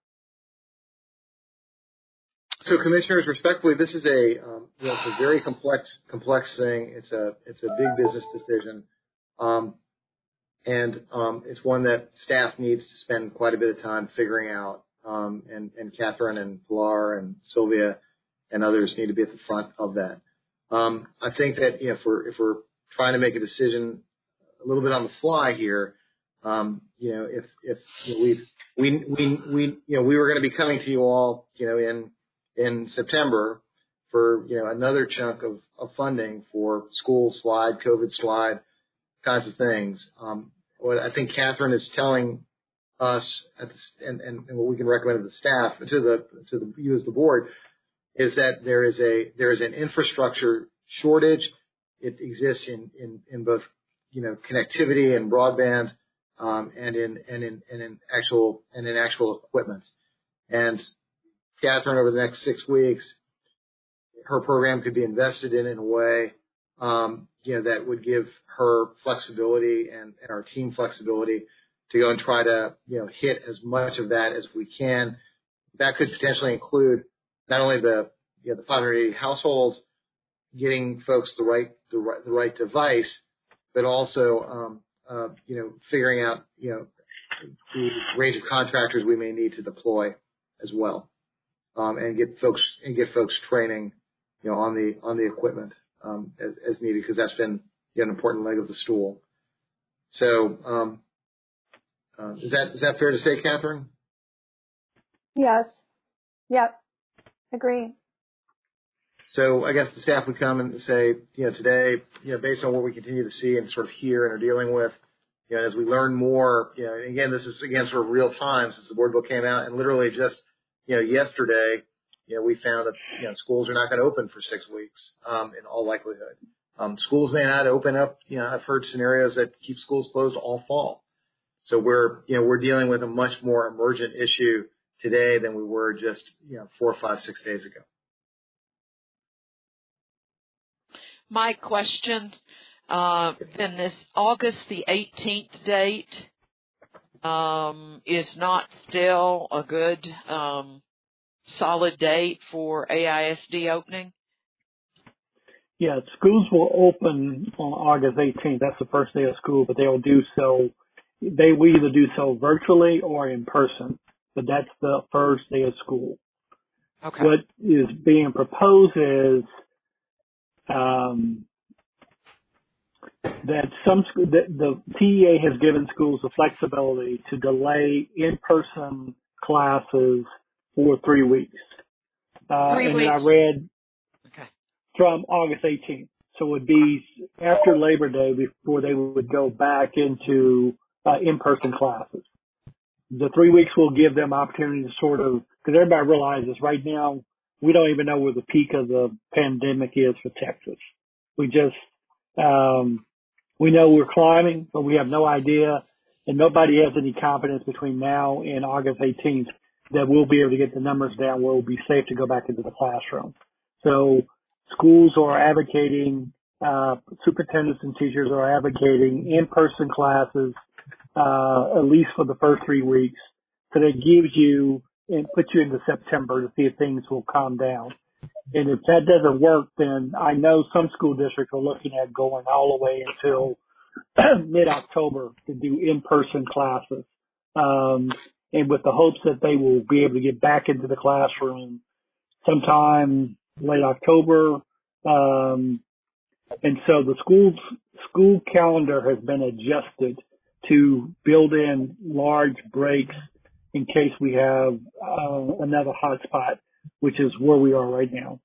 So, commissioners, respectfully, this is a um, you know, it's a very complex complex thing. It's a it's a big business decision, um, and um, it's one that staff needs to spend quite a bit of time figuring out. Um, and and Catherine and Pilar and Sylvia and others need to be at the front of that. Um, I think that, you know, if we're if we're trying to make a decision a little bit on the fly here, um, you know, if if you know, we we we we you know we were going to be coming to you all, you know, in in September for, you know, another chunk of, of funding for school slide, COVID slide, kinds of things. Um, what I think Catherine is telling us, at the, and, and, and what we can recommend to the staff, to the to the you as the board, is that there is a there is an infrastructure shortage. It exists in, in, in both, you know, connectivity and broadband, um, and in and in and in actual and in actual equipment. And Catherine, over the next six weeks, her program could be invested in in a way, um, you know, that would give her flexibility and, and our team flexibility to go and try to, you know, hit as much of that as we can. That could potentially include not only the, you know, the five hundred eighty households, getting folks the right, the right, the right device, but also, um, uh, you know, figuring out, you know, the range of contractors we may need to deploy as well. Um, and get folks and get folks training, you know, on the on the equipment um, as, as needed, because that's been, you know, an important leg of the stool. So, um, uh, is that is that fair to say, Catherine? Yes. Yep. Agree. So, I guess the staff would come and say, you know, today, you know, based on what we continue to see and sort of hear and are dealing with, you know, as we learn more, you know, again, this is again sort of real time since the board book came out, and literally just, you know, yesterday, you know, we found that, you know, schools are not going to open for six weeks, um, in all likelihood. Um, schools may not open up. You know, I've heard scenarios that keep schools closed all fall. So we're, you know, we're dealing with a much more emergent issue today than we were just, you know, four, five, six days ago. My question, uh, then this August the eighteenth date, um, is not still a good, um, solid date for A I S D opening? Yeah, schools will open on August eighteenth. That's the first day of school, but they will do so, they will either do so virtually or in person, but that's the first day of school. Okay. What is being proposed is, um, that some school, that the T E A has given schools the flexibility to delay in-person classes for three weeks. Uh, Three and weeks. then I read Okay. from August eighteenth. So it would be after Labor Day before they would go back into uh, in-person classes. The three weeks will give them opportunity to sort of, because everybody realizes right now we don't even know where the peak of the pandemic is for Texas. We just, um, we know we're climbing, but we have no idea, and nobody has any confidence between now and August eighteenth that we'll be able to get the numbers down where it will be safe to go back into the classroom. So schools are advocating, uh, superintendents and teachers are advocating in-person classes, uh, at least for the first three weeks. So that gives you and puts you into September to see if things will calm down. And if that doesn't work, then I know some school districts are looking at going all the way until mid-October to do in-person classes. Um, and with the hopes that they will be able to get back into the classroom sometime late October. Um, and so the school's school calendar has been adjusted to build in large breaks in case we have uh, another hotspot, which is where we are right now.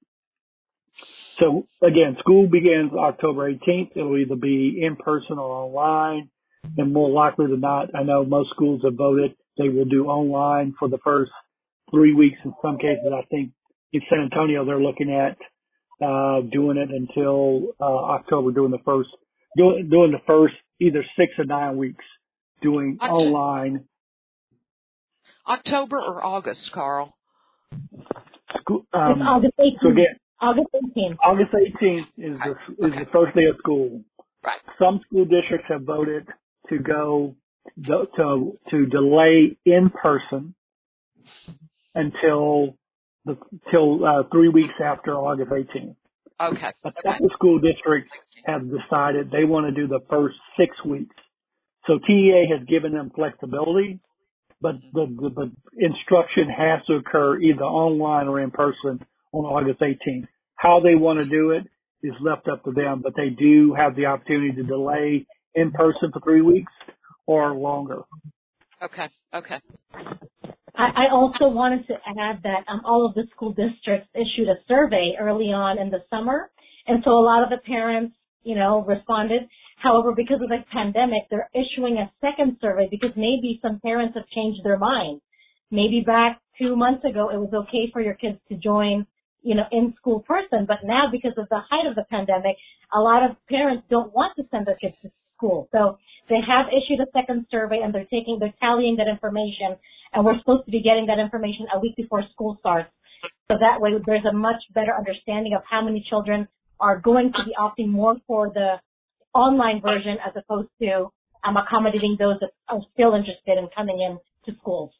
So again, school begins October eighteenth. It'll either be in person or online, and more likely than not, I know most schools have voted they will do online for the first three weeks. In some cases, I think in San Antonio they're looking at uh, doing it until uh, October, doing the first doing, doing the first either six or nine weeks doing October. online. October or August, Carl? School, um, It's August eighteenth. So again, August eighteenth. August eighteenth is the is Okay. the first day of school. Right. Some school districts have voted to go to to delay in person until the till uh, three weeks after August eighteenth. Okay. A couple of school districts have decided they want to do the first six weeks. So T E A has given them flexibility, but the, the, the instruction has to occur either online or in person on August eighteenth. How they want to do it is left up to them, but they do have the opportunity to delay in person for three weeks or longer. Okay. Okay. I, I also wanted to add that um, all of the school districts issued a survey early on in the summer, and so a lot of the parents, you know, responded. However, because of the pandemic, they're issuing a second survey because maybe some parents have changed their mind. Maybe back two months ago, it was okay for your kids to join, you know, in-school person, but now because of the height of the pandemic, a lot of parents don't want to send their kids to school. So they have issued a second survey, and they're taking, they're tallying that information, and we're supposed to be getting that information a week before school starts. So that way there's a much better understanding of how many children are going to be opting more for the online version as opposed to um, accommodating those that are still interested in coming in to schools.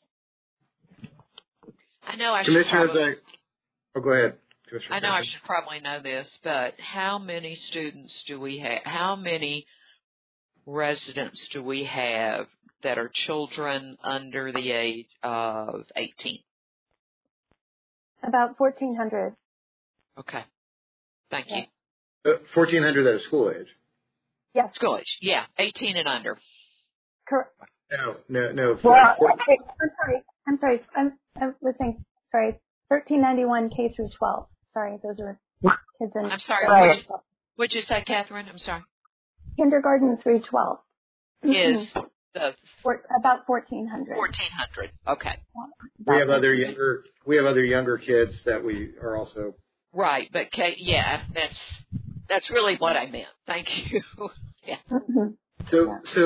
I know I should Commissioners, probably, I, oh, go ahead. Commissioner I know I Carson. should probably know this, but how many students do we have? How many residents do we have that are children under the age of eighteen? About fourteen hundred. Okay. Thank you. Uh, fourteen hundred that are school age. Yes. School age. Yeah. eighteen and under. Correct. No, no, no. Well, four- okay, I'm sorry. I'm sorry. I'm, I was saying, sorry, thirteen ninety-one K through twelve. Sorry, those are kids in I'm sorry. Right. What'd you, what'd you say, Catherine? I'm sorry. kindergarten through twelve. Is the For, about fourteen hundred. fourteen hundred. Okay. we have other younger, we have other younger kids that we are also. Right, but Kate, yeah, that's that's really what I meant. Thank you. Yeah. Mm-hmm. So, so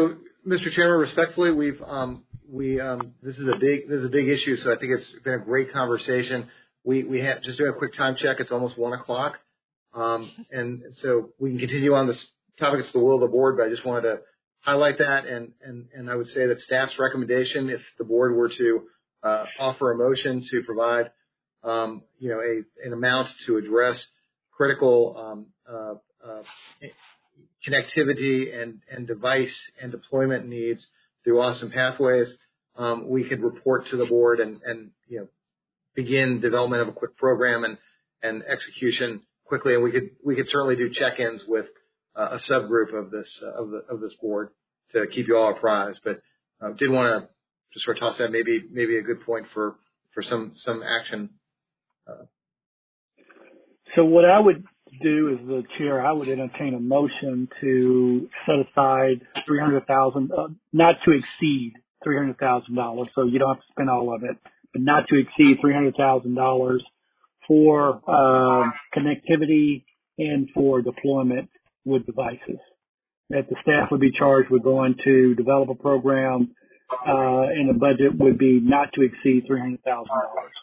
Mister Chairman, respectfully, we've um, we um, this is a big this is a big issue, so I think it's been a great conversation. We we have just do a quick time check. It's almost one o'clock, um, and so we can continue on this topic. It's the will of the board, but I just wanted to highlight that, and and and I would say that staff's recommendation, if the board were to uh, offer a motion to provide, um, you know, a an amount to address critical um, uh, uh, connectivity and, and device and deployment needs through Austin Pathways, um, we could report to the board and, and, you know, begin development of a quick program and, and execution quickly. And we could, we could certainly do check-ins with uh, a subgroup of this, uh, of the, of this board to keep you all apprised. But uh, did want to just sort of toss that maybe, maybe a good point for, for some, some action. Uh, so what I would do as the chair, I would entertain a motion to set aside three hundred thousand dollars, uh, not to exceed three hundred thousand dollars, so you don't have to spend all of it, but not to exceed three hundred thousand dollars for uh, connectivity and for deployment with devices. That the staff would be charged with going to develop a program, uh, and the budget would be not to exceed three hundred thousand dollars.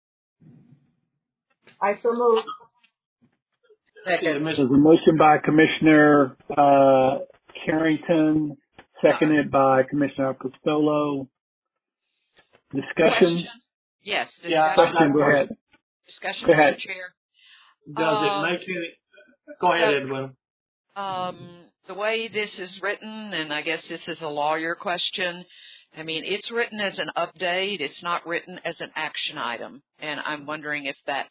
I so move. Second. There's a motion by Commissioner uh, Carrington, seconded by Commissioner Costolo. Discussion? Question. Yes. Discussion. Yeah, Question, go ahead. Discussion, Go ahead. Mister Chair. Does Um, it make any? Go ahead, Edwin. Um, the way this is written, and I guess this is a lawyer question, I mean, it's written as an update. It's not written as an action item. And I'm wondering if that's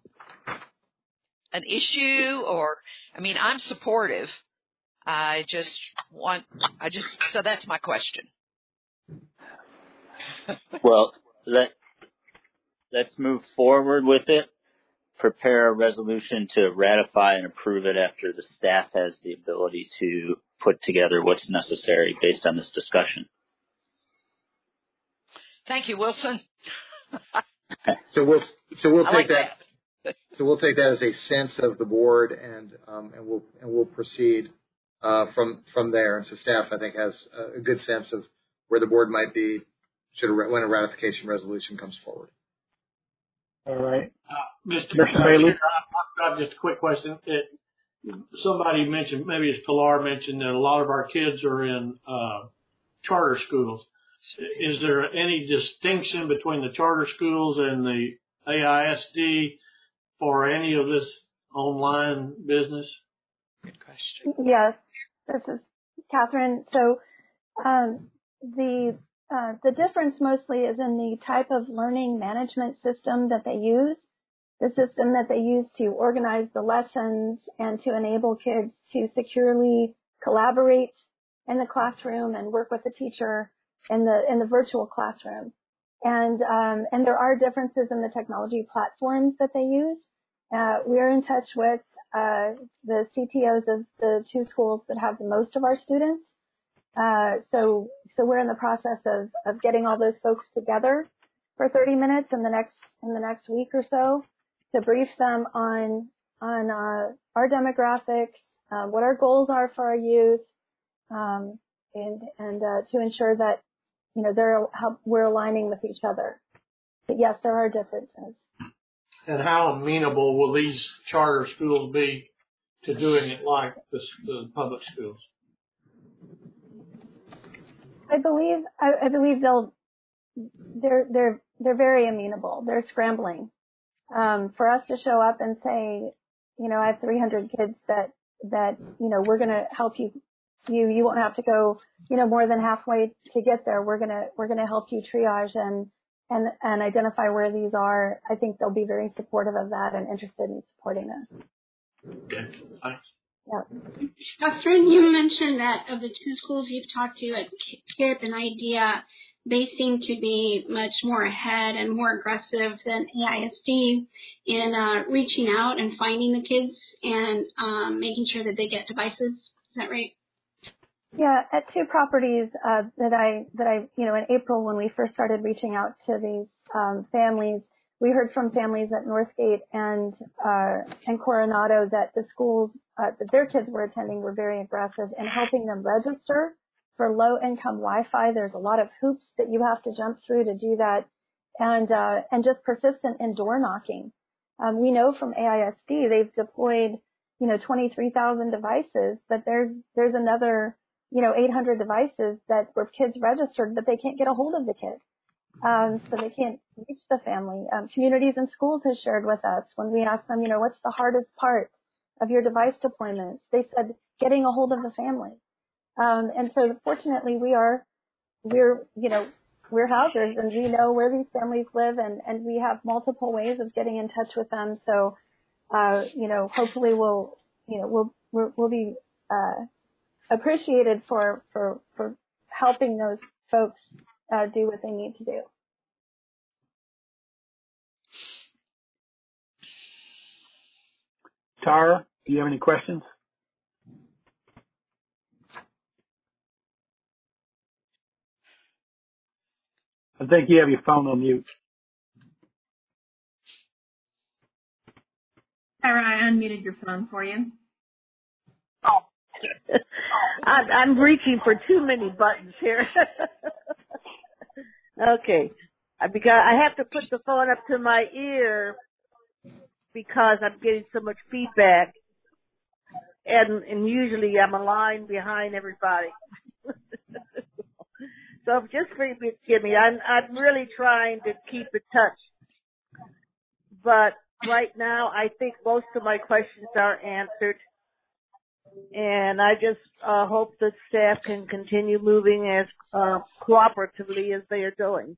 an issue or, I mean, I'm supportive. I just want, I just, so that's my question. Well, let, let's move forward with it. Prepare a resolution to ratify and approve it after the staff has the ability to put together what's necessary based on this discussion. Thank you, Wilson. So we'll so we'll I take like that, that. so we'll take that as a sense of the board, and um, and we'll and we'll proceed uh, from from there. And so staff, I think, has a good sense of where the board might be should a, when a ratification resolution comes forward. All right. Uh, Mister Mister Bailey? Chair, I've got just a quick question. It, somebody mentioned, maybe it's Pilar mentioned, that a lot of our kids are in uh, charter schools. Is there any distinction between the charter schools and the A I S D for any of this online business? Good question. Yes, this is Catherine. So um, the uh, the difference mostly is in the type of learning management system that they use, the system that they use to organize the lessons and to enable kids to securely collaborate in the classroom and work with the teacher in the in the virtual classroom. And um, and there are differences in the technology platforms that they use. Uh, we're in touch with uh, the C T Os of the two schools that have the most of our students. Uh, so so we're in the process of, of getting all those folks together for thirty minutes in the next in the next week or so to brief them on on uh, our demographics, uh, what our goals are for our youth, um, and and uh, to ensure that you know they're how we're aligning with each other. But yes, there are differences. And how amenable will these charter schools be to doing it like the, the public schools? I believe I, I believe they'll they're they're they're very amenable. They're scrambling um, for us to show up and say, you know, I have three hundred kids that that you know we're going to help you. You you won't have to go you know more than halfway to get there. We're gonna we're gonna help you triage and and and identify where these are. I think they'll be very supportive of that and interested in supporting us. Okay, thanks. Yeah. Catherine, you mentioned that of the two schools you've talked to at K I P and IDEA, they seem to be much more ahead and more aggressive than A I S D in uh, reaching out and finding the kids and um, making sure that they get devices. Is that right? Yeah, at two properties uh, that I that I you know in April when we first started reaching out to these um, families, we heard from families at Northgate and uh, and Coronado that the schools uh, that their kids were attending were very aggressive in helping them register For low-income Wi-Fi, there's a lot of hoops that you have to jump through to do that, and uh, and just persistent in door knocking. Um, we know from A I S D they've deployed, you know, twenty-three thousand devices, but there's there's another, you know, eight hundred devices that were kids registered, but they can't get a hold of the kids, um, so they can't reach the family. Um, communities and schools have shared with us when we asked them, you know, what's the hardest part of your device deployments? They said getting a hold of the family. Um, and so fortunately we are, we're, you know, we're housers and we know where these families live and, and we have multiple ways of getting in touch with them. So, uh, you know, hopefully we'll, you know, we'll, we'll, we'll be, uh, appreciated for, for, for helping those folks, uh, do what they need to do. Tara, do you have any questions? I think you have your phone on mute. Tara, I unmuted your phone for you. Oh. I'm reaching for too many buttons here. Okay. Because I have to put the phone up to my ear because I'm getting so much feedback. And, and usually I'm a line behind everybody. So just forgive me. I'm, I'm really trying to keep in touch. But right now, I think most of my questions are answered. And I just uh, hope that staff can continue moving as uh, cooperatively as they are doing.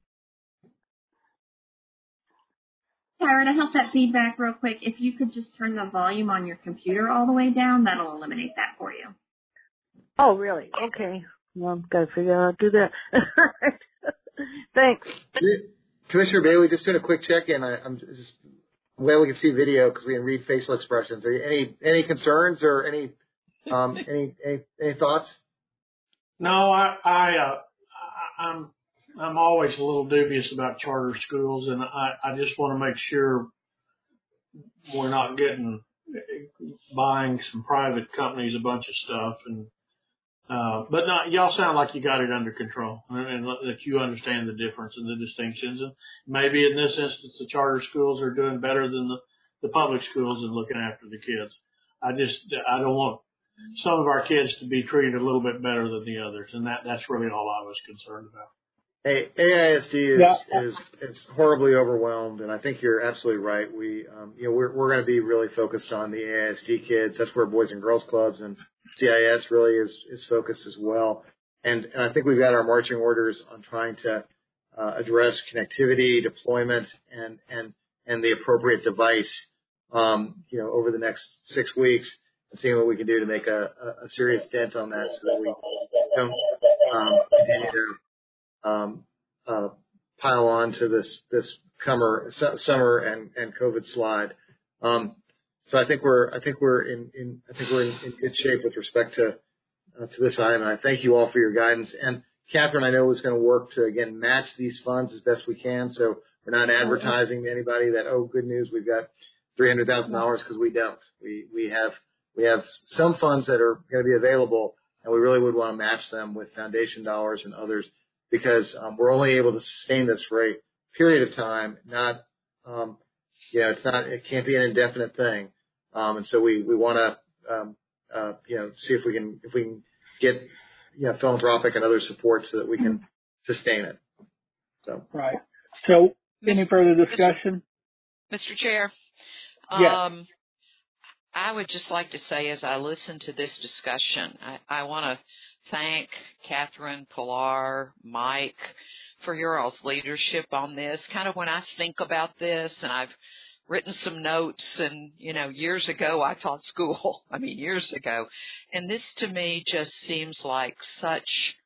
Tara, to help that feedback real quick, if you could just turn the volume on your computer all the way down, that'll eliminate that for you. Oh, really? Okay. Well, I've got to figure out how to do that. Thanks. Commissioner Bailey, just doing a quick check-in. I, I'm just glad we can see video because we can read facial expressions. Are you, any any concerns or any um any any, any thoughts? No, I I uh, I'm I'm always a little dubious about charter schools, and I I just want to make sure we're not getting buying some private companies a bunch of stuff and. Uh, but not, y'all sound like you got it under control and, and that you understand the difference and the distinctions. And maybe in this instance, the charter schools are doing better than the, the public schools in looking after the kids. I just, I don't want some of our kids to be treated a little bit better than the others. And that, that's really all I was concerned about. Hey, A I S D is, yeah. is, is horribly overwhelmed. And I think you're absolutely right. We, um, you know, we're, we're going to be really focused on the A I S D kids. That's where Boys and Girls Clubs and C I S really is, is focused as well. And, and I think we've got our marching orders on trying to uh, address connectivity, deployment, and, and, and the appropriate device, um, you know, over the next six weeks and seeing what we can do to make a, a, a serious dent on that so that we don't um, continue to um, uh, pile on to this, this summer, summer and, and COVID slide. Um, So I think we're I think we're in, in I think we're in, in good shape with respect to uh, to this item. And I thank you all for your guidance. And Catherine, I know is going to work to again match these funds as best we can. So we're not advertising to anybody that oh good news we've got three hundred thousand dollars because we don't. We we have we have some funds that are going to be available, and we really would want to match them with foundation dollars and others because um, we're only able to sustain this for a period of time. Not um, you know it's not it can't be an indefinite thing. Um, and so we, we want to, um, uh, you know, see if we can, if we can get, you know, philanthropic and other support so that we can sustain it. So. Right. So any further discussion? Mister Chair. Yes. Um, I would just like to say as I listen to this discussion, I, I want to thank Catherine, Pilar, Mike for your all's leadership on this. Kind of when I think about this and I've written some notes and, you know, years ago I taught school. I mean, years ago. And this to me just seems like such,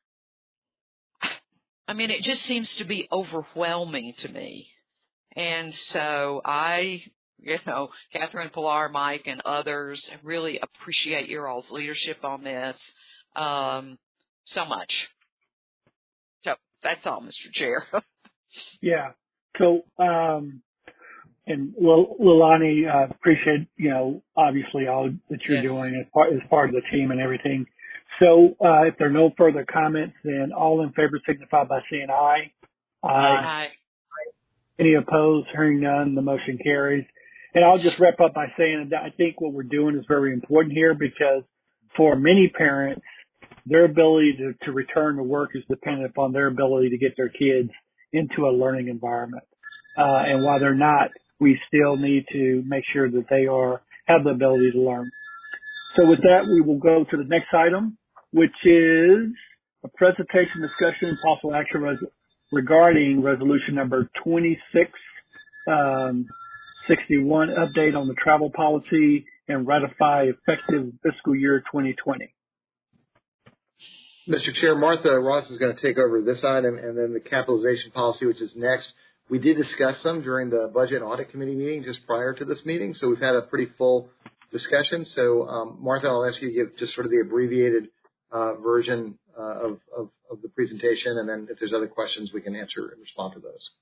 I mean, it just seems to be overwhelming to me. And so I, you know, Catherine, Pilar, Mike, and others really appreciate your all's leadership on this um, so much. So that's all, Mister Chair. Yeah. So, um, And Leilani, uh, appreciate, you know, obviously all that you're yes. doing as part, as part of the team and everything. So uh, if there are no further comments, then all in favor signify by saying aye. Aye. Aye. Any opposed? Hearing none, the motion carries. And I'll just wrap up by saying that I think what we're doing is very important here because for many parents, their ability to, to return to work is dependent upon their ability to get their kids into a learning environment. Uh, and while they're not, we still need to make sure that they are have the ability to learn. So with that, we will go to the next item, which is a presentation, discussion, and possible action res- regarding resolution number twenty-six sixty-one, update on the travel policy and ratify effective fiscal year twenty twenty. Mister Chair, Martha Ross is going to take over this item and then the capitalization policy, which is next. We did discuss them during the Budget and Audit Committee meeting just prior to this meeting, so we've had a pretty full discussion. So, um, Martha, I'll ask you to give just sort of the abbreviated uh, version uh, of, of, of the presentation, and then if there's other questions, we can answer and respond to those.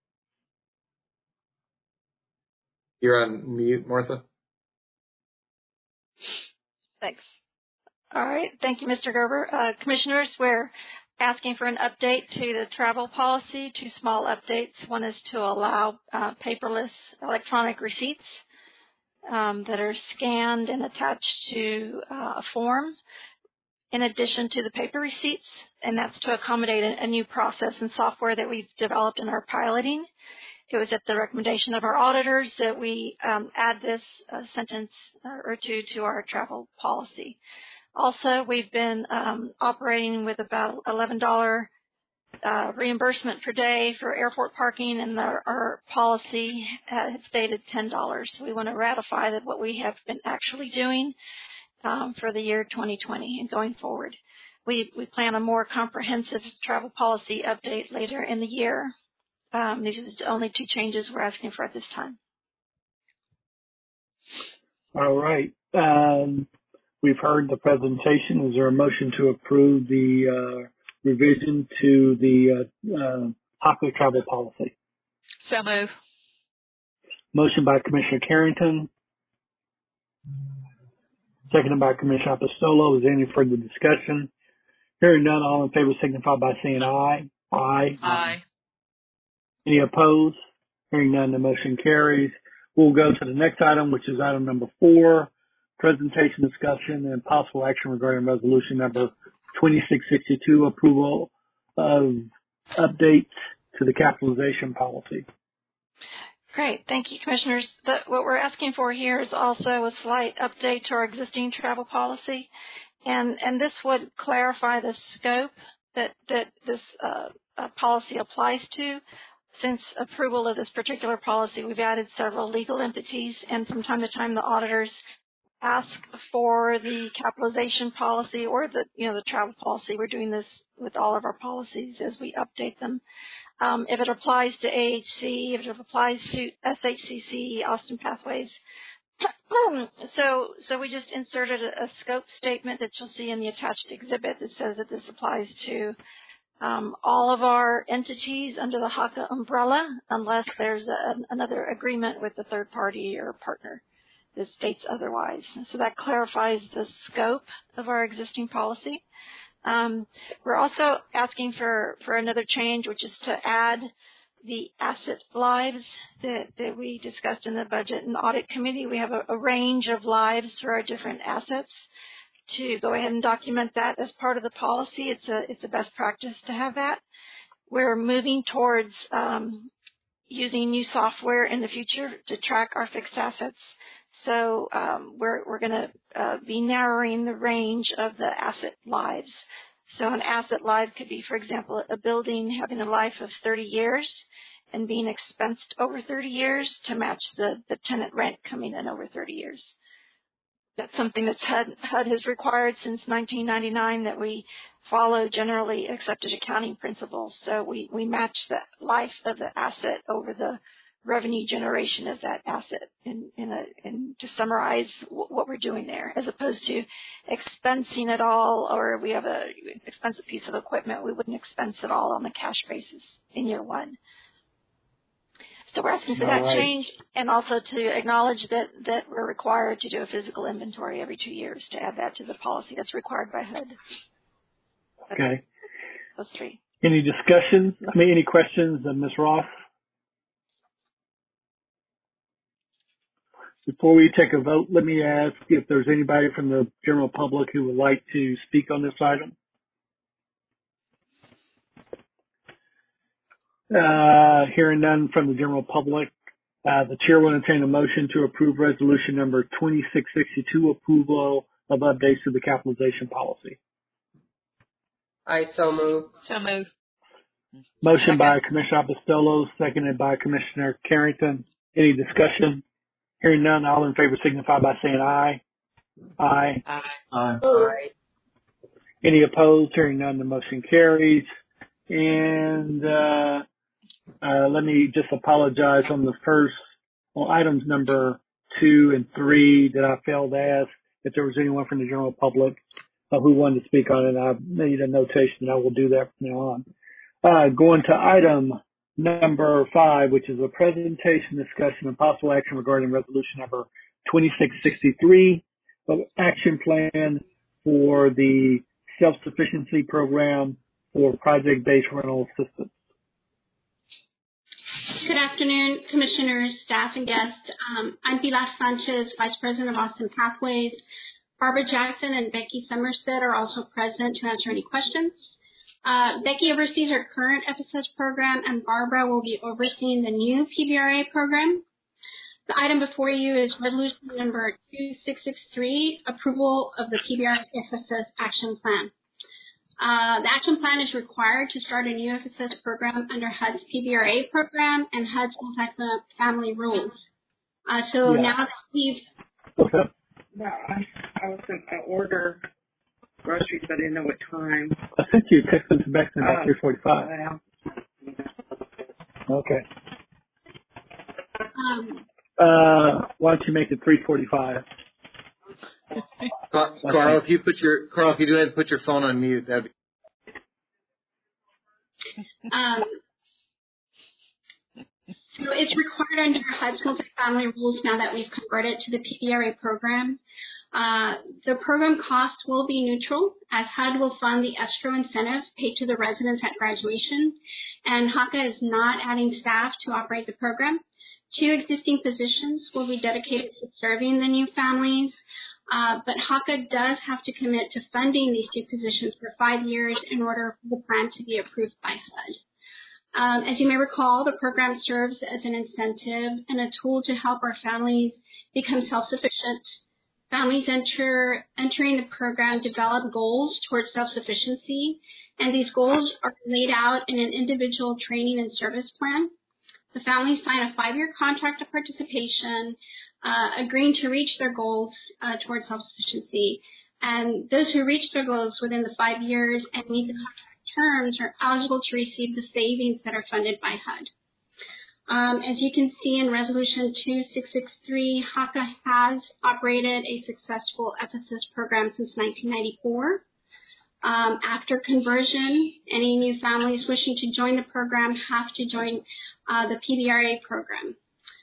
You're on mute, Martha. Thanks. All right. Thank you, Mister Gerber. Uh, commissioners, we're asking for an update to the travel policy, two small updates. One is to allow uh, paperless electronic receipts um, that are scanned and attached to uh, a form in addition to the paper receipts, and that's to accommodate a, a new process and software that we've developed in our piloting. It was at the recommendation of our auditors that we um, add this uh, sentence or two to our travel policy. Also, we've been um, operating with about eleven dollars uh, reimbursement per day for airport parking, and our, our policy uh, had stated ten dollars. So we want to ratify that what we have been actually doing um, for the year twenty twenty and going forward. We, we plan a more comprehensive travel policy update later in the year. Um, these are the only two changes we're asking for at this time. All right. Um, we've heard the presentation. Is there a motion to approve the uh, revision to the uh, uh, HACA travel policy? So move. Motion by Commissioner Carrington. Seconded by Commissioner Apostolo. Is there any further discussion? Hearing none, all in favor signify by saying aye. Aye. Aye. Any opposed? Hearing none, the motion carries. We'll go to the next item, which is item number four, presentation, discussion, and possible action regarding resolution number twenty-six sixty-two, approval of updates to the capitalization policy. Great. Thank you, Commissioners. The, what we're asking for here is also a slight update to our existing travel policy, and, and this would clarify the scope that, that this uh, uh, policy applies to. Since approval of this particular policy, we've added several legal entities, and from time to time the auditors ask for the capitalization policy or the, you know, the travel policy. We're doing this with all of our policies as we update them. Um, if it applies to A H C, if it applies to S H C C, Austin Pathways. so, so we just inserted a, a scope statement that you'll see in the attached exhibit that says that this applies to Um, all of our entities under the HACA umbrella, unless there's a, another agreement with the third party or partner that states otherwise. So that clarifies the scope of our existing policy. Um, we're also asking for, for another change, which is to add the asset lives that, that we discussed in the Budget and Audit Committee. We have a, a range of lives for our different assets. To go ahead and document that as part of the policy. It's a it's a best practice to have that. We're moving towards um, using new software in the future to track our fixed assets. So um, we're we're going to uh, be narrowing the range of the asset lives. So an asset life could be, for example, a building having a life of thirty years and being expensed over thirty years to match the, the tenant rent coming in over thirty years. That's something that H U D, H U D has required since nineteen ninety-nine, that we follow generally accepted accounting principles. So we, we match the life of the asset over the revenue generation of that asset in, in, a, in to summarize w- what we're doing there, as opposed to expensing it all, or we have a expensive piece of equipment, we wouldn't expense it all on the cash basis in year one. So we're asking for All that right. change, and also to acknowledge that, that we're required to do a physical inventory every two years, to add that to the policy that's required by H U D. That's, Okay. those three. Any discussions? I mean, any questions, uh, Miz Ross? Before we take a vote, let me ask if there's anybody from the general public who would like to speak on this item. Uh, hearing none from the general public, uh, the chair will entertain a motion to approve resolution number twenty-six sixty-two, approval of updates to the capitalization policy. I so move. So move. Motion by Commissioner Apostolo, seconded by Commissioner Carrington. Any discussion? Hearing none, all in favor signify by saying aye. Aye. Aye. Aye. Aye. Any opposed? Hearing none, the motion carries. And uh, uh, let me just apologize on the first, on items number two and three that I failed to ask if there was anyone from the general public uh, who wanted to speak on it. I made a notation, and I will do that from now on. Uh, going to item number five, which is a presentation, discussion, and possible action regarding resolution number twenty-six sixty-three, of action plan for the self-sufficiency program for project-based rental assistance. Good afternoon, commissioners, staff, and guests. Um, I'm Pilar Sanchez, Vice President of Austin Pathways. Barbara Jackson and Becky Somerstead are also present to answer any questions. Uh, Becky oversees our current F S S program, and Barbara will be overseeing the new P B R A program. The item before you is resolution number twenty-six sixty-three, approval of the P B R A F S S action plan. Uh, the action plan is required to start a new F S S program under H U D's P B R A program and H U D's multi-family rules. Uh, so Yeah. now that we've... Okay. No, I, I was going to order groceries, but I didn't know what time. I sent you a text message back in about Oh, three forty-five. well, Okay. Um, Uh, why don't you make it three forty-five? Uh, Carl, if you put your Carl, if you do that, put your phone on mute. That'd be Um, so it's required under H U D's multi-family rules now that we've converted to the P B R A program. Uh, the program cost will be neutral, as H U D will fund the escrow incentive paid to the residents at graduation, and H A C A is not adding staff to operate the program. Two existing positions will be dedicated to serving the new families, uh, but H A C A does have to commit to funding these two positions for five years in order for the plan to be approved by H U D. Um, as you may recall, the program serves as an incentive and a tool to help our families become self-sufficient. Families enter, entering the program develop goals towards self-sufficiency, and these goals are laid out in an individual training and service plan. The families sign a five-year contract of participation, uh, agreeing to reach their goals uh, towards self-sufficiency. And those who reach their goals within the five years and meet the contract terms are eligible to receive the savings that are funded by H U D. Um, as you can see in Resolution twenty-six sixty-three, H A C A has operated a successful F S S program since nineteen ninety-four. Um, after conversion, any new families wishing to join the program have to join uh, the P B R A program.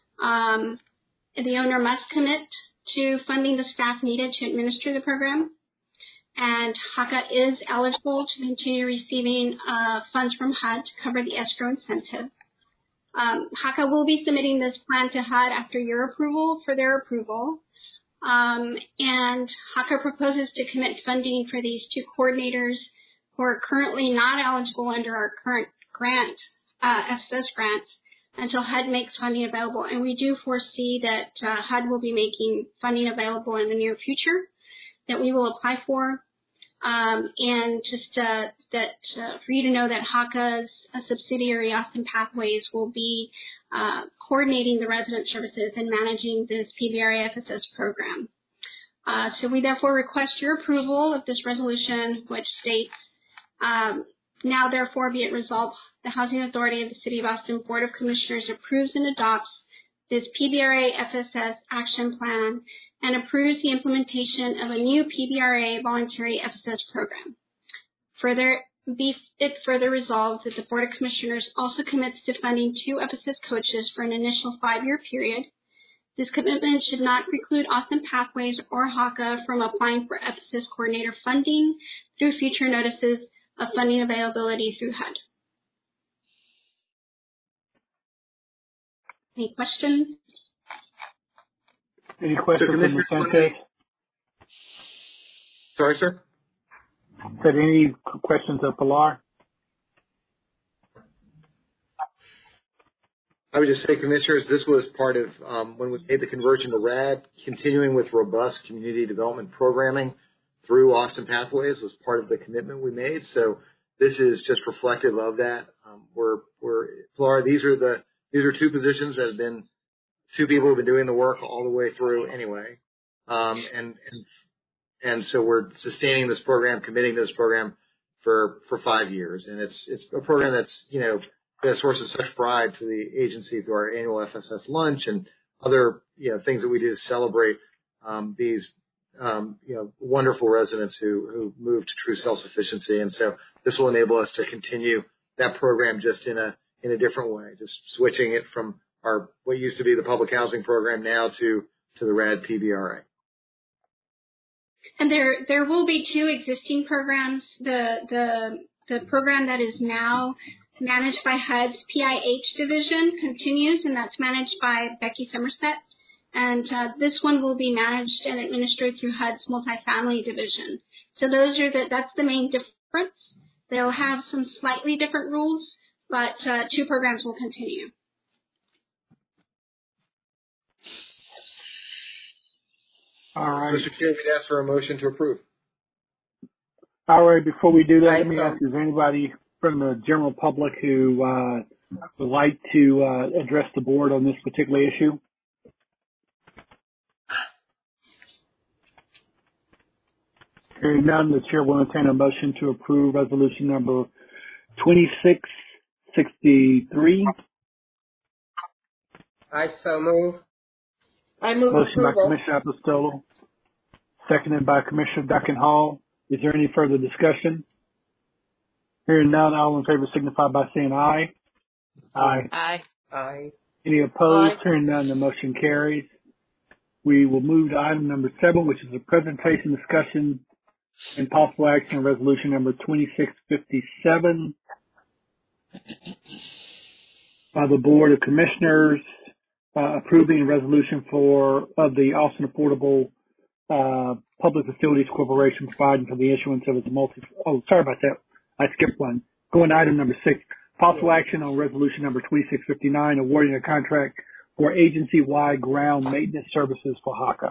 Um, the owner must commit to funding the staff needed to administer the program, and H A C A is eligible to continue receiving uh, funds from H U D to cover the escrow incentive. Um, H A C A will be submitting this plan to H U D after your approval for their approval. Um, and H A C A proposes to commit funding for these two coordinators who are currently not eligible under our current grant, uh, F S S grants, until H U D makes funding available. And we do foresee that uh, H U D will be making funding available in the near future that we will apply for. Um, and just uh, that uh, for you to know that H A C A's a subsidiary, Austin Pathways, will be uh, coordinating the resident services and managing this P B R A F S S program. Uh, so we therefore request your approval of this resolution, which states, um, now therefore be it resolved, the Housing Authority of the City of Austin Board of Commissioners approves and adopts this P B R A F S S action plan and approves the implementation of a new P B R A voluntary F S S program. Further, be it further resolved that the Board of Commissioners also commits to funding two Ephesus coaches for an initial five-year period. This commitment should not preclude Austin Pathways or HACA from applying for Ephesus coordinator funding through future notices of funding availability through H U D. Any questions? Any questions so from the Sanchez? Sorry, sir? Said any questions of Pilar? I would just say, Commissioners, this was part of um, when we made the conversion to R A D, continuing with robust community development programming through Austin Pathways was part of the commitment we made. So this is just reflective of that. Um, we're, we're, Pilar, these are the, these are two positions that have been, two people who have been doing the work all the way through anyway. Um, and, and, and so we're sustaining this program, committing to this program for, for five years. And it's, it's a program that's, you know, been a source of such pride to the agency through our annual F S S lunch and other, you know, things that we do to celebrate, um, these, um, you know, wonderful residents who, who move to true self-sufficiency. And so this will enable us to continue that program just in a, in a different way, just switching it from our, what used to be the public housing program now to, to the R A D P B R A. And there, there will be two existing programs. The, the, the program that is now managed by H U D's P I H division continues, and that's managed by Becky Somerset. And uh, this one will be managed and administered through H U D's multifamily division. So those are the, that's the main difference. They'll have some slightly different rules, but uh, two programs will continue. All right. Mister Chair, we'd ask for a motion to approve. All right. Before we do that, Right, let me so- ask: is there anybody from the general public who uh, would like to uh, address the board on this particular issue? Hearing none, the chair will entertain a motion to approve resolution number twenty-six sixty-three. I so move. I move Motion by approval. Commissioner Apostolo, seconded by Commissioner Duncan Hall. Is there any further discussion? Hearing none, all in favor signify by saying aye. Aye. Aye. Aye. Any opposed? Aye. Hearing none, the motion carries. We will move to item number seven, which is a presentation, discussion, and possible action on resolution number twenty-six fifty-seven by the Board of Commissioners, uh, approving a resolution for of the Austin Affordable uh, Public Facilities Corporation providing for the issuance of its multi. Oh, sorry about that. I skipped one. Going to item number six, possible action on resolution number twenty-six fifty-nine, awarding a contract for agency-wide ground maintenance services for HACA.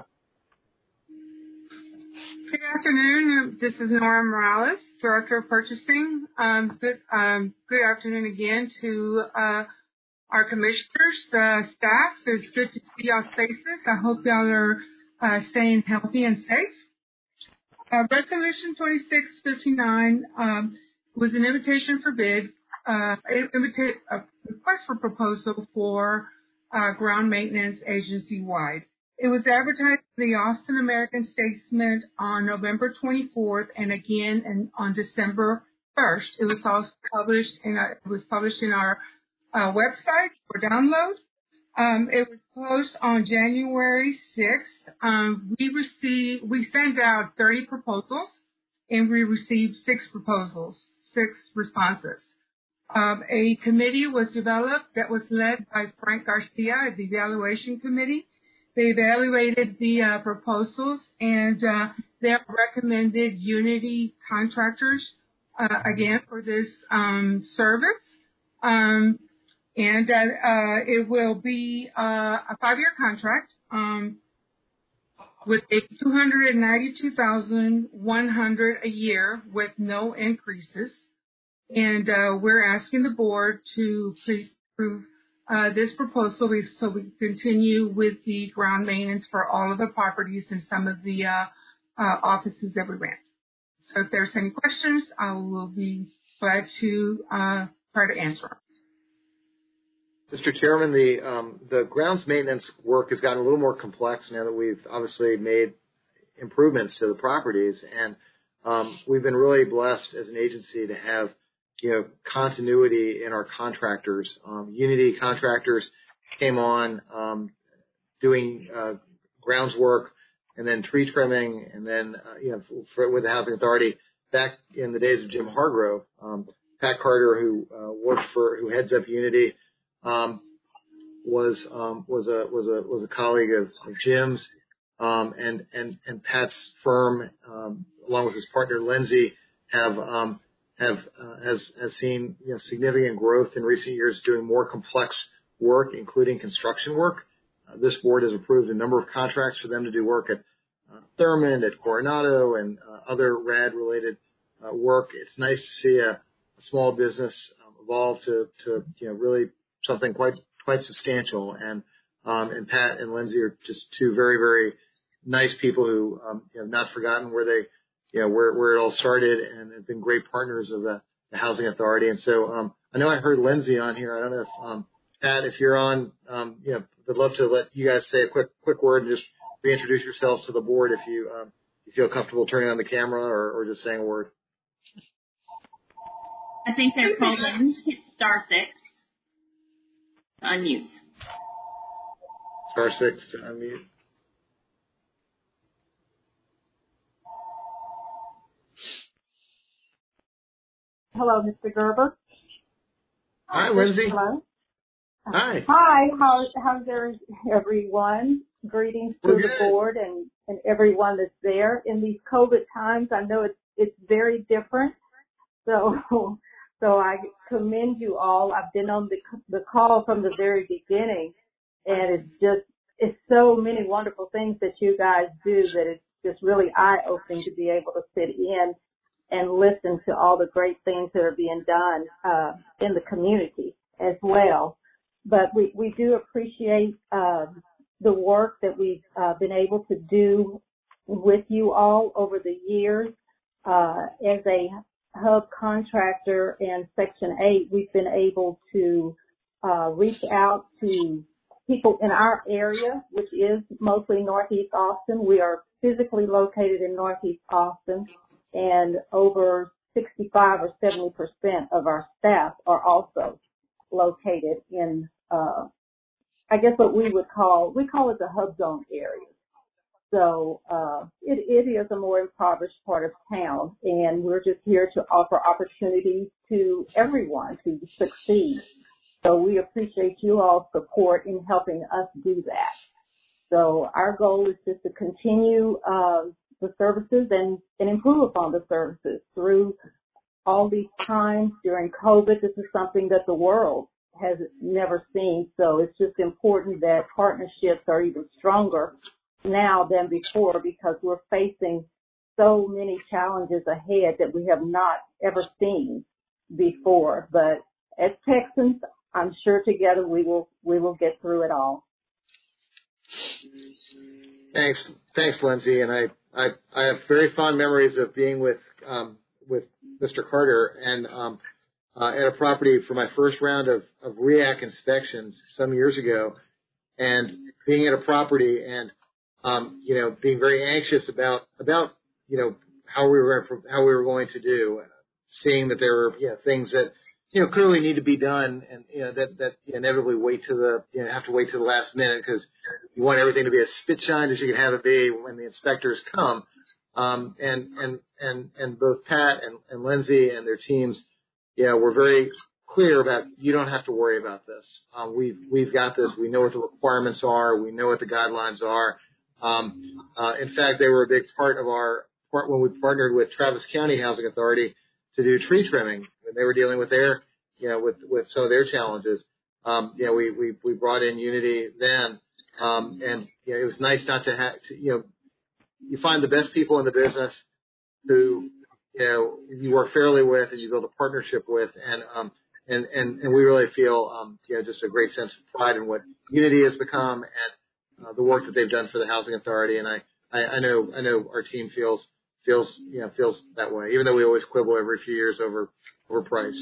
Good afternoon. This is Nora Morales, Director of Purchasing. Um, good, um, good afternoon again to uh, our commissioners, the staff. It's good to see y'all's faces. I hope y'all are uh, staying healthy and safe. Uh, Resolution twenty-six fifty-nine um, was an invitation for bid, uh, invita- a request for proposal for uh, ground maintenance agency-wide. It was advertised in the Austin American Statesman on November twenty-fourth and again in, on December first. It was also published in our, it was published in our uh, website for download. Um, it was closed on January sixth. Um, we received we sent out thirty proposals and we received six proposals, six responses. Um, a committee was developed that was led by Frank Garcia, the evaluation committee. They evaluated the uh, proposals, and uh, they recommended Unity Contractors, uh, again, for this um, service. Um, and uh, uh, it will be uh, a five-year contract um, with a two hundred ninety-two thousand one hundred dollars a year with no increases. And uh, we're asking the board to please approve Uh, this proposal is so we continue with the ground maintenance for all of the properties and some of the uh, uh, offices that we rent. So if there's any questions, I will be glad to uh, try to answer them. Mister Chairman, the um, the grounds maintenance work has gotten a little more complex now that we've obviously made improvements to the properties. And um, we've been really blessed as an agency to have, you know, continuity in our contractors. Um, Unity contractors came on um, doing uh, grounds work and then tree trimming, and then, uh, you know, for, with the Housing Authority back in the days of Jim Hargrove. Um, Pat Carter, who uh, worked for, who heads up Unity, um, was um, was a was a was a colleague of, of Jim's, um, and and and Pat's firm, um, along with his partner Lindsay, have um, have uh, has has seen, you know, significant growth in recent years, doing more complex work, including construction work. Uh, this board has approved a number of contracts for them to do work at uh, Thurmond, at Coronado, and uh, other R A D-related uh, work. It's nice to see a, a small business um, evolve to, to, you know, really something quite quite substantial. And um, and Pat and Lindsay are just two very, very nice people who um, you know, have not forgotten where they, you know, where where it all started, and have been great partners of the, the Housing Authority. And so um, I know I heard Lindsay on here. I don't know if um, Pat, if you're on, um, you know, I'd love to let you guys say a quick quick word and just reintroduce yourselves to the board if you um, you feel comfortable turning on the camera or, or just saying a word. I think they're called in. Hit star six to unmute. Star six to unmute. Hello, Mister Gerber. Hi, Lindsay. Hello. Hi. Hi. How's how's everyone? Greetings to the board and, and everyone that's there. In these COVID times, I know it's it's very different. So so I commend you all. I've been on the the call from the very beginning, and it's just it's so many wonderful things that you guys do that it's just really eye opening to be able to sit in and listen to all the great things that are being done uh, in the community as well. But we, we do appreciate uh, the work that we've uh, been able to do with you all over the years. Uh, as a hub contractor in Section eight, we've been able to uh, reach out to people in our area, which is mostly Northeast Austin. We are physically located in Northeast Austin, and over sixty-five or seventy percent of our staff are also located in, uh, I guess what we would call, we call it the hub zone area. So uh, it, it is a more impoverished part of town, and we're just here to offer opportunities to everyone to succeed. So we appreciate you all's support in helping us do that. So our goal is just to continue uh, the services and, and improve upon the services through all these times during COVID. This is something that the world has never seen. So it's just important that partnerships are even stronger now than before, because we're facing so many challenges ahead that we have not ever seen before. But as Texans, I'm sure together we will we will get through it all. Thanks, thanks, Lindsay. And I I, I have very fond memories of being with um, with Mister Carter and um, uh, at a property for my first round of, of R E A C inspections some years ago, and being at a property and um, you know, being very anxious about about you know how we were how we were going to do, seeing that there were you know, things that you know clearly need to be done, and you know that that inevitably wait to the you know have to wait to the last minute because you want everything to be as spit shine as you can have it be when the inspectors come. Um, and and and and both Pat and, and Lindsay and their teams, you know, were very clear about you don't have to worry about this. Um, we've we've got this. We know what the requirements are. We know what the guidelines are. Um, uh, in fact, they were a big part of our part when we partnered with Travis County Housing Authority to do tree trimming when they were dealing with their, you know, with, with some of their challenges. Um, you know, we, we, we brought in Unity then. Um, and you know, it was nice not to have, to, you know, you find the best people in the business who, you know, you work fairly with and you build a partnership with. And, um, and, and, and we really feel, um, you know, just a great sense of pride in what Unity has become and, Uh, the work that they've done for the Housing Authority, and I, I, I know I know our team feels feels you know feels that way, even though we always quibble every few years over over price.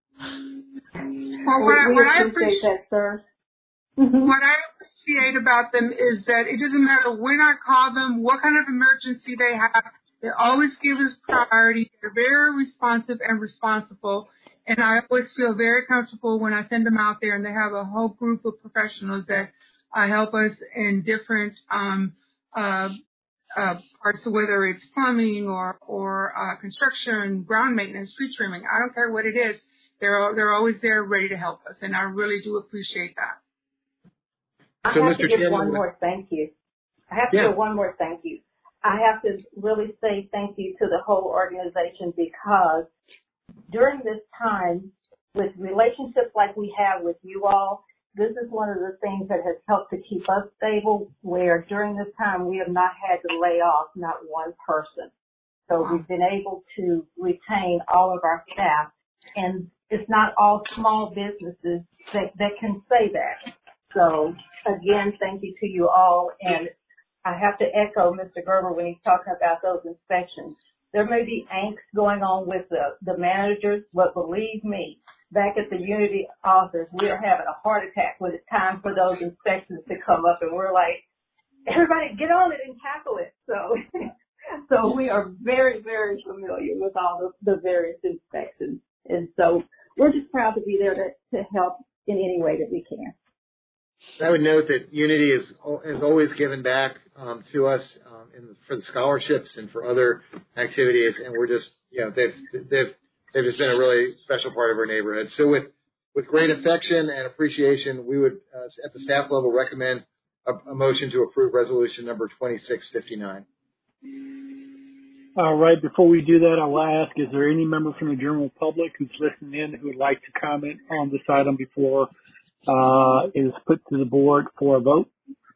Well, what, we, we what I appreciate that, sir. What I appreciate about them is that it doesn't matter when I call them, what kind of emergency they have, They always give us priority. They're very responsive and responsible. And I always feel very comfortable when I send them out there and they have a whole group of professionals that uh, help us in different um, uh, uh, parts of whether it's plumbing or, or uh, construction, ground maintenance, tree trimming. I don't care what it is. They're, they're always there ready to help us. And I really do appreciate that. I So, have Mister to give Chairman, one more thank you. I have to Yeah. give one more thank you. I have to really say thank you to the whole organization because during this time, with relationships like we have with you all, this is one of the things that has helped to keep us stable, where during this time we have not had to lay off not one person. So we've been able to retain all of our staff, and it's not all small businesses that, that can say that. So again, thank you to you all, and I have to echo Mister Gerber when he's talking about those inspections. There may be angst going on with the, the managers, but believe me, back at the Unity office, we're having a heart attack when it's time for those inspections to come up, and we're like, everybody get on it and tackle it. So, so we are very, very familiar with all the, the various inspections, and so we're just proud to be there to, to help in any way that we can. I would note that Unity is, has always given back um, to us um, in, for the scholarships and for other activities, and we're just, you know, they've they've they've just been a really special part of our neighborhood. So with with great affection and appreciation, we would, uh, at the staff level, recommend a, a motion to approve resolution number twenty-six fifty-nine. All right. Before we do that, I'll ask: is there any member from the general public who's listening in who would like to comment on this item before Uh, is put to the board for a vote?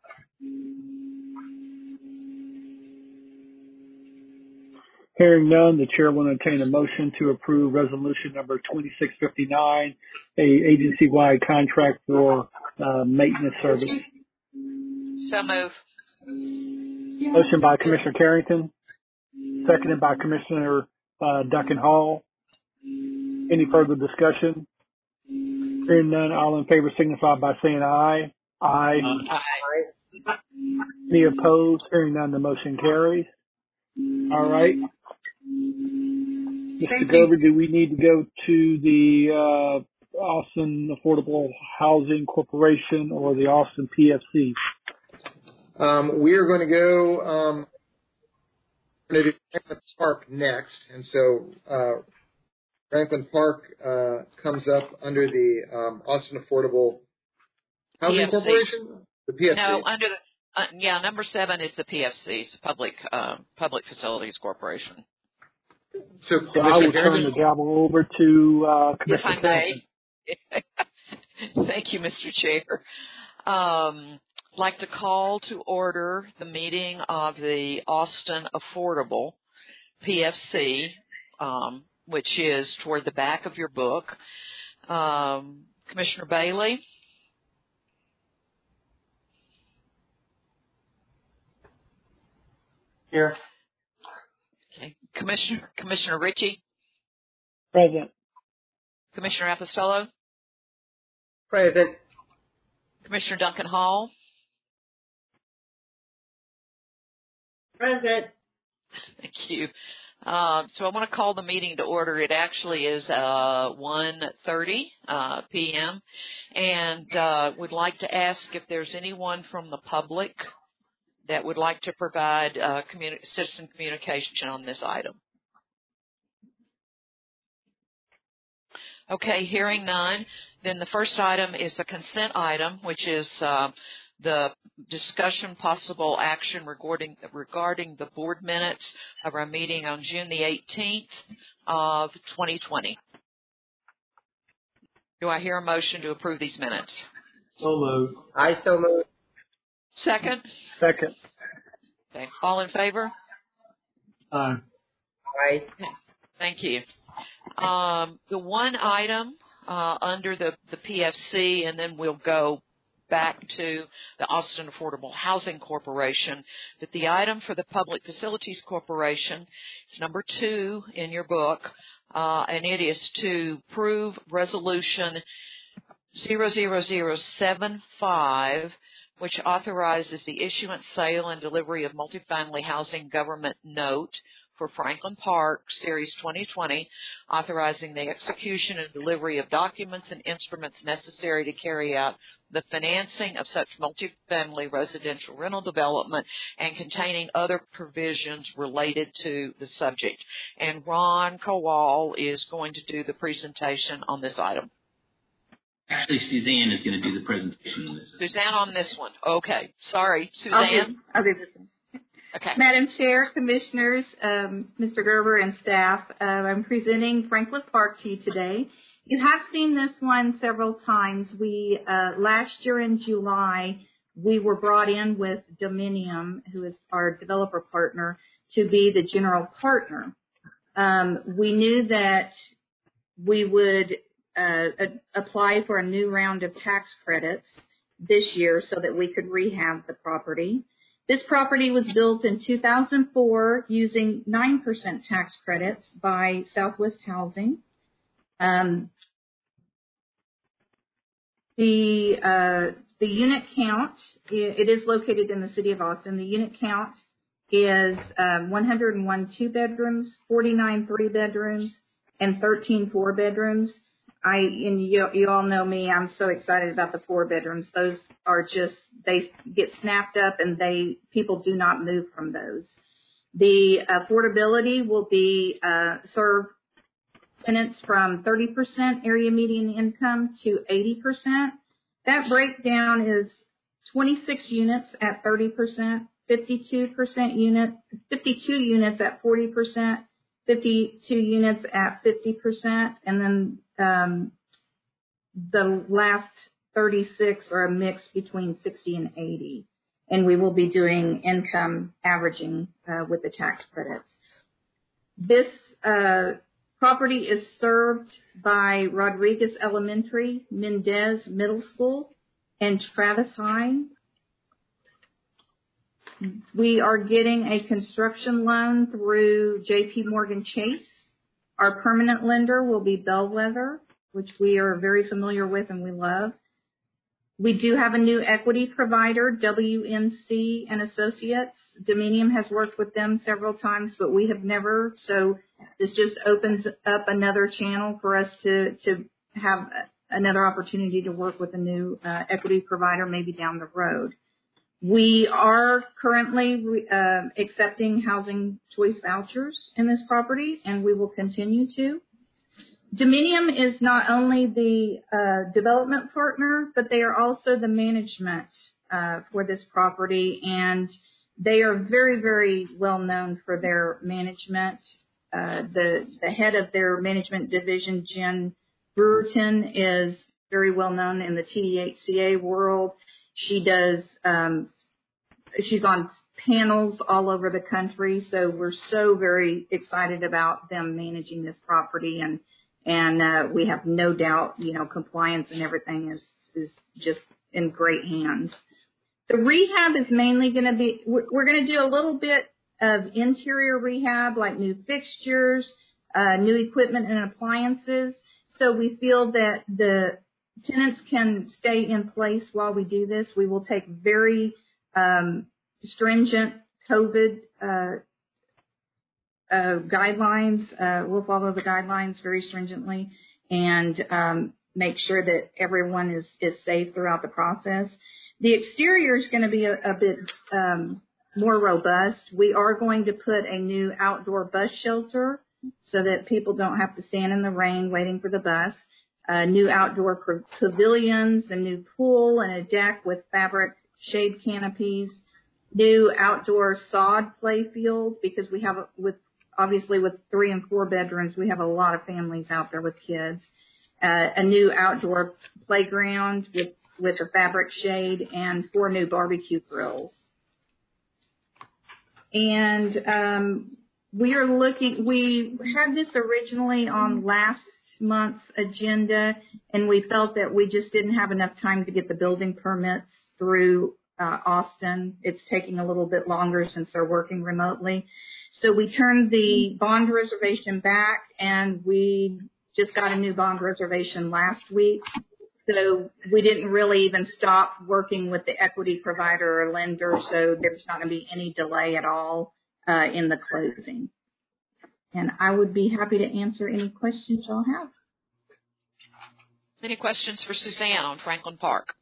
Hearing none, the chair will entertain a motion to approve resolution number twenty-six fifty-nine, a agency-wide contract for uh, maintenance service. So move. Motion by Commissioner Carrington, seconded by Commissioner uh, Duncan Hall. Any further discussion? Hearing none, all in favor signify by saying aye. Aye. Aye. Any opposed? Hearing none, the motion carries. All right. Mister Gerber, do we need to go to the uh, Austin Affordable Housing Corporation or the Austin P F C? Um, we are going to go um, we're going to do Franklin Park next, and so uh, Franklin Park uh, comes up under the um, Austin Affordable Housing P F C. Corporation? The P F C. No, under the, uh, yeah, number seven is the P F C, Public, uh, Public Facilities Corporation. So, so I will turn the gavel over to uh, Commissioner If I may. Thank you, Mister Chair. Um, I'd like to call to order the meeting of the Austin Affordable P F C, um, which is toward the back of your book. Um, Commissioner Bailey? Here. Okay. Commissioner Commissioner Ritchie? Present. Commissioner Apostolo? Present. Commissioner Duncan Hall? Present. Thank you. Uh, so I want to call the meeting to order. It actually is uh, one thirty uh, p.m. and uh, would like to ask if there's anyone from the public that would like to provide uh, communi- citizen communication on this item. Okay, hearing none. Then the first item is a consent item, which is uh, the discussion possible action regarding regarding the board minutes of our meeting on June the eighteenth of twenty twenty. Do I hear a motion to approve these minutes? So moved. I so move. Second? Second. Okay. All in favor? Aye. Aye. Thank you. Um, the one item uh, under the, the P F C, and then we'll go back to the Austin Affordable Housing Corporation, but the item for the Public Facilities Corporation is number two in your book, uh, and it is to approve Resolution zero zero zero seven five, which authorizes the issuance, sale, and delivery of multifamily housing government note for Franklin Park, Series twenty twenty, authorizing the execution and delivery of documents and instruments necessary to carry out the financing of such multifamily residential rental development and containing other provisions related to the subject. And Ron Kowal is going to do the presentation on this item. Actually, Suzanne is going to do the presentation on this. Suzanne on this one. Okay. Sorry, Suzanne. I'll do, I'll do this one. Okay. Madam Chair, Commissioners, um, Mister Gerber, and staff, uh, I'm presenting Franklin Park to you today. You have seen this one several times. We uh, last year in July, we were brought in with Dominium, who is our developer partner, to be the general partner. Um, we knew that we would uh, apply for a new round of tax credits this year so that we could rehab the property. This property was built in two thousand four using nine percent tax credits by Southwest Housing. Um, the uh, the unit count, it is located in the city of Austin. The unit count is um, one hundred one two bedrooms, forty-nine three bedrooms, and thirteen four bedrooms. I and you, you all know me. I'm so excited about the four bedrooms. Those are just, they get snapped up, and they people do not move from those. The affordability will be uh, serve tenants from thirty percent area median income to eighty percent. That breakdown is twenty-six units at thirty percent, fifty-two percent unit, fifty-two units at forty percent, fifty-two units at fifty percent, and then um, the last thirty-six are a mix between sixty and eighty. And we will be doing income averaging uh, with the tax credits. This uh, property is served by Rodriguez Elementary, Mendez Middle School, and Travis High. We are getting a construction loan through J P Morgan Chase. Our permanent lender will be Bellwether, which we are very familiar with and we love. We do have a new equity provider, W N C and Associates. Dominium has worked with them several times, but we have never. So this just opens up another channel for us to, to have another opportunity to work with a new uh, equity provider maybe down the road. We are currently uh, accepting housing choice vouchers in this property, and we will continue to. Dominium is not only the uh, development partner, but they are also the management uh, for this property, and they are very, very well known for their management. Uh, the the head of their management division, Jen Brewerton, is very well known in the T D H C A world. She does. Um, she's on panels all over the country, so we're so very excited about them managing this property, and and uh, we have no doubt, you know, compliance and everything is is just in great hands. The rehab is mainly going to be, we're going to do a little bit of interior rehab, like new fixtures, uh, new equipment and appliances. So we feel that the tenants can stay in place while we do this. We will take very um, stringent COVID uh, uh, guidelines. Uh, we'll follow the guidelines very stringently and um, make sure that everyone is, is safe throughout the process. The exterior is going to be a, a bit um, more robust. We are going to put a new outdoor bus shelter so that people don't have to stand in the rain waiting for the bus. Uh, new outdoor pavilions, a new pool and a deck with fabric shade canopies, new outdoor sod play field, because we have, a, with obviously with three and four bedrooms, we have a lot of families out there with kids. Uh, a new outdoor playground with, with a fabric shade and four new barbecue grills. And um, we are looking, we had this originally on last month's agenda, and we felt that we just didn't have enough time to get the building permits through uh, Austin. It's taking a little bit longer since they're working remotely. So we turned the bond reservation back, and we just got a new bond reservation last week. So we didn't really even stop working with the equity provider or lender, so there's not going to be any delay at all uh, in the closing. And I would be happy to answer any questions y'all have. Any questions for Suzanne on Franklin Park?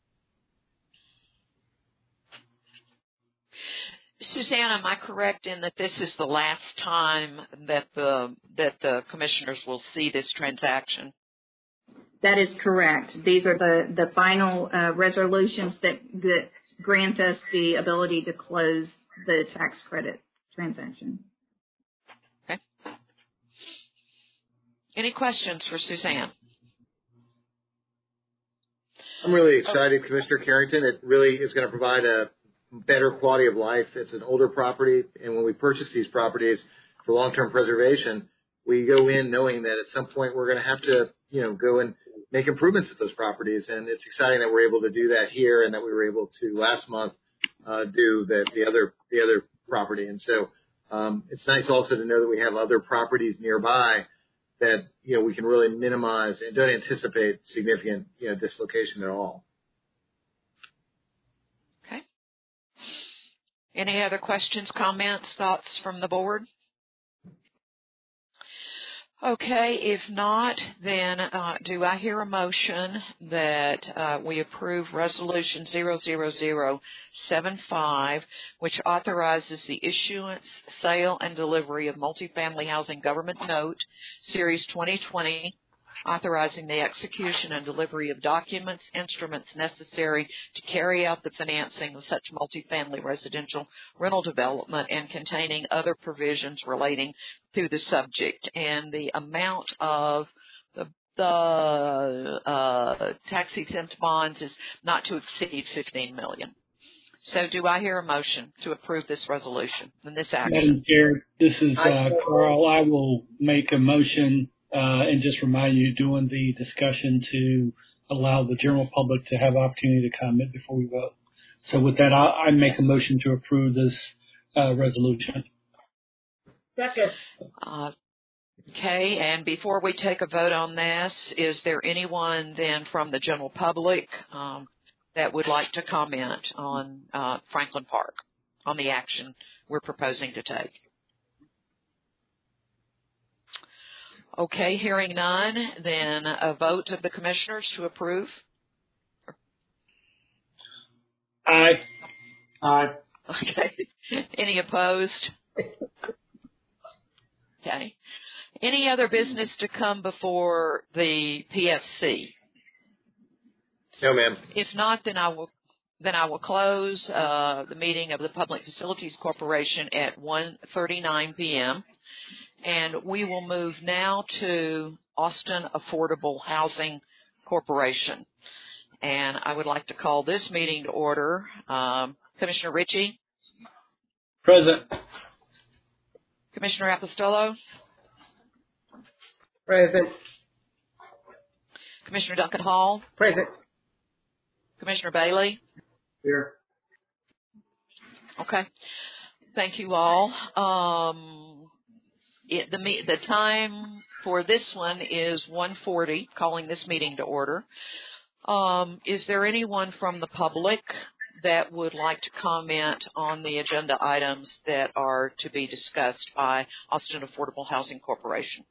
Suzanne, am I correct in that this is the last time that the that the commissioners will see this transaction? That is correct. These are the, the final uh, resolutions that, that grant us the ability to close the tax credit transaction. Okay. Any questions for Suzanne? I'm really excited, Commissioner Carrington. It really is going to provide a better quality of life. It's an older property, and when we purchase these properties for long-term preservation, we go in knowing that at some point we're going to have to, you know, go and make improvements at those properties. And it's exciting that we're able to do that here, and that we were able to last month uh, do the, the other the other property. And so um, it's nice also to know that we have other properties nearby that, you know, we can really minimize and don't anticipate significant, you know, dislocation at all. Okay. Any other questions, comments, thoughts from the board? Okay, if not, then uh, do I hear a motion that uh, we approve Resolution zero zero zero seven five, which authorizes the issuance, sale, and delivery of multifamily housing government note, Series twenty twenty, authorizing the execution and delivery of documents, instruments necessary to carry out the financing of such multifamily residential rental development, and containing other provisions relating to the subject. And the amount of the, the uh, tax-exempt bonds is not to exceed fifteen million dollars. So do I hear a motion to approve this resolution and this action? Madam Chair, this is uh, Carl. I will make a motion uh, and just remind you, doing the discussion to allow the general public to have opportunity to comment before we vote. So with that, I, I make a motion to approve this uh, resolution. Second. Uh, okay, and before we take a vote on this, is there anyone then from the general public um, that would like to comment on uh, Franklin Park, on the action we're proposing to take? Okay, hearing none, then a vote of the commissioners to approve. Aye. Aye. Okay. Any opposed? Okay. Any other business to come before the P F C? No, ma'am. If not, then I will then I will close uh, the meeting of the Public Facilities Corporation at one thirty-nine p.m. And we will move now to Austin Affordable Housing Corporation. And I would like to call this meeting to order. Um, Commissioner Ritchie? Present. Commissioner Apostolo? Present. Commissioner Duncan Hall? Present. Commissioner Bailey? Here. Okay. Thank you all. Um, it, the, the time for this one is one forty, calling this meeting to order. Um, is there anyone from the public that would like to comment on the agenda items that are to be discussed by Austin Affordable Housing Corporation?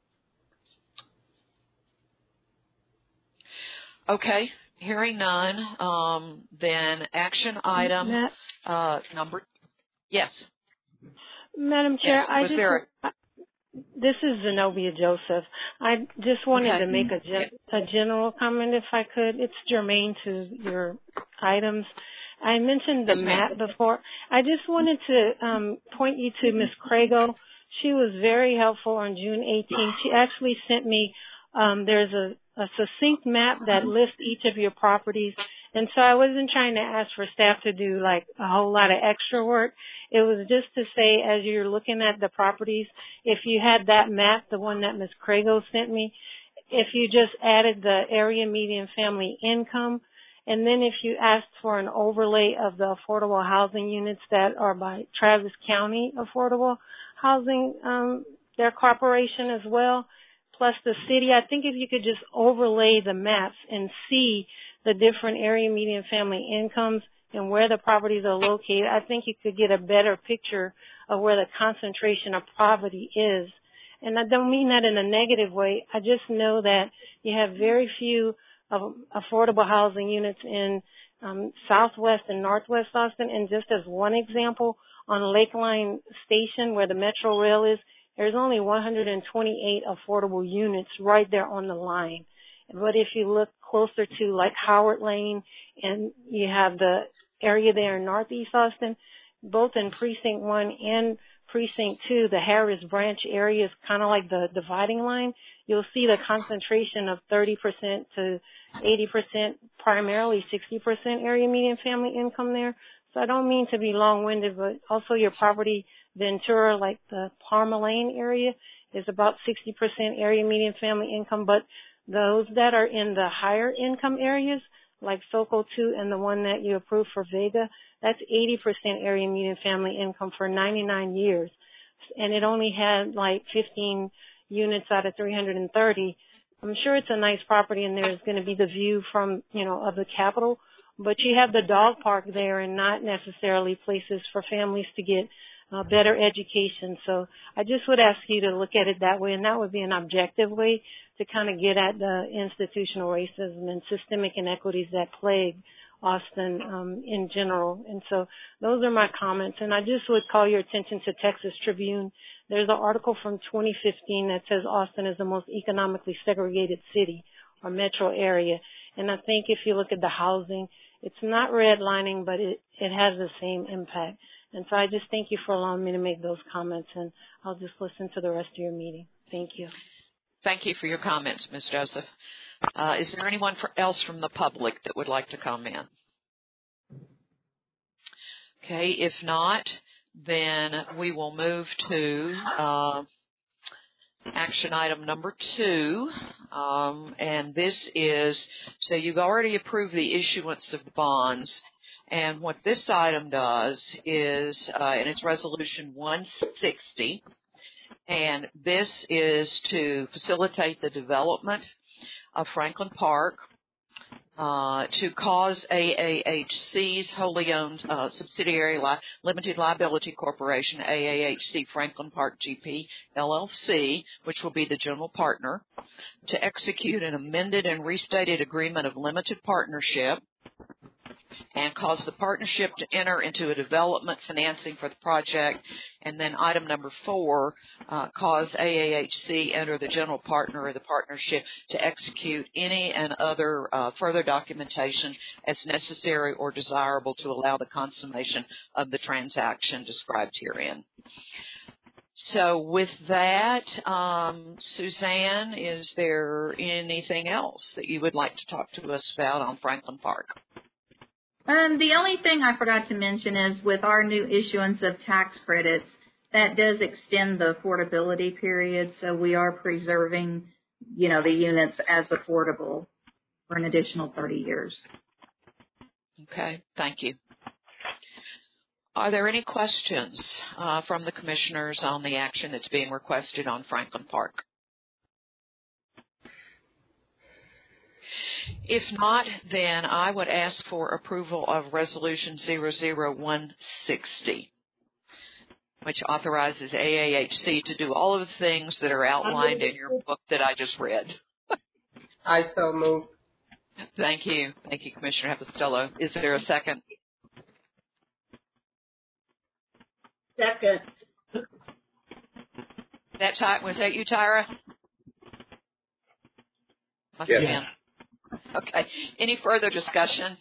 Okay, hearing none, um, then action item Matt, uh, number, yes. Madam Chair, Yes, I was just, there I, this is Zenobia Joseph. I just wanted Okay. to make a, gen, a general comment if I could. It's germane to your items. I mentioned the Yes, ma'am. map before. I just wanted to um, point you to Miz Crago. She was very helpful on June eighteenth. She actually sent me, um, there's a, a succinct map that lists each of your properties. And so I wasn't trying to ask for staff to do like a whole lot of extra work. It was just to say, as you're looking at the properties, if you had that map, the one that Miz Crago sent me, if you just added the area median family income, and then if you asked for an overlay of the affordable housing units that are by Travis County Affordable Housing, um, their corporation as well, plus the city, I think if you could just overlay the maps and see the different area median family incomes and where the properties are located, I think you could get a better picture of where the concentration of poverty is And I don't mean that in a negative way. I just know that you have very few of affordable housing units in um, Southwest and Northwest Austin. And just as one example, on Lakeline Station where the Metro Rail is, there's only one hundred twenty-eight affordable units right there on the line. But if you look closer to like Howard Lane and you have the area there in Northeast Austin, both in Precinct one and Precinct two, the Harris Branch area is kind of like the dividing line. You'll see the concentration of thirty percent to eighty percent, primarily sixty percent area median family income there. So I don't mean to be long-winded, but also your property, Ventura, like the Palmer Lane area, is about sixty percent area median family income. But those that are in the higher income areas, like SoCo two and the one that you approved for Vega, that's eighty percent area median family income for ninety-nine years. And it only had like fifteen units out of three hundred thirty. I'm sure it's a nice property and there's going to be the view from, you know, of the Capitol, but you have the dog park there and not necessarily places for families to get uh, better education. So I just would ask you to look at it that way, and that would be an objective way to kind of get at the institutional racism and systemic inequities that plague Austin um, in general. And so those are my comments. And I just would call your attention to Texas Tribune. There's an article from twenty fifteen that says Austin is the most economically segregated city or metro area. And I think if you look at the housing, it's not redlining, but it, it has the same impact. And so I just thank you for allowing me to make those comments, and I'll just listen to the rest of your meeting. Thank you. Thank you for your comments, Miz Joseph. Uh, is there anyone for, else from the public that would like to comment? Okay, if not, then we will move to uh, action item number two, um, and this is, so you've already approved the issuance of bonds, and what this item does is, uh, and it's resolution one sixty, and this is to facilitate the development of Franklin Park, uh, to cause A A H C's wholly owned uh, subsidiary li- limited liability corporation, A A H C Franklin Park G P L L C, which will be the general partner, to execute an amended and restated agreement of limited partnership and cause the partnership to enter into a development financing for the project. And then item number four, uh, cause A A H C enter the general partner of the partnership to execute any and other uh, further documentation as necessary or desirable to allow the consummation of the transaction described herein. So with that, um, Suzanne, is there anything else that you would like to talk to us about on Franklin Park? Um, the only thing I forgot to mention is with our new issuance of tax credits, that does extend the affordability period, so we are preserving, you know, the units as affordable for an additional thirty years. Okay, thank you. Are there any questions uh, from the commissioners on the action that's being requested on Franklin Park? If not, then I would ask for approval of Resolution zero zero one sixty, which authorizes A A H C to do all of the things that are outlined in your book that I just read. I so move. Thank you. Thank you, Commissioner Epistello. Is there a second? Second. That ty- was that you, Tyra? Must Yes. have been. Okay. Any further discussion?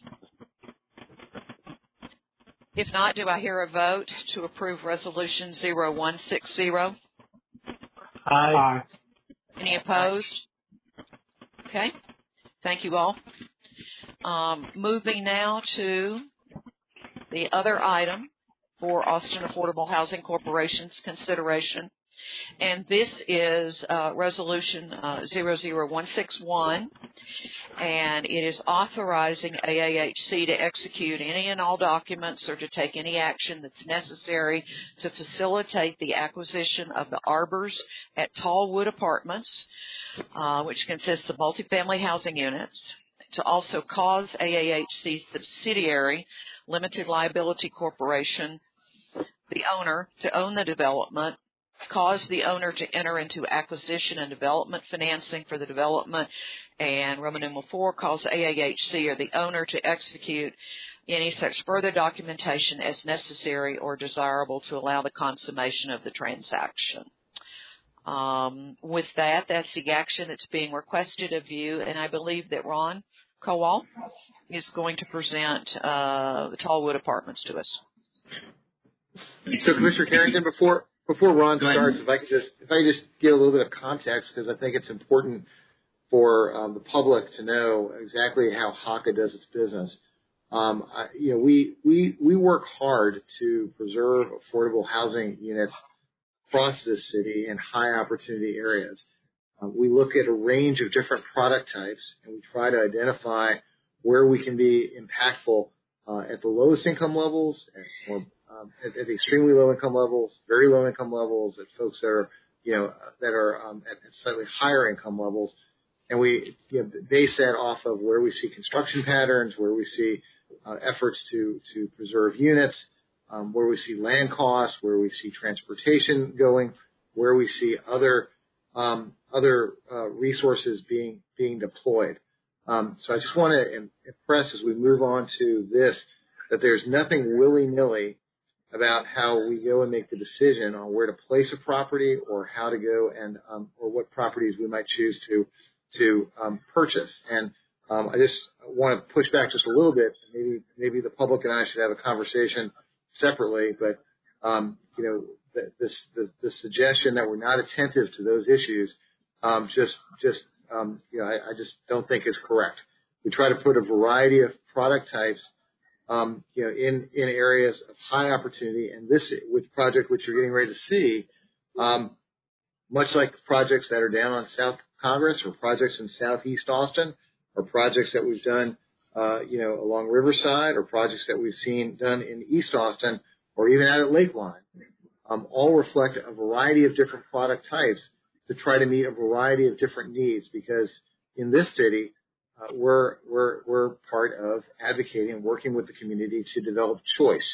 If not, do I hear a vote to approve Resolution zero one sixty? Aye. Any opposed? Okay. Thank you all. Um, moving now to the other item for Austin Affordable Housing Corporation's consideration, and this is uh, Resolution uh, zero zero one sixty-one, and it is authorizing A A H C to execute any and all documents or to take any action that's necessary to facilitate the acquisition of the arbors at Tallwood Apartments, uh, which consists of multifamily housing units, to also cause A A H C's subsidiary, Limited Liability Corporation, the owner, to own the development cause the owner to enter into acquisition and development financing for the development. And Roman numeral four, cause A A H C or the owner to execute any such further documentation as necessary or desirable to allow the consummation of the transaction. Um, with that, that's the action that's being requested of you, and I believe that Ron Kowal is going to present uh, the Tallwood Apartments to us. So, Commissioner Carrington, before before Ron starts, if I could just if I could just give a little bit of context, because I think it's important for um, the public to know exactly how H A C A does its business. Um, I, you know, we we we work hard to preserve affordable housing units across this city in high opportunity areas. Uh, we look at a range of different product types, and we try to identify where we can be impactful uh, at the lowest income levels, at, or, um, at, at extremely low income levels, very low income levels, at folks that are, you know, that are um, at, at slightly higher income levels. And we you know, base that off of where we see construction patterns, where we see uh, efforts to, to preserve units, um, where we see land costs, where we see transportation going, where we see other um, other uh, resources being being deployed. Um, so I just want to impress as we move on to this that there's nothing willy-nilly about how we go and make the decision on where to place a property or how to go and um, or what properties we might choose to to um, purchase. And um, I just want to push back just a little bit. Maybe maybe the public and I should have a conversation separately, but um, you know, the, this the, the suggestion that we're not attentive to those issues um, just just um, you know I, I just don't think is correct. We try to put a variety of product types um, you know in in areas of high opportunity, and this which project which you're getting ready to see, um, much like projects that are down on South Congress or projects in Southeast Austin or projects that we've done, uh, you know, along Riverside or projects that we've seen done in East Austin or even out at Lakeline, um, all reflect a variety of different product types to try to meet a variety of different needs, because in this city, uh, we're, we're, we're part of advocating and working with the community to develop choice.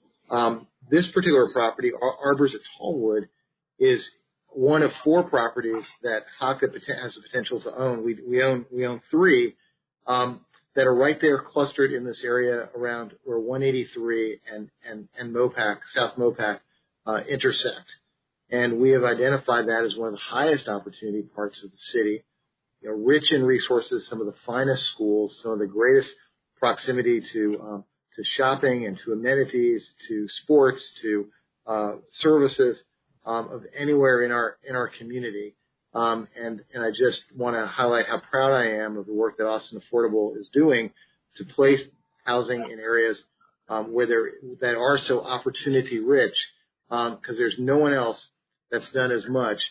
Um, this particular property, Ar- Arbors at Tallwood, is one of four properties that H A C A has the potential to own. We, we own we own three um, that are right there clustered in this area around where one eighty-three and and and Mopac, South Mopac, uh, intersect. And we have identified that as one of the highest opportunity parts of the city. You know, rich in resources, some of the finest schools, some of the greatest proximity to um, to shopping and to amenities, to sports, to uh, services. Um, of anywhere in our in our community, um, and and I just want to highlight how proud I am of the work that Austin Affordable is doing to place housing in areas um, where there that are so opportunity rich, because um, there's no one else that's done as much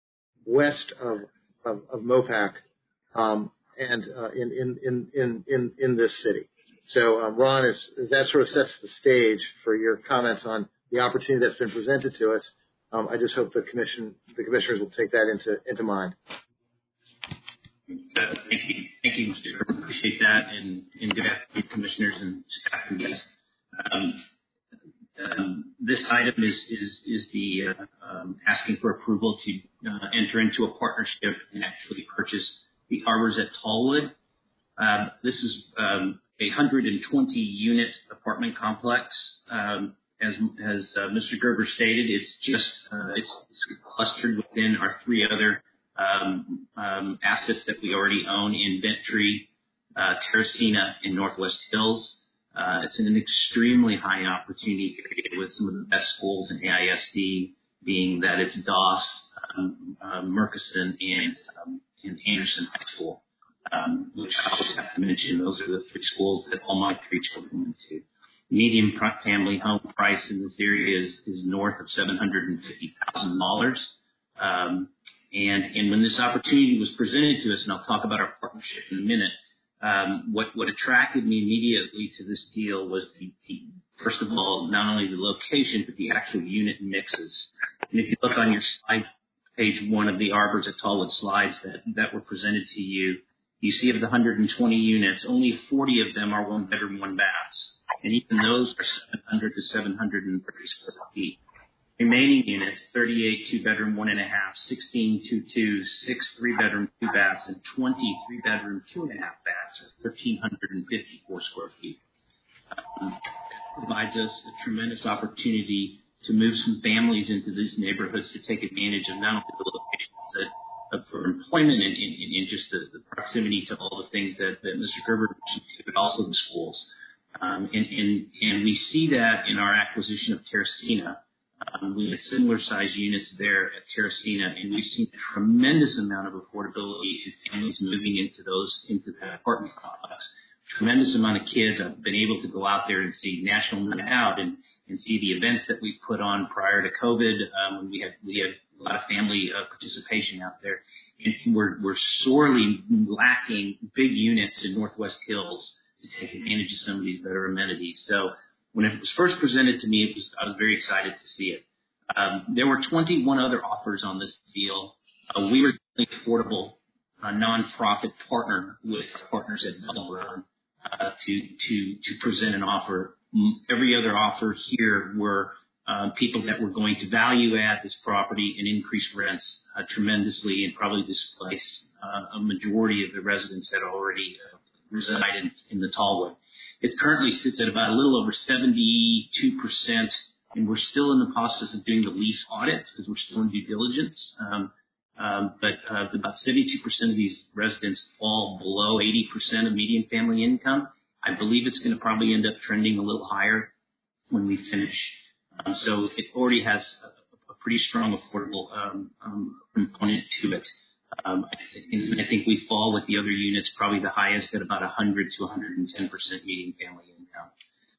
west of of, of Mopac um, and uh, in, in in in in in this city. So um, Ron, is, is that sort of sets the stage for your comments on the opportunity that's been presented to us. Um, I just hope the commission, the commissioners will take that into into mind. Uh, thank you, thank you, Mister Kerr. Appreciate that, and, and good afternoon, commissioners and staff and guests. Um, um, this item is is is the uh, um, asking for approval to uh, enter into a partnership and actually purchase the Arbors at Tallwood. Uh, this is um, a one hundred twenty unit apartment complex. Um, As, as uh, Mister Gerber stated, it's just uh, it's, it's clustered within our three other um, um, assets that we already own in Bentry, uh, Terracina, and Northwest Hills. Uh, it's in an extremely high opportunity area with some of the best schools in A I S D, being that it's Doss, um, uh, Murchison, and, um, and Anderson High School, um, which I always have to mention. Those are the three schools that all my three children went to. Median family home price in this area is, is north of seven hundred fifty thousand dollars. Um, and, and when this opportunity was presented to us, and I'll talk about our partnership in a minute, um, what, what attracted me immediately to this deal was the, the, first of all, not only the location, but the actual unit mixes. And if you look on your slide, page one of the Arbors at Tallwood slides that, that were presented to you, you see of the one hundred twenty units, only forty of them are one bedroom, one baths. And even those are seven hundred to seven hundred thirty square feet. Remaining units, thirty-eight two-bedroom, one and a half, sixteen two-twos, six three-bedroom, two baths, and twenty three-bedroom, two and a half baths, or one thousand three hundred fifty-four square feet. Um, that provides us a tremendous opportunity to move some families into these neighborhoods to take advantage of not only the locations that, uh, for employment and, and, and just the, the proximity to all the things that, that Mister Gerber mentioned, but also the schools. Um, and, and, and we see that in our acquisition of Terracina. Um, we had similar size units there at Terracina, and we've seen a tremendous amount of affordability in families moving into those, into that apartment complex. Tremendous amount of kids. I've been able to go out there and see National Night Out and, and see the events that we put on prior to COVID. Um, we had, we had a lot of family uh, participation out there. And we're, we're sorely lacking big units in Northwest Hills to take advantage of some of these better amenities. So, when it was first presented to me, it was, I was very excited to see it. Um, there were twenty-one other offers on this deal. Uh, we were the affordable uh, nonprofit partner with our partners at Bellbrown uh, to to to present an offer. Every other offer here were uh, people that were going to value add this property and increase rents uh, tremendously and probably displace uh, a majority of the residents that already uh, reside in, in the Tallwood. It currently sits at about a little over seventy-two percent, and we're still in the process of doing the lease audits because we're still in due diligence. Um, um, but uh, about seventy-two percent of these residents fall below eighty percent of median family income. I believe it's going to probably end up trending a little higher when we finish. Um, so it already has a, a pretty strong affordable um, um, component to it. Um, I think we fall with the other units probably the highest at about one hundred to one hundred ten percent median family income.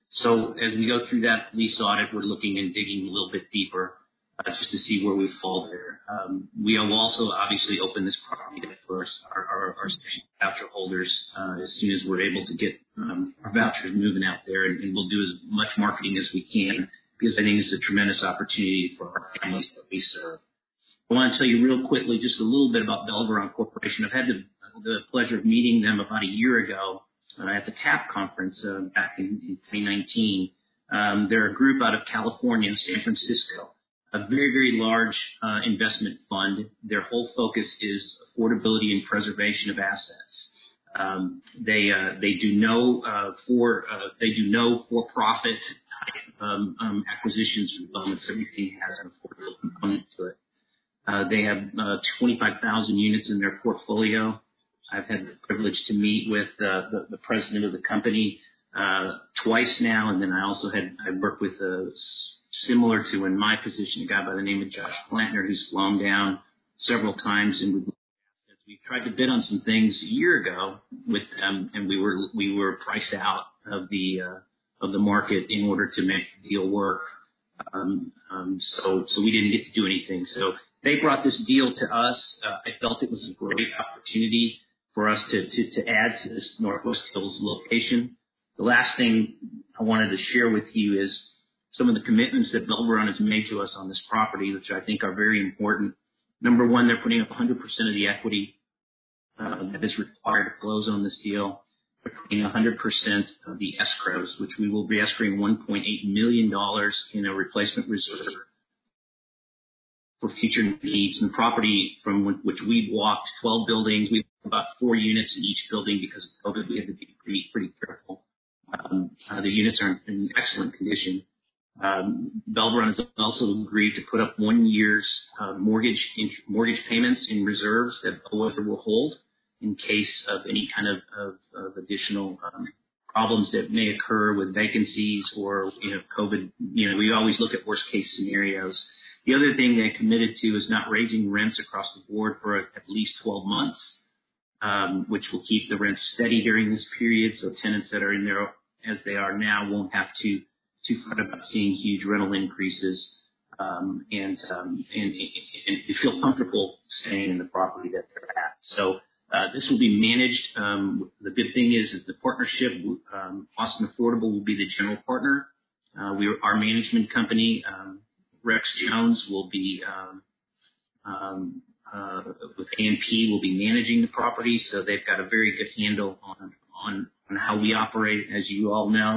So as we go through that lease audit, we're looking and digging a little bit deeper uh, just to see where we fall there. Um, we will also obviously open this property for our, our, our voucher holders uh, as soon as we're able to get um, our vouchers moving out there, and, and we'll do as much marketing as we can because I think it's a tremendous opportunity for our families that we serve. I want to tell you real quickly just a little bit about Bellbrown Corporation. I've had the, the pleasure of meeting them about a year ago uh, at the TAP conference uh, back in, in twenty nineteen. Um, they're a group out of California, San Francisco, a very, very large uh, investment fund. Their whole focus is affordability and preservation of assets. Um, they uh, they do no uh, for uh, they do no for-profit um, um, acquisitions and developments. Everything has an affordable component to it. Uh, they have uh, twenty-five thousand units in their portfolio. I've had the privilege to meet with uh, the, the president of the company uh, twice now, and then I also had I worked with a similar to in my position a guy by the name of Josh Plantner who's flown down several times, and we we tried to bid on some things a year ago with them, and we were we were priced out of the uh, of the market in order to make the deal work. Um, um, so so we didn't get to do anything. So they brought this deal to us. Uh, I felt it was a great opportunity for us to, to, to add to this Northwest Hills location. The last thing I wanted to share with you is some of the commitments that Bellbrown has made to us on this property, which I think are very important. Number one, they're putting up one hundred percent of the equity uh, that is required to close on this deal. They're putting one hundred percent of the escrows, which we will be escrowing one point eight million dollars in a replacement reserve for future needs. And the property from which we walked twelve buildings, we have about four units in each building because of COVID. We had to be pretty, pretty careful. Um, uh, the units are in excellent condition. Um, Bellbrown has also agreed to put up one year's uh, mortgage in, mortgage payments in reserves that Bellwether will hold in case of any kind of, of, of additional um, problems that may occur with vacancies or, you know, COVID. You know, we always look at worst case scenarios. The other thing they committed to is not raising rents across the board for at least twelve months, um, which will keep the rents steady during this period. So tenants that are in there as they are now won't have to to fret about seeing huge rental increases, um, and, um, and and feel comfortable staying in the property that they're at. So uh, this will be managed. Um, the good thing is that the partnership, um, Austin Affordable, will be the general partner. Uh, we our management company. Um, Rex Jones will be, um, um, uh, with A M P, will be managing the property, so they've got a very good handle on, on, on how we operate, as you all know.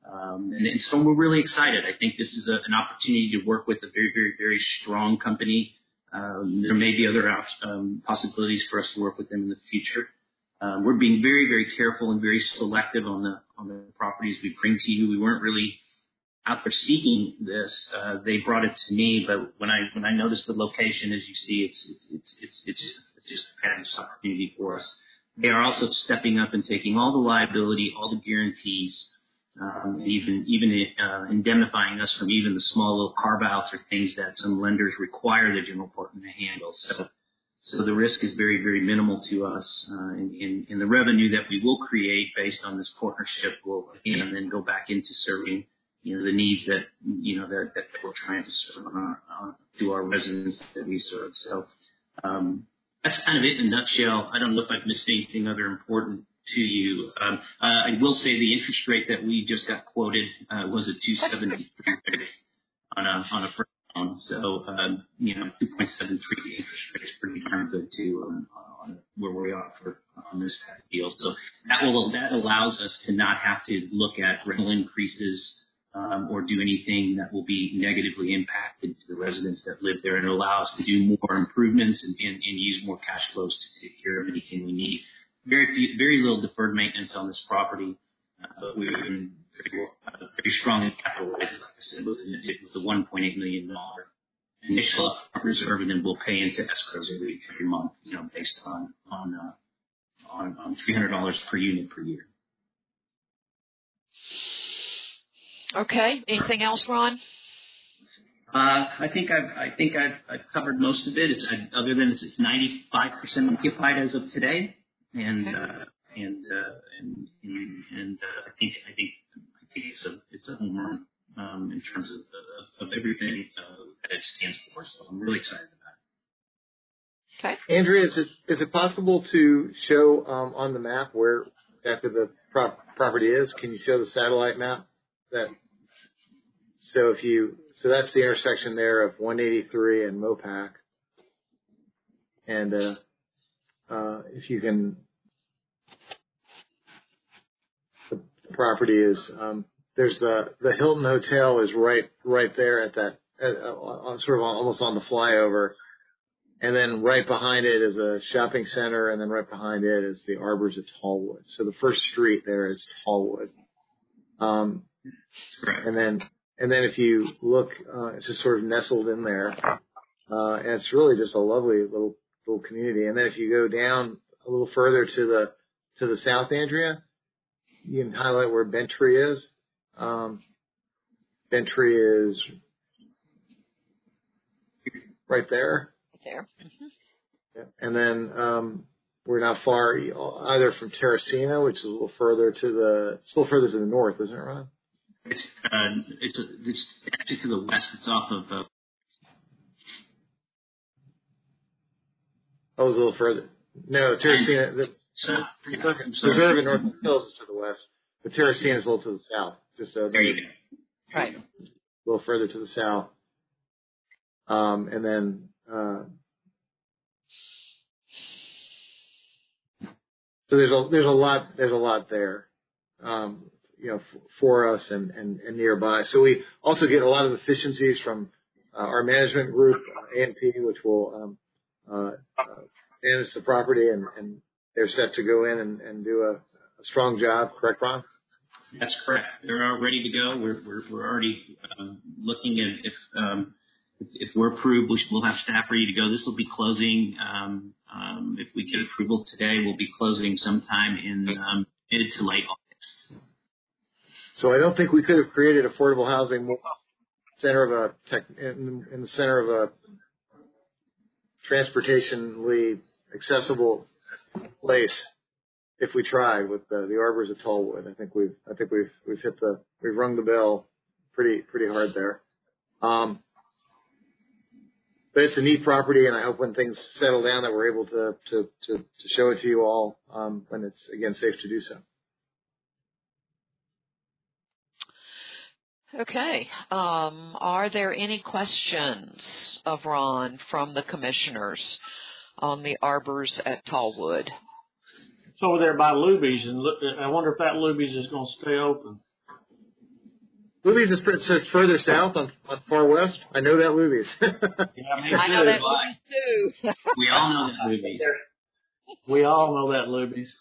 Um, and, and so we're really excited. I think this is a, an opportunity to work with a very, very, very strong company. Um, there may be other um, possibilities for us to work with them in the future. Um, we're being very, very careful and very selective on the on the properties we bring to you. We weren't really out there seeking this. Uh, they brought it to me, but when I when I noticed the location, as you see, it's it's it's it's, it's just it's just a fabulous opportunity for us. They are also stepping up and taking all the liability, all the guarantees, um, even even uh, indemnifying us from even the small little carve-outs or things that some lenders require the general partner to handle. So, so the risk is very, very minimal to us, uh, in, in, in the revenue that we will create based on this partnership will again then go back into serving, you know, the needs that you know that, that we're trying to serve on our, uh, to our residents that we serve. So. Um, That's kind of it in a nutshell. I don't know if I've missed anything other important to you. Um, uh, I will say the interest rate that we just got quoted uh, was a two seventy-three on a on a first loan. So um, you know, two point seven three interest rate is pretty darn good too on, on where we are for on this type of deal. So that will that allows us to not have to look at rental increases. Um, or do anything that will be negatively impacted to the residents that live there, and allow us to do more improvements and, and, and use more cash flows to take care of anything we need. Very few, very little deferred maintenance on this property, uh, but we've been very, uh, very strong and capitalized, like I said, with, with the one point eight million dollars initial upfront reserve, and then we'll pay into escrows every every month, you know, based on on uh, on, on three hundred dollars per unit per year. Okay. Anything else, Ron? Uh, I think I've I think I've, I've covered most of it. It's I, other than it's, it's ninety-five percent occupied as of today, and okay. uh, and, uh, and and and uh, I think I think I think it's a it's a home run um, in terms of of, of everything uh, that it stands for. So I'm really excited about it. Okay. Andrea, is it is it possible to show um, on the map where after the pro- property is? Can you show the satellite map? That so if you so that's the intersection there of one eighty-three and Mopac, and uh, uh, if you can, the, the property is um, there's the the Hilton Hotel is right right there at that uh, sort of almost on the flyover, and then right behind it is a shopping center, and then right behind it is the Arbors of Tallwood. So the first street there is Tallwood. Um, Correct. And then, and then if you look, uh, it's just sort of nestled in there, uh, and it's really just a lovely little little community. And then if you go down a little further to the to the south, Andrea, you can highlight where Bentry is. Um, Bentry is right there. There. Mm-hmm. Yeah. And then um, we're not far either from Terracina, which is a little further to the, it's a little further to the north, isn't it, Ron? It's uh, it's, a, it's actually to the west. It's off of. Uh, oh, it's a little further. No, Terracina. The, so, yeah, the reserve in North Hills is to the west, but Terracina is a little to the south. Just a, there you go. Right. A little further to the south. Um, and then. Uh, so there's a there's a lot there's a lot there. Um, you know, f- for us and, and, and nearby. So we also get a lot of efficiencies from uh, our management group, uh, A and P, which will um, uh, uh, manage the property, and, and they're set to go in and, and do a, a strong job. Correct, Ron? That's correct. They're all ready to go. We're we're, we're already um, looking at if um, if, if we're approved, we'll have staff ready to go. This will be closing. Um, um, if we get approval today, we'll be closing sometime in um, mid to late August. So I don't think we could have created affordable housing center of a tech, in, in the center of a transportationally accessible place if we tried with the, the Arbors of Tallwood. I think we've I think we've we've hit the we've rung the bell pretty pretty hard there. Um, but it's a neat property, and I hope when things settle down that we're able to to to, to show it to you all um, when it's again safe to do so. Okay. Um, are there any questions of Ron from the commissioners on the arbors at Tallwood? It's over there by Luby's, and look, I wonder if that Luby's is going to stay open. Luby's is fr- so it's further south on, on far west. I know that Luby's. Yeah, I know that Luby's too. We all know that Luby's. We all know that Luby's.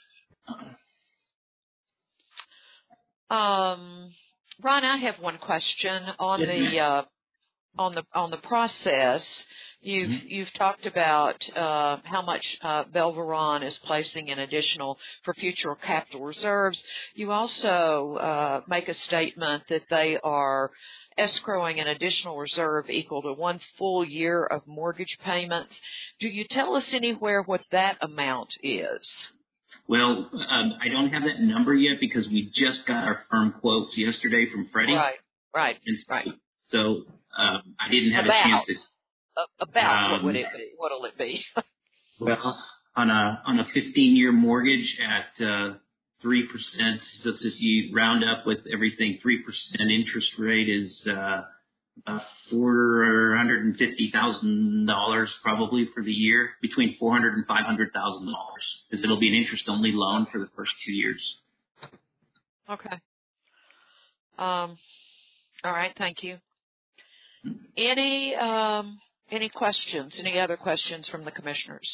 Um, Ron, I have one question on Yes, the uh, on the on the process. You've mm-hmm. you've talked about uh, how much uh, Belveron is placing in additional for future capital reserves. You also uh, make a statement that they are escrowing an additional reserve equal to one full year of mortgage payments. Do you tell us anywhere what that amount is? Well, um, I don't have that number yet because we just got our firm quotes yesterday from Freddie. Right, right, and so, right. So um, I didn't have about, a chance to. Uh, about um, what would it be? What'll it be? Well, on a on a fifteen-year mortgage at uh, three percent, so since you round up with everything, three percent interest rate is uh, about four hundred and fifty thousand dollars probably for the year, between four hundred and five hundred thousand dollars, because it'll be an interest-only loan for the first two years. Okay. Um. All right. Thank you. Any um any questions? Any other questions from the commissioners?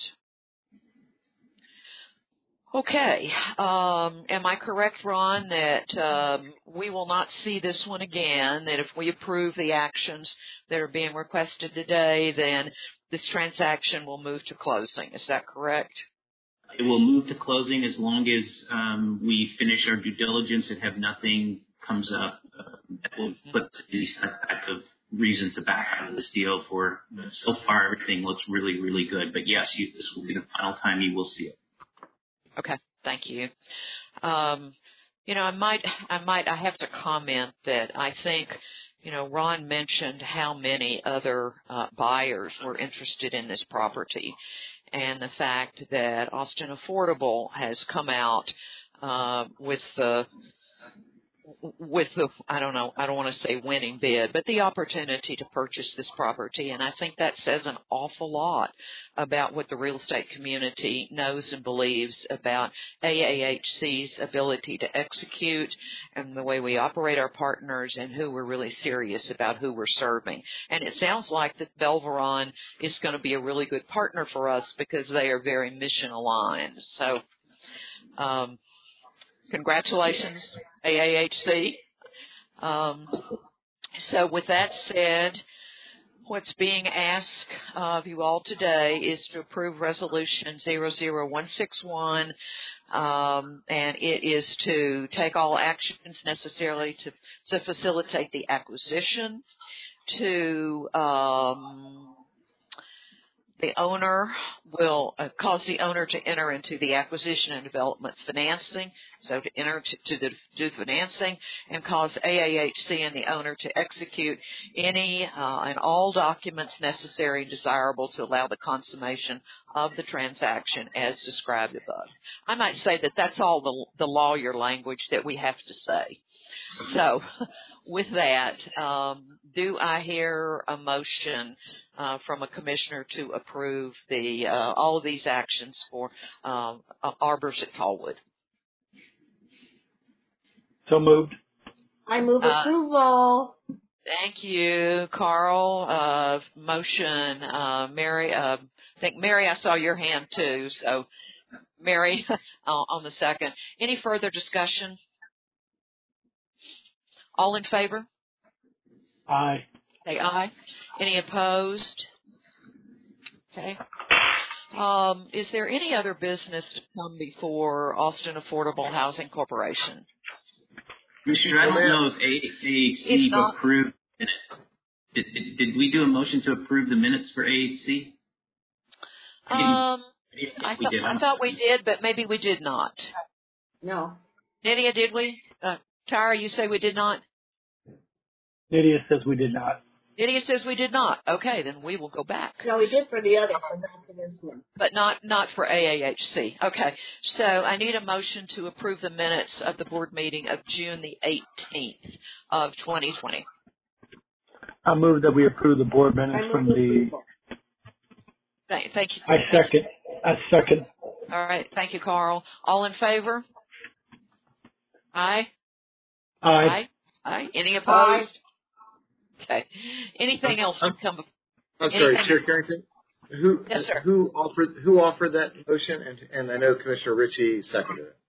Okay. Um, am I correct, Ron, that um, we will not see this one again, that if we approve the actions that are being requested today, then this transaction will move to closing? Is that correct? It will move to closing as long as um, we finish our due diligence and have nothing comes up uh, that will put these type of reason to back out of this deal. For so far, everything looks really, really good. But yes, you, this will be the final time you will see it. Okay, thank you. Um, you know, I might, I might, I have to comment that I think, you know, Ron mentioned how many other uh, buyers were interested in this property, and the fact that Austin Affordable has come out uh, with the with the, I don't know, I don't want to say winning bid, but the opportunity to purchase this property. And I think that says an awful lot about what the real estate community knows and believes about A A H C's ability to execute and the way we operate our partners and who we're really serious about who we're serving. And it sounds like that Belveron is going to be a really good partner for us because they are very mission aligned. So, um, congratulations, A A H C. Um, so with that said, what's being asked of you all today is to approve Resolution zero zero one six one, um, and it is to take all actions necessarily to, to facilitate the acquisition, to um, the owner will uh, cause the owner to enter into the acquisition and development financing, so to enter to, to the, do the financing, and cause A A H C and the owner to execute any uh, and all documents necessary and desirable to allow the consummation of the transaction as described above. I might say that that's all the, the lawyer language that we have to say. So with that, um, do I hear a motion uh, from a commissioner to approve the uh, all of these actions for um, Arbors at Tallwood? So moved. I move approval. Uh, thank you, Carl. Uh, motion, uh, Mary. Uh, I think Mary, I saw your hand too. So, Mary, uh, on the second. Any further discussion? All in favor? Aye. Say aye. Any opposed? Okay. Um, is there any other business to come before Austin Affordable Housing Corporation? Commissioner, I don't know if A H C approved minutes. Did, did, did we do a motion to approve the minutes for A H C? I um, I, th- I thought we did, but maybe we did not. No. Nydia, did we? Uh, Tyra, you say we did not? Nydia says we did not. Nydia says we did not. Okay, then we will go back. No, we did for the other, but not for this one. But not, not for A A H C. Okay, so I need a motion to approve the minutes of the board meeting of June the eighteenth of twenty twenty. I move that we approve the board minutes from the... Thank, thank you. I second. I second. All right, thank you, Carl. All in favor? Aye? Aye. Aye. Any opposed? Aye. Okay. Anything else to come before? I'm sorry, Chair Carrington. Who yes, sir. who offered who offered that motion? And and I know Commissioner Ritchie seconded it.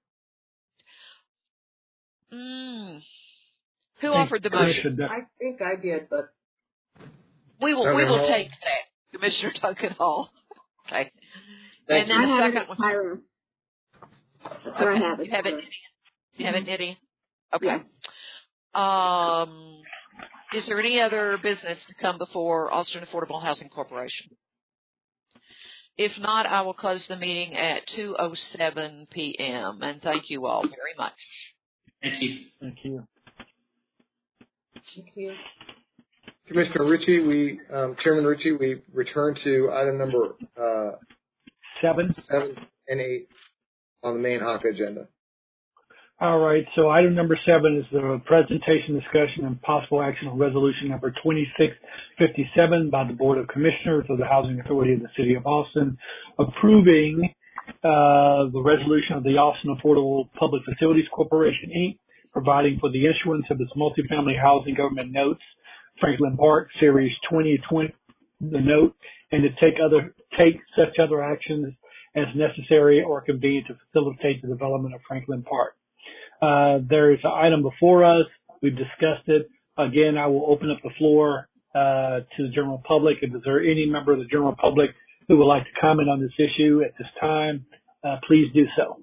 Mm. Who offered the motion? I think I did, but we will Duncan we will Hall. take that, Commissioner Duncan Hall. Okay. Thank and then you. the I have second it, one. Tyra. That's Okay. where I have it. You have it, Nitty? You have it, Nitty? Okay. Yes. Um, is there any other business to come before Austin Affordable Housing Corporation? If not, I will close the meeting at two oh seven p.m. And thank you all very much. Thank you. Thank you. thank you. Commissioner Ritchie, we um, Chairman Ritchie, we return to item number uh, Seven. seven and eight on the main H A C agenda. All right. So item number seven is the presentation, discussion, and possible action on resolution number twenty-six fifty-seven by the Board of Commissioners of the Housing Authority of the City of Austin, approving uh, the resolution of the Austin Affordable Public Facilities Corporation, Incorporated, providing for the issuance of its multifamily housing government notes, Franklin Park Series twenty twenty, the note, and to take other take such other actions as necessary or convenient to facilitate the development of Franklin Park. Uh, there is an item before us. We've discussed it. Again, I will open up the floor uh, to the general public. If there any member of the general public who would like to comment on this issue at this time, uh, please do so.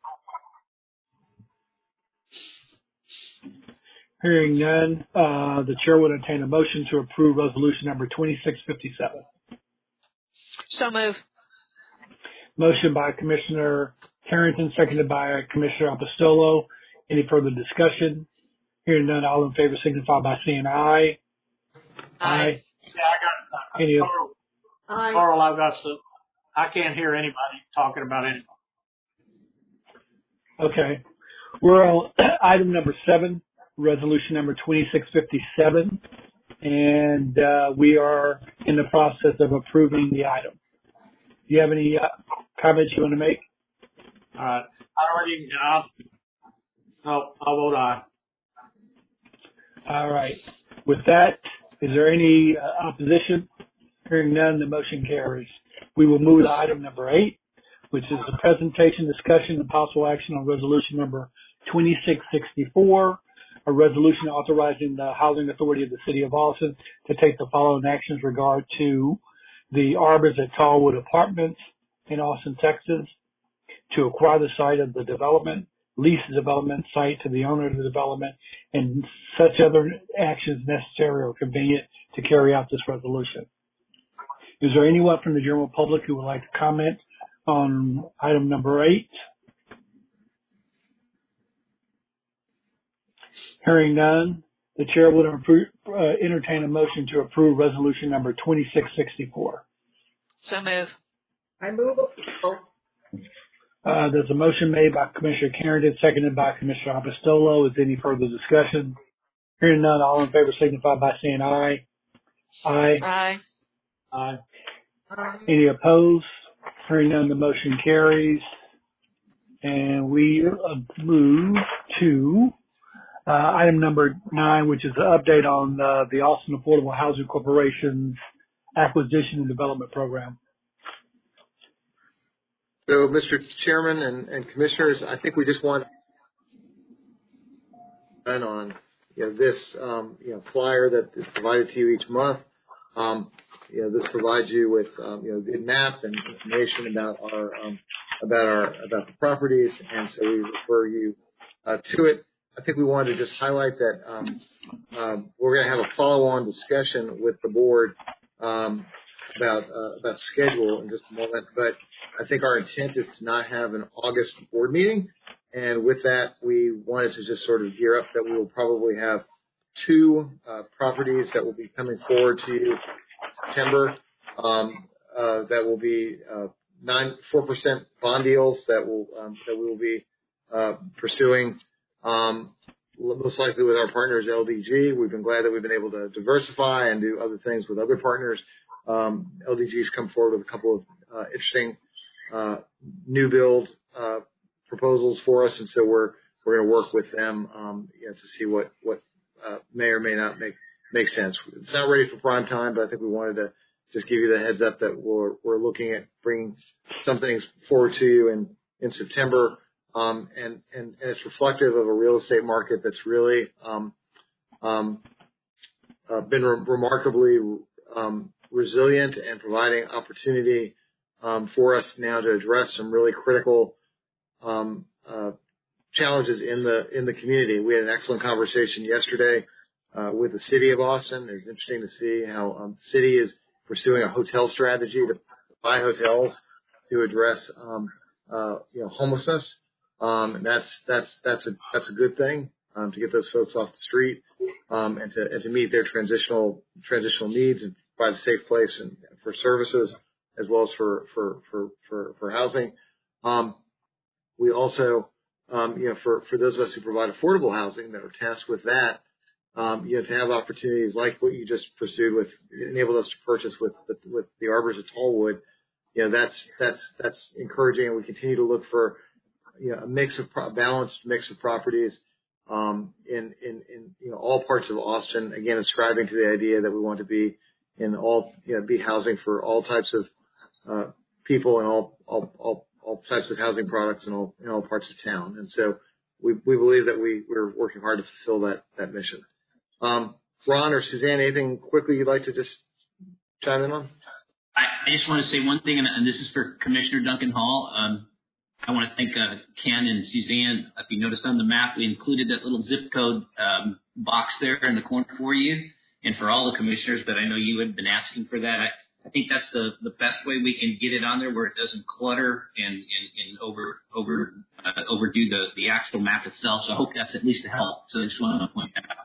Hearing none, uh, the chair would entertain a motion to approve resolution number twenty-six fifty-seven. So move. Motion by Commissioner Carrington, seconded by Commissioner Apostolo. Any further discussion? Hearing none, all in favor signify by saying aye. Aye. Yeah, I got Any of, Carl, I Carl, I've got some. I can't hear anybody talking about anything. okay. We're on item number seven, resolution number twenty-six fifty-seven, and uh, we are in the process of approving the item. Do you have any uh, comments you want to make? All right. I already. I'll, no, I'll vote aye. All right. With that, is there any uh, opposition? Hearing none, the motion carries. We will move to item number eight, which is the presentation, discussion, and possible action on resolution number twenty-six sixty-four, a resolution authorizing the Housing Authority of the City of Austin to take the following actions regard to the arbors at Tallwood Apartments in Austin, Texas, to acquire the site of the development, lease the development site to the owner of the development, and such other actions necessary or convenient to carry out this resolution. Is there anyone from the general public who would like to comment on item number eight? Hearing none, the chair would approve, uh, entertain a motion to approve resolution number twenty-six sixty-four. So move. I move. Oh, Uh, there's a motion made by Commissioner Carrington, seconded by Commissioner Apostolo. Is there any further discussion? Hearing none, all in favor signify by saying aye. Aye. Aye. Aye. Any opposed? Hearing none, the motion carries. And we uh, move to uh, item number nine, which is an update on uh, the Austin Affordable Housing Corporation's acquisition and development program. So, Mister Chairman and, and Commissioners, I think we just want to on you know, this um, you know, flyer that is provided to you each month. Um, you know, this provides you with um, you know, good map and information about our um, about our about the properties, and so we refer you uh, to it. I think we wanted to just highlight that um, um, we're going to have a follow-on discussion with the board um, about uh, about schedule in just a moment, but I think our intent is to not have an August board meeting, and with that, we wanted to just sort of gear up that we will probably have two uh, properties that will be coming forward to you in September. Um, uh, that will be uh, nine four percent bond deals that will um, that we will be uh, pursuing. Um, most likely with our partners L D G. We've been glad that we've been able to diversify and do other things with other partners. Um, L D G's come forward with a couple of uh, interesting uh, new build uh, proposals for us, and so we're we're going to work with them um, you know, to see what what uh, may or may not make make sense. It's not ready for prime time, but I think we wanted to just give you the heads up that we're we're looking at bringing some things forward to you in in September, um, and and and it's reflective of a real estate market that's really um, um, uh, been re- remarkably um, resilient and providing opportunity um, for us now to address some really critical um, uh, challenges in the in the community. We had an excellent conversation yesterday uh, with the city of Austin. It was interesting to see how um, the city is pursuing a hotel strategy to buy hotels to address um, uh, you know homelessness. Um, and that's that's that's a that's a good thing um, to get those folks off the street um, and to and to meet their transitional transitional needs and provide a safe place and for services as well as for for for for, for housing. Um, we also um, you know for for those of us who provide affordable housing that are tasked with that. Um, you know, to have opportunities like what you just pursued with, enabled us to purchase with, with, with the Arbors of Tallwood, you know, that's, that's, that's encouraging. And we continue to look for, you know, a mix of pro- balanced mix of properties, um, in, in, in, you know, all parts of Austin, again, ascribing to the idea that we want to be in all, you know, be housing for all types of, uh, people and all, all, all, all types of housing products in all, in all parts of town. And so we, we believe that we, we're working hard to fulfill that, that mission. Um, Ron or Suzanne, anything quickly you'd like to just chime in on? I, I just want to say one thing, and, and this is for Commissioner Duncan Hall. Um, I want to thank uh, Ken and Suzanne. If you noticed on the map, we included that little zip code um, box there in the corner for you, and for all the commissioners. But I know you had been asking for that. I, I think that's the, the best way we can get it on there, where it doesn't clutter and and, and over over uh, overdo the the actual map itself. So I hope that's at least a help. So I just want to point that out.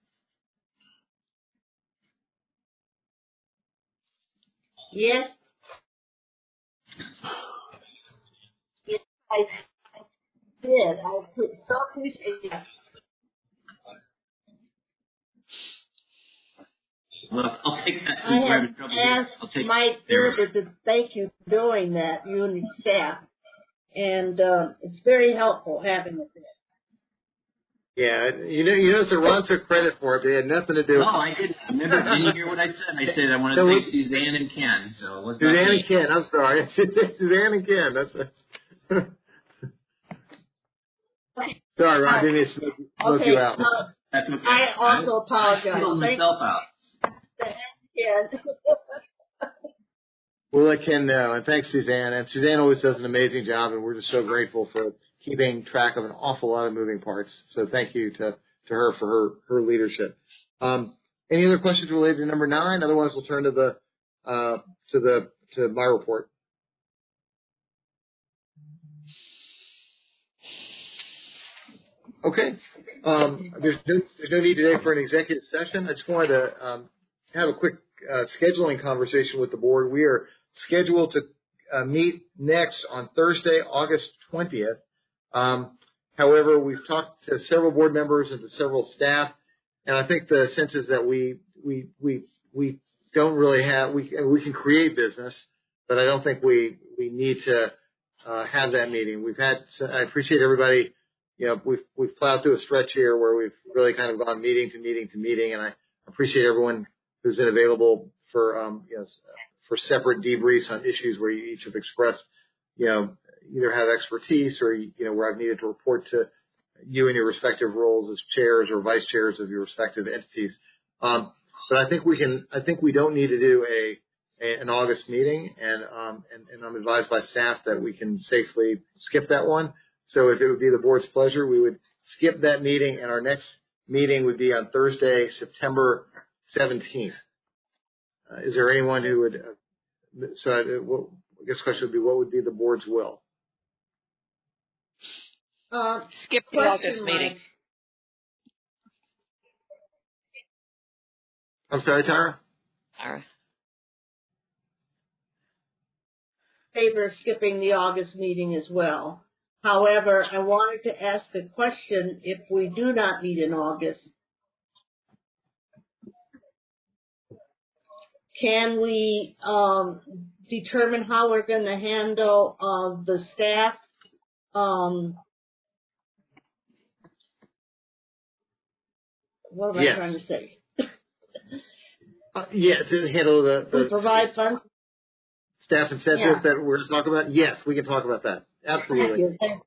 Yes. Yes, I, I did. I so appreciate it. Well, I'll take that I since we're have having trouble. asked I'll take Mike Gerber to thank you for doing that, you and your staff. And uh, it's very helpful having it there. Yeah, you know, you notice that Ron took credit for it, but he had nothing to do with it. No, I didn't. Remember, didn't you hear what I said? I said I want to thank Suzanne and Ken. So it was not Suzanne me. and Ken, I'm sorry. Suzanne and Ken, that's it. Sorry, Ron, I didn't mean to smoke, smoke Okay, you out. uh, That's okay. I also I, apologize. I filled Thank myself out. Ken. We'll let Ken know, and thanks, Suzanne. And Suzanne always does an amazing job, and we're just so grateful for keeping track of an awful lot of moving parts. So thank you to, to her for her, her leadership. Um, any other questions related to number nine? Otherwise, we'll turn to the uh, to the to my report. Okay. Um, there's, no, there's no need today for an executive session. I just wanted to um, have a quick uh, scheduling conversation with the board. We are scheduled to uh, meet next on Thursday, August twentieth. Um, however, we've talked to several board members and to several staff, and I think the sense is that we we we we don't really have we we can create business, but I don't think we we need to uh, have that meeting. We've had I appreciate everybody. You know, we've we've plowed through a stretch here where we've really kind of gone meeting to meeting to meeting, and I appreciate everyone who's been available for um you know for separate debriefs on issues where you each have expressed you know either have expertise or you know where I've needed to report to you in your respective roles as chairs or vice chairs of your respective entities. Um, but I think we can. I think we don't need to do a, a an August meeting, and um and, and I'm advised by staff that we can safely skip that one. So if it would be the board's pleasure, we would skip that meeting, and our next meeting would be on Thursday, September seventeenth. Uh, is there anyone who would? Uh, so I, well, I guess the question would be, what would be the board's will? Uh, Skip the August meeting. Mike. I'm sorry, Tara? Tara. Favor skipping the August meeting as well. However, I wanted to ask a question if we do not meet in August. Can we um, determine how we're going to handle uh, the staff um, What am yes. I trying to say? uh, yeah, to handle the, the provide funds. Staff incentive Yeah. that we're going to talk about. Yes, we can talk about that. Absolutely. Thank you.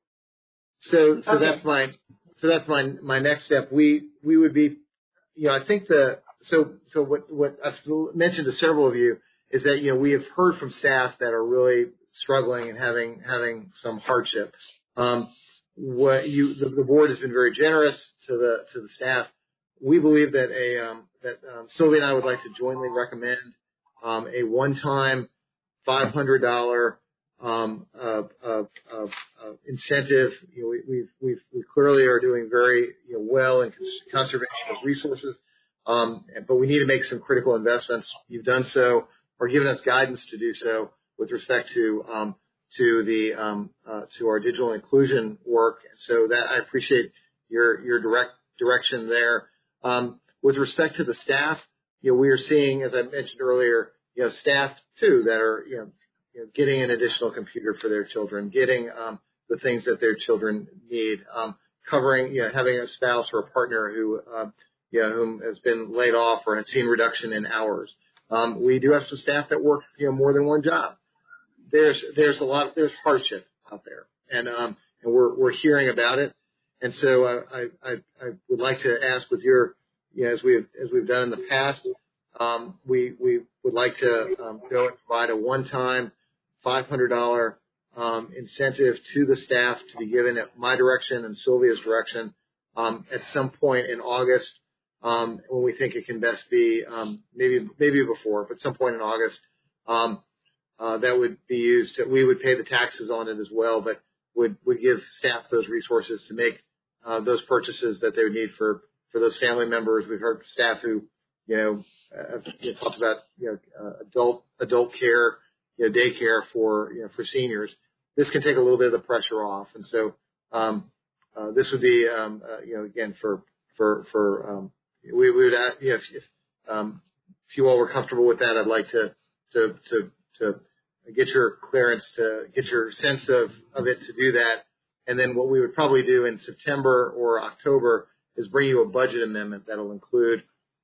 So, so Okay. that's my, so that's my my next step. We we would be, you know, I think the so so what what I've mentioned to several of you is that you know we have heard from staff that are really struggling and having having some hardship. Um, what you the, the board has been very generous to the to the staff. We believe that a um, that um, Sylvia and I would like to jointly recommend um, a one-time five hundred dollars um, uh, uh, uh, uh, incentive. You know, we we've, we've, we clearly are doing very you know, well in conservation of resources, um, but we need to make some critical investments. You've done so, or given us guidance to do so with respect to um, to the um, uh, to our digital inclusion work. So that I appreciate your your direct direction there. Um, with respect to the staff, you know, we are seeing, as I mentioned earlier, you know, staff too that are you know, you know getting an additional computer for their children, getting um, the things that their children need, um, covering, you know, having a spouse or a partner who uh, you know whom has been laid off or has seen reduction in hours. Um, we do have some staff that work you know more than one job. There's there's a lot there's hardship out there, and um, and we're we're hearing about it, and so uh, I I I would like to ask with your you know, as we've as we've done in the past, um, we we would like to um, go and provide a one-time five hundred dollars um, incentive to the staff to be given at my direction and Sylvia's direction um, at some point in August um, when we think it can best be um, maybe maybe before, but some point in August. Um, Uh, that would be used. To, we would pay the taxes on it as well, but would would give staff those resources to make uh, those purchases that they would need for, for those family members. We've heard staff who, you know, uh, you know talked about you know uh, adult adult care, you know, daycare for you know for seniors. This can take a little bit of the pressure off, and so um, uh, this would be um, uh, you know again for for for um, we, we would uh, you know, if if, um, if you all were comfortable with that, I'd like to to to to get your clearance, to get your sense of, of it to do that. And then what we would probably do in September or October is bring you a budget amendment that'll include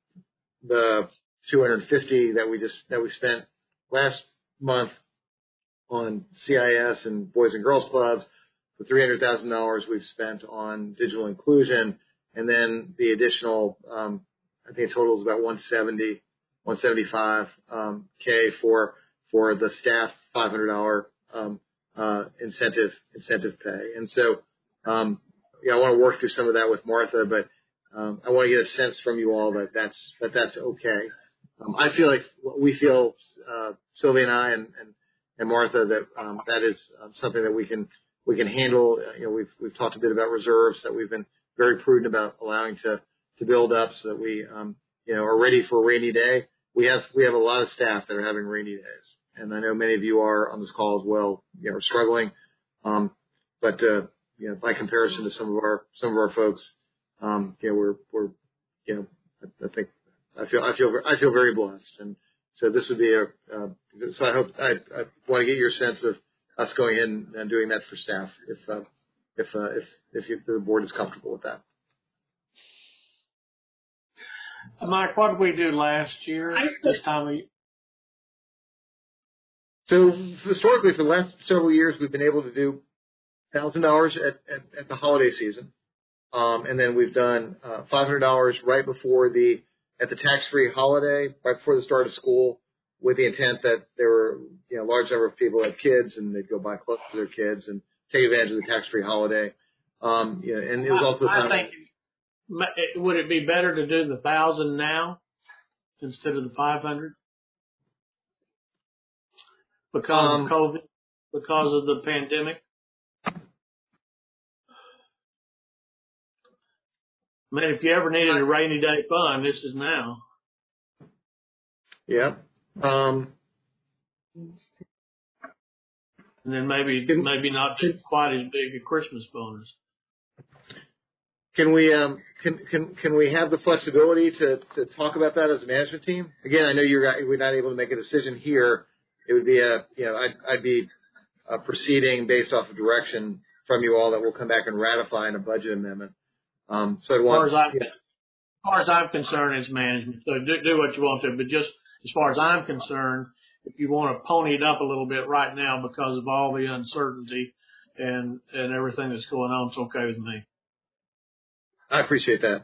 the two hundred fifty that we just, that we spent last month on C I S and Boys and Girls Clubs, the three hundred thousand dollars we've spent on digital inclusion, and then the additional, um, I think the total is about one seventy, one seventy-five um, K for for the staff five hundred dollars um, uh, incentive incentive pay. And so, um, yeah, I want to work through some of that with Martha, but um, I want to get a sense from you all that that's that that's okay. Um, I feel like we feel, uh, Sylvia and I and, and, and Martha, that um, that is um, something that we can we can handle. Uh, you know, we've we've talked a bit about reserves that we've been very prudent about allowing to to build up so that we um, you know are ready for a rainy day. We have we have a lot of staff that are having rainy days. And I know many of you are on this call as well, you know, struggling. Um, but, uh, you know, by comparison to some of our, some of our folks, um, you know, we're, we're, you know, I, I think I feel, I feel, I feel very blessed. And so this would be a, uh, so I hope, I, I want to get your sense of us going in and doing that for staff if, uh, if, uh, if, if you, the board is comfortable with that. Mike, what did we do last year this time of year? So historically, for the last several years, we've been able to do one thousand dollars at, at, at the holiday season. Um, and then we've done uh, five hundred dollars right before the, at the tax-free holiday, right before the start of school, with the intent that there were, you know, a large number of people had kids and they'd go buy clothes for their kids and take advantage of the tax-free holiday. Um, you know, and it was also I, I think, would it be better to do the thousand now instead of the five hundred? Because um, of COVID, because of the pandemic. I mean, if you ever needed a rainy day fund, this is now. Yeah. Um, and then maybe maybe not quite as big a Christmas bonus. Can we um, can can can we have the flexibility to to talk about that as a management team? Again, I know you're we're not able to make a decision here. It would be a, you know, I'd, I'd be uh, proceeding based off of direction from you all that we'll come back and ratify in a budget amendment. Um, so I'd want, as far as, I, you know, as far as I'm concerned, it's management. So do, do what you want to, but just as far as I'm concerned, if you want to pony it up a little bit right now because of all the uncertainty and, and everything that's going on, it's okay with me. I appreciate that.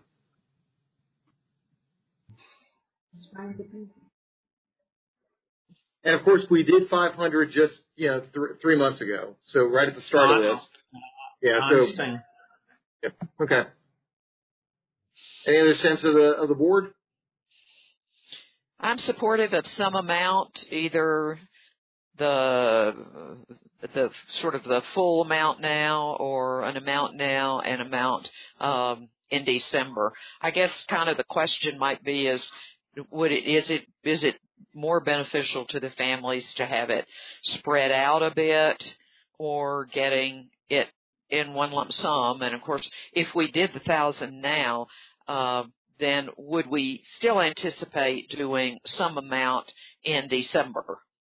And of course, we did five hundred just, you know, th- three months ago. So right at the start no, of this. Yeah. I so. Understand. Yeah, okay. Any other sense of the of the board? I'm supportive of some amount, either the the sort of the full amount now, or an amount now and amount um, in December. I guess kind of the question might be is, would it is it is it more beneficial to the families to have it spread out a bit, or getting it in one lump sum? And of course, if we did the thousand now, uh, then would we still anticipate doing some amount in December?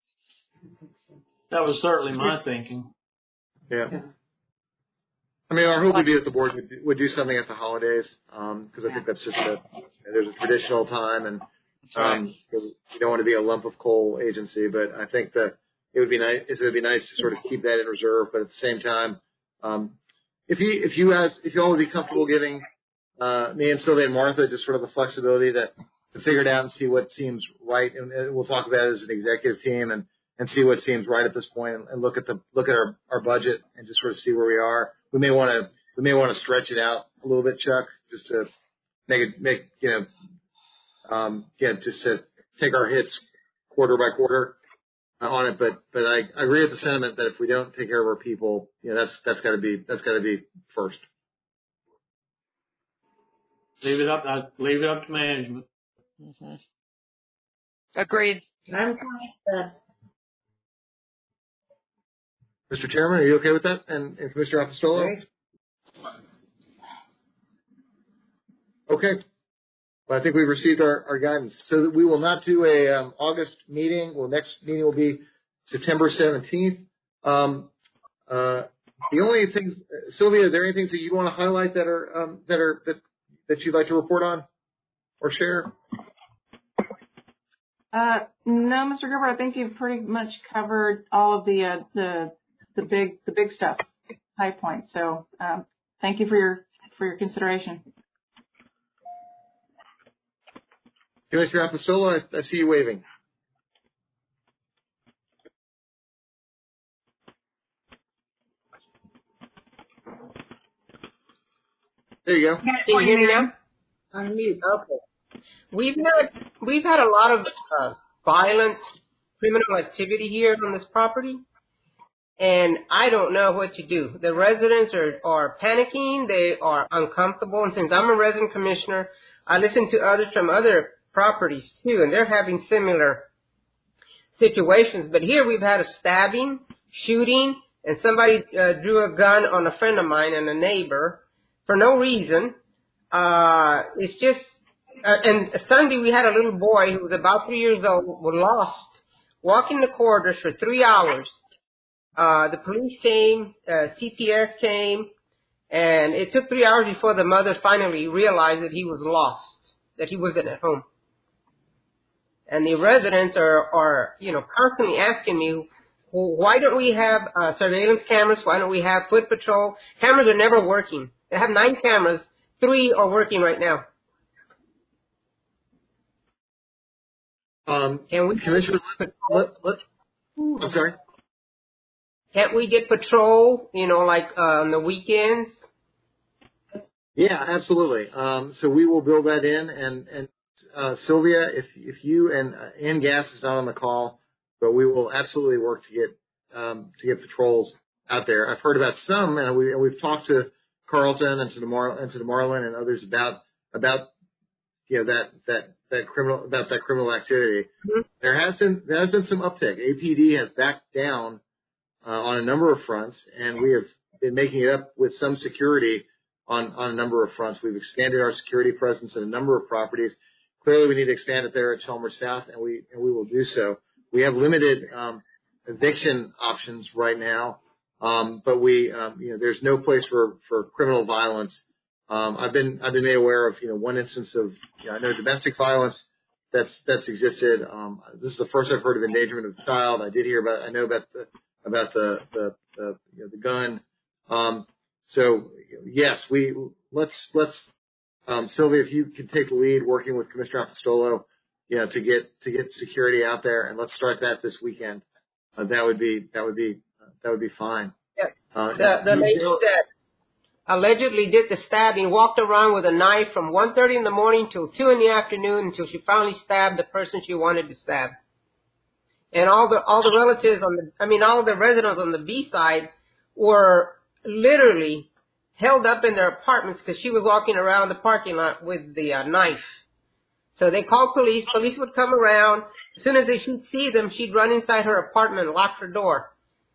That was certainly my thinking. Yeah. I mean, our hope would be that the board would, would do something at the holidays, because um, I think that's just a, there's a traditional time, and um, you don't want to be a lump of coal agency. But I think that it would be nice. It would be nice to sort of keep that in reserve, but at the same time, um, if you if you guys if you all would be comfortable giving uh, me and Sylvia and Martha just sort of the flexibility to, to figure it out and see what seems right, and, and we'll talk about it as an executive team and. and see what seems right at this point, and, and look at the look at our, our budget and just sort of see where we are. We may want to we may want to stretch it out a little bit, Chuck, just to make it make you know um, yeah just to take our hits quarter by quarter on it. But but I, I agree with the sentiment that if we don't take care of our people, you know that's that's got to be that's got to be first. Leave it up. I leave it up to management. Mm-hmm. Agreed. I'm fine with that. Mister Chairman, are you okay with that? And, and Commissioner Apostolo? Right. Okay. Well, I think we've received our, our guidance. So that we will not do a um, August meeting. Well, next meeting will be September seventeenth. Um, uh, the only things, uh, Sylvia, are there any things that you want to highlight that are um, that are that that you'd like to report on or share? Uh, no, Mister Gerber, I think you've pretty much covered all of the uh, the the big the big stuff, high points. So um, thank you for your for your consideration. Commissioner Apostolo, I, I see you waving. There you go. Can you hear me now? Unmute. Okay. We've had we've had a lot of uh, violent criminal activity here on this property, and I don't know what to do. The residents are, are panicking. They are uncomfortable, and since I'm a resident commissioner, I listen to others from other properties too, and they're having similar situations. But here we've had a stabbing, shooting, and somebody uh, drew a gun on a friend of mine and a neighbor for no reason. Uh, it's just. Uh, and Sunday we had a little boy who was about three years old, was lost, walking the corridors for three hours. Uh, the police came, uh, C P S came, and it took three hours before the mother finally realized that he was lost, that he wasn't at home. And the residents are, are you know, constantly asking me, well, why don't we have uh, surveillance cameras? Why don't we have foot patrol? Cameras are never working. They have nine cameras. Three are working right now. Um, Can we Commissioner, let, let, I'm sorry. Can't we get patrol, you know, like uh, on the weekends? Yeah, absolutely. Um, so we will build that in. And, and uh, Sylvia, if if you and uh, Ann Gass is not on the call, but we will absolutely work to get um, to get patrols out there. I've heard about some, and we and we've talked to Carlton and to the Mar- and to the Marlin and others about about you know that that. that criminal about that criminal activity. Mm-hmm. There has been there has been some uptick. A P D has backed down uh, on a number of fronts, and we have been making it up with some security on on a number of fronts. We've expanded our security presence in a number of properties. Clearly, we need to expand it there at Chalmers South, and we and we will do so. We have limited um, eviction options right now, um, but we um, you know there's no place for for criminal violence Um, I've been I've been made aware of you know one instance of you know, I know domestic violence that's that's existed. Um, this is the first I've heard of endangerment of a child. I did hear about I know about the about the the the, you know, the gun. Um, so yes, we let's let's um, Sylvia, if you can take the lead working with Commissioner Apostolo, you know, to get to get security out there, and let's start that this weekend. Uh, that would be that would be uh, that would be fine. Yeah. Uh, the the lady that allegedly did the stabbing walked around with a knife from one thirty in the morning till two in the afternoon until she finally stabbed the person she wanted to stab. And all the all the relatives on the I mean all the residents on the B side were literally held up in their apartments because she was walking around the parking lot with the uh, knife. So they called police. Police would come around. As soon as they should see them, she'd run inside her apartment and lock her door.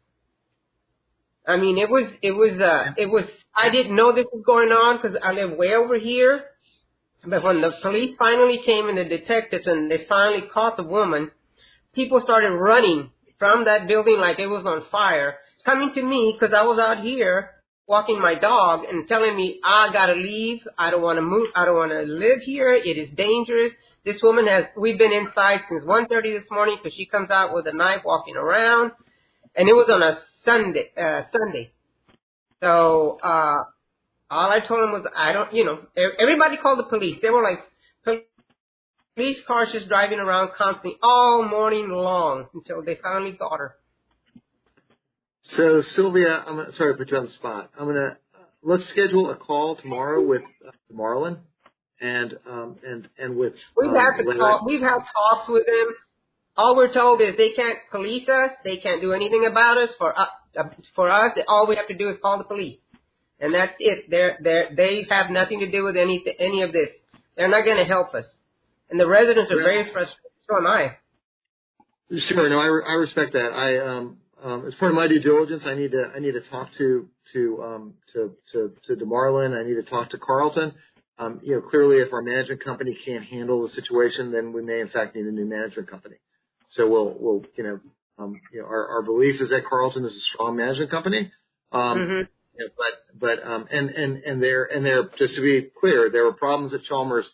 I mean, it was, it was, uh, it was, I didn't know this was going on because I live way over here. But when the police finally came and the detectives and they finally caught the woman, people started running from that building like it was on fire, coming to me because I was out here walking my dog and telling me, I gotta leave. I don't want to move. I don't want to live here. It is dangerous. This woman has, we've been inside since one thirty this morning because she comes out with a knife walking around. And it was on a Sunday, uh, Sunday. So, uh, all I told them was, I don't, you know, everybody called the police. They were like, police cars just driving around constantly all morning long until they finally got her. So, Sylvia, I'm gonna, sorry to put you on the spot. I'm going to, let's schedule a call tomorrow with uh, Marlin and, um, and, and with, We've um, had to talk, we've had talks with them. All we're told is they can't police us. They can't do anything about us. For us, for us, all we have to do is call the police, and that's it. They're, they're, they have nothing to do with any any of this. They're not going to help us, and the residents are very frustrated. So am I. Sure, no, I, I respect that. I um, um, as part of my due diligence, I need to I need to talk to to um, to to to DeMarlin. I need to talk to Carlton. Um, you know, clearly, if our management company can't handle the situation, then we may in fact need a new management company. So we'll, we'll, you know, um, you know, our, our belief is that Carlton is a strong management company. Um, mm-hmm. you know, but, but, um, and, and, and there, and there, just to be clear, there were problems at Chalmers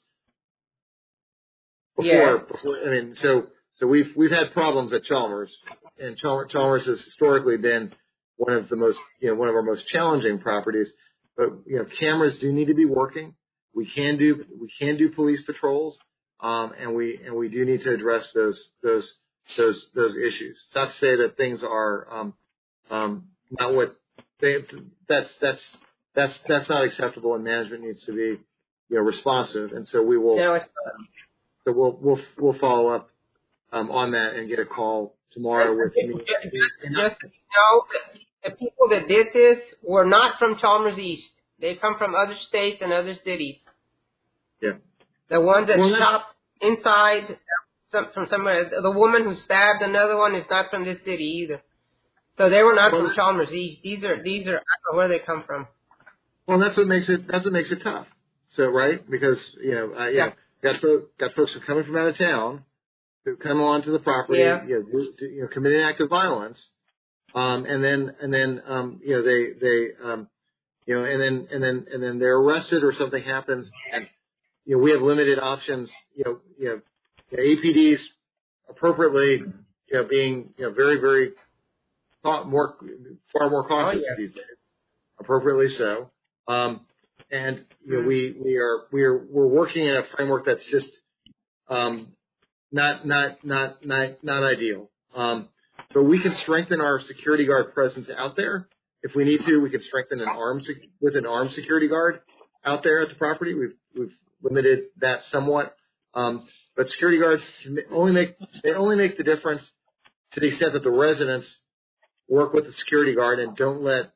before, yeah. before, I mean, so, so we've, we've had problems at Chalmers, and Chalmers, Chalmers has historically been one of the most, you know, one of our most challenging properties. But, you know, cameras do need to be working. We can do, we can do police patrols. Um, and we, and we do need to address those, those, those, those issues. It's not to say that things are, um, um, not what they, that's, that's, that's, that's not acceptable, and management needs to be, you know, responsive. And so we will, no, um, so we'll, we'll, we'll follow up, um, on that and get a call tomorrow with me. Just, just you know, the people that did this were not from Chalmers East. They come from other states and other cities. Yeah. The ones that well, shopped inside some, from somewhere. The woman who stabbed another one is not from this city either. So they were not well, from Chalmers East. These are these are I don't know where they come from. Well, that's what makes it that's what makes it tough. So right, because you know, uh, you yeah, know, got folks got folks who are coming from out of town who come onto the property, yeah. you know, do, you know, commit an act of violence, um, and then and then um, you know they they um, you know and then and then and then they're arrested or something happens, and you know we have limited options. You know, you know, A P Ds appropriately, you know, being you know very very more far more cautious oh, yeah. these days, appropriately so. Um, and you know, we we are we are we're working in a framework that's just um, not not not not not ideal. Um, but we can strengthen our security guard presence out there if we need to. We can strengthen an armed with an armed security guard out there at the property. We've we've limited that somewhat. Um, but security guards can only make they only make the difference to the extent that the residents work with the security guard and don't let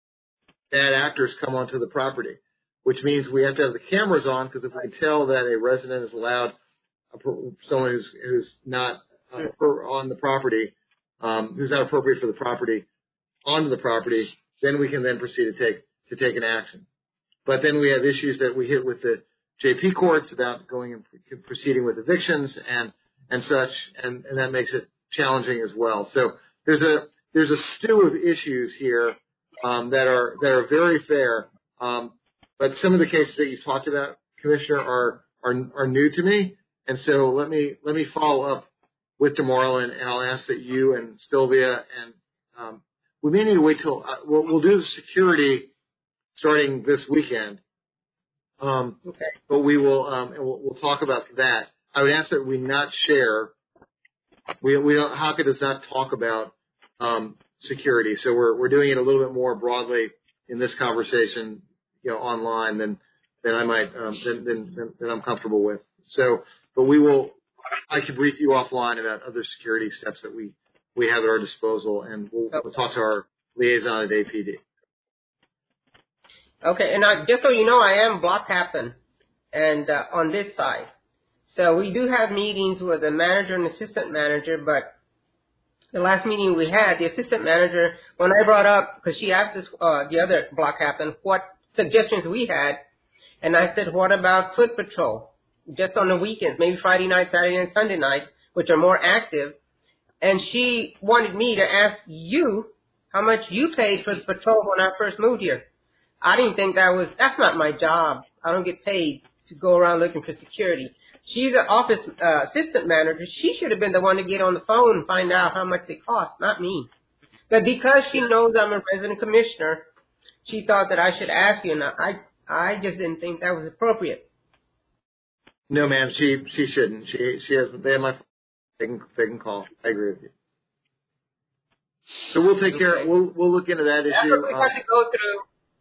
bad actors come onto the property, which means we have to have the cameras on, because if we can tell that a resident is allowed, a, someone who's, who's not uh, on the property, um, who's not appropriate for the property, onto the property, then we can then proceed to take to take an action. But then we have issues that we hit with the J P courts about going and proceeding with evictions and and such, and, and that makes it challenging as well. So there's a there's a stew of issues here um, that are that are very fair. Um, but some of the cases that you've talked about, Commissioner, are are are new to me, and so let me let me follow up with DeMarlin, and I'll ask that you and Sylvia and um, we may need to wait till uh, we'll, we'll do security starting this weekend. Um, okay. But we will um, and we'll, we'll talk about that. I would ask that we not share. We we don't. H A C A does not talk about um, security, so we're we're doing it a little bit more broadly in this conversation, you know, online than than I might um, than, than than I'm comfortable with. So, but we will. I can brief you offline about other security steps that we we have at our disposal, and we'll, we'll talk to our liaison at A P D. Okay, and I, just so you know, I am block captain, and uh, on this side. So we do have meetings with the manager and assistant manager, but the last meeting we had, the assistant manager, when I brought up, because she asked us, uh, the other block captain, what suggestions we had, and I said, what about foot patrol? Just on the weekends, maybe Friday night, Saturday and Sunday night, which are more active. And she wanted me to ask you how much you paid for the patrol when I first moved here. I didn't think that was, that's not my job. I don't get paid to go around looking for security. She's an office uh, assistant manager. She should have been the one to get on the phone and find out how much they cost, not me. But because she knows I'm a resident commissioner, she thought that I should ask you, and I, I just didn't think that was appropriate. No, ma'am, she she shouldn't. She she has. They have my. They can they can call. I agree with you. So we'll take okay. care. We'll we'll look into that That's issue. What we have to go through.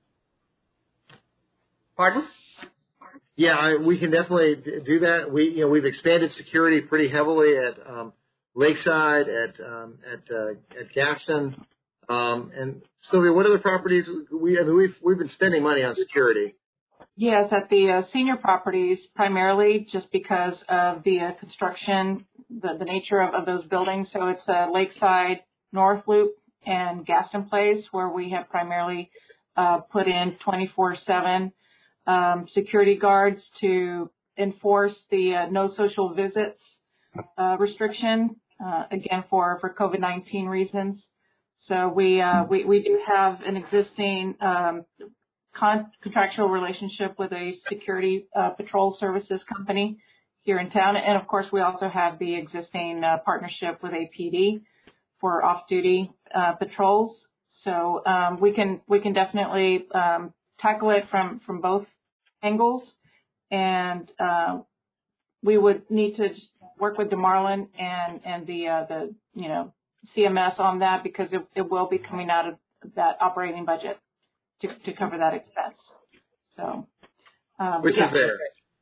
Pardon? Yeah, I, we can definitely do that. We, you know, we've expanded security pretty heavily at um, Lakeside, at um, at uh, at Gaston, um, and Sylvia. What other properties we? I mean, we've we've been spending money on security. Yes, at the uh, senior properties, primarily just because of the uh, construction, the, the nature of, of those buildings. So it's uh, Lakeside, North Loop, and Gaston Place, where we have primarily uh, put in twenty-four seven. Um, security guards to enforce the uh, no social visits uh, restriction, uh, again for, for COVID nineteen reasons. So we, uh, we we do have an existing um, con- contractual relationship with a security uh, patrol services company here in town, and of course we also have the existing uh, partnership with A P D for off-duty uh, patrols. So um, we can we can definitely um, tackle it from from both angles, and uh, we would need to work with DeMarlin and and the uh, the you know C M S on that, because it, it will be coming out of that operating budget to to cover that expense. So um, which yeah. is there?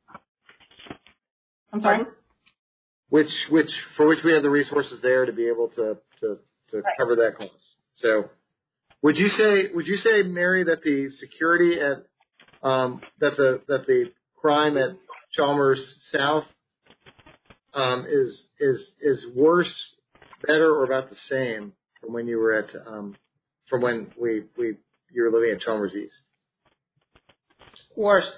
I'm sorry. Which which for which we have the resources there to be able to to to right. cover that cost. So would you say would you say Mary that the security at Um, that the that the crime at Chalmers South um, is is is worse, better, or about the same from when you were at um, from when we we you were living at Chalmers East? Worse.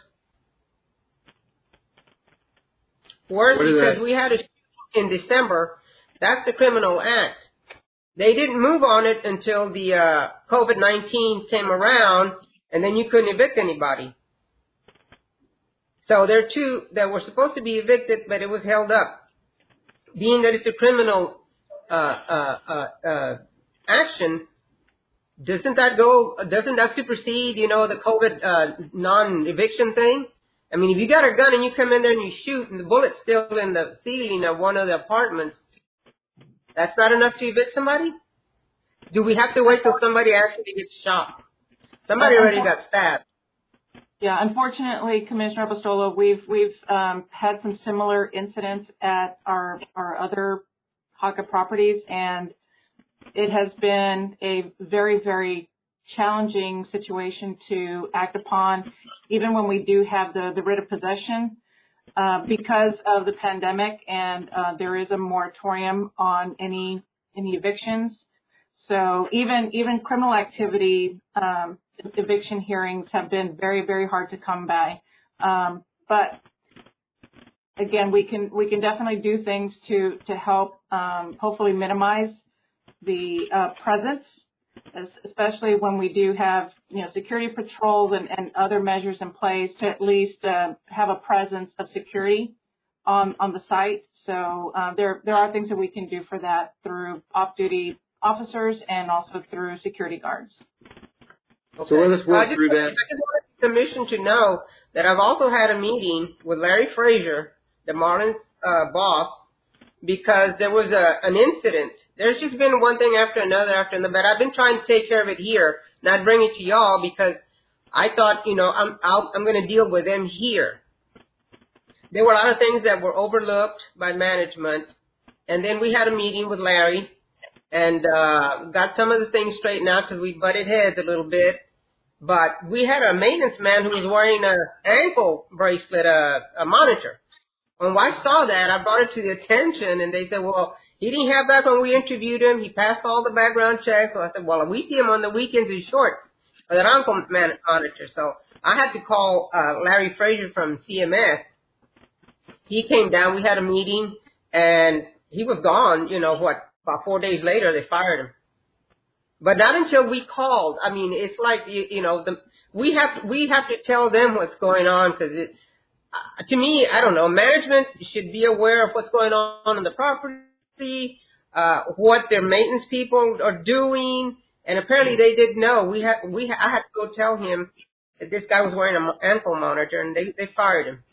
Worse because that? we had it in December. That's the criminal act. They didn't move on it until the uh, COVID nineteen came around, and then you couldn't evict anybody. So there are two that were supposed to be evicted, but it was held up. Being that it's a criminal uh, uh, uh, uh, action, doesn't that go? Doesn't that supersede, you know, the COVID uh, non-eviction thing? I mean, if you got a gun and you come in there and you shoot, and the bullet's still in the ceiling of one of the apartments, that's not enough to evict somebody? Do we have to wait till somebody actually gets shot? Somebody already got stabbed. Yeah, unfortunately, Commissioner Apostolo, we've we've um, had some similar incidents at our our other H A C A properties, and it has been a very very challenging situation to act upon, even when we do have the the writ of possession, uh, because of the pandemic, and uh, there is a moratorium on any any evictions. So even even criminal activity. Um, eviction hearings have been very, very hard to come by. Um, but again, we can we can definitely do things to to help um, hopefully minimize the uh, presence especially when we do have, you know, security patrols and, and other measures in place to at least uh, have a presence of security on, on the site. So uh, there there are things that we can do for that through off-duty officers and also through security guards. Okay. So let us work I through just, that. I just wanted the commission to know that I've also had a meeting with Larry Frazier, the Marlins uh, boss, because there was a, an incident. There's just been one thing after another after another, but I've been trying to take care of it here, not bring it to y'all because I thought, you know, I'm I'll, I'm going to deal with them here. There were a lot of things that were overlooked by management, and then we had a meeting with Larry and uh, got some of the things straightened out because we butted heads a little bit. But we had a maintenance man who was wearing an ankle bracelet, a, a monitor. When I saw that, I brought it to the attention, and they said, well, he didn't have that when we interviewed him. He passed all the background checks. So I said, well, we see him on the weekends in shorts with an ankle man- monitor. So I had to call uh, Larry Frazier from C M S. He came down. We had a meeting, and he was gone, you know, what, about four days later, they fired him. But not until we called. I mean, it's like, you, you know, the, we have we have to tell them what's going on because it, uh, to me, I don't know, management should be aware of what's going on on the property, uh, what their maintenance people are doing, and apparently they didn't know. We had we I had to go tell him that this guy was wearing an ankle monitor, and they they fired him.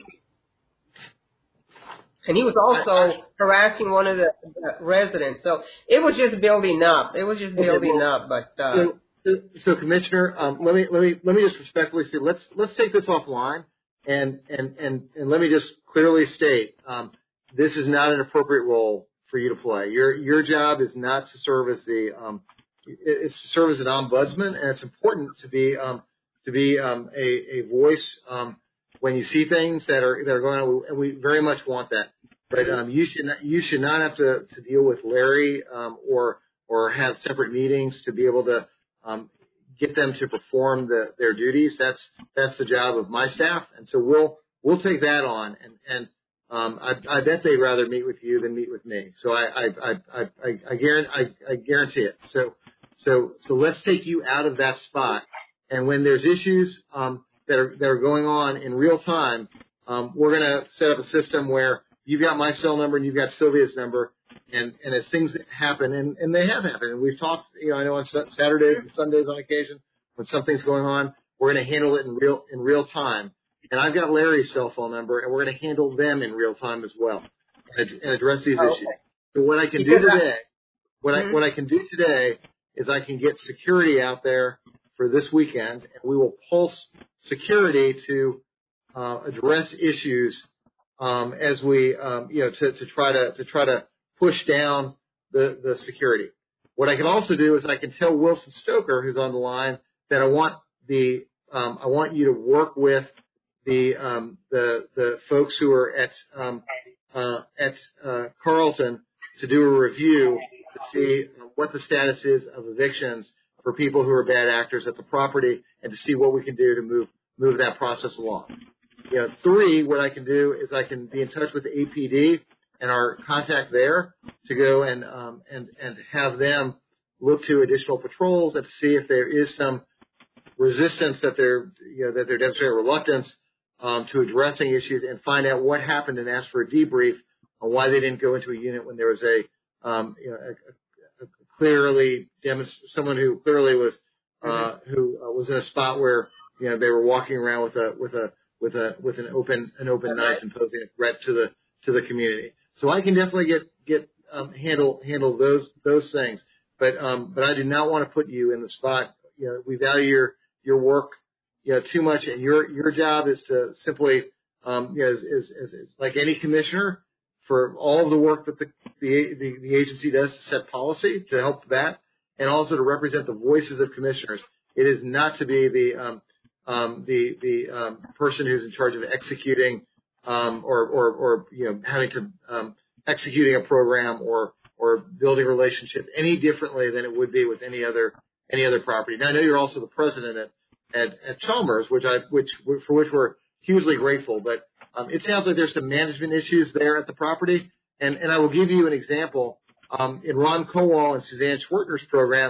And he was also harassing one of the, the residents. So it was just building up. It was just building okay, well, up. But uh, so, so, so, Commissioner, um, let me let me let me just respectfully say let's let's take this offline, and and and and let me just clearly state um, this is not an appropriate role for you to play. Your your job is not to serve as the um, it's to serve as an ombudsman, and it's important to be um, to be um, a, a voice um, when you see things that are that are going on. And we very much want that. But um, you should not, you should not have to, to deal with Larry um, or or have separate meetings to be able to um, get them to perform the, their duties. That's that's the job of my staff, and so we'll we'll take that on. And and um, I, I bet they'd rather meet with you than meet with me. So I I I I, I, I, guarantee, I, I guarantee it. So so so let's take you out of that spot. And when there's issues um, that are that are going on in real time, um, we're going to set up a system where you've got my cell number and you've got Sylvia's number, and, and as things happen, and, and they have happened, and we've talked, you know, I know on Saturdays and Sundays on occasion, when something's going on, we're going to handle it in real in real time. And I've got Larry's cell phone number, and we're going to handle them in real time as well, and, and address these oh, issues. Okay. So what I can because do today, I, what mm-hmm. I what I can do today is I can get security out there for this weekend, and we will pulse security to uh, address issues. Um, as we, um, you know, to, to try to to try to push down the, the security. What I can also do is I can tell Wilson Stoker, who's on the line, that I want the um, I want you to work with the um, the the folks who are at um, uh, at uh, Carlton to do a review to see what the status is of evictions for people who are bad actors at the property, and to see what we can do to move move that process along. You know, three, what I can do is I can be in touch with the A P D and our contact there to go and um, and and have them look to additional patrols and to see if there is some resistance that they're you know that they're demonstrating reluctance um, to addressing issues, and find out what happened and ask for a debrief on why they didn't go into a unit when there was a um, you know a, a clearly demonst- someone who clearly was uh, who uh, was in a spot where you know they were walking around with a with a with a with an open an open knife and posing a threat to the to the community. So I can definitely get get um, handle handle those those things. But um, but I do not want to put you in the spot. You know, we value your your work you know too much, and your your job is to simply um, you know, is, is, is, is like any commissioner for all of the work that the the, the the agency does to set policy to help that, and also to represent the voices of commissioners. It is not to be the um, Um, the the um, person who's in charge of executing um, or, or or you know having to um, executing a program or or building a relationship any differently than it would be with any other any other property. Now I know you're also the president at at, at Chalmers, which I which for which we're hugely grateful. But um, it sounds like there's some management issues there at the property, and and I will give you an example. Um, in Ron Kowal and Suzanne Schwartner's program,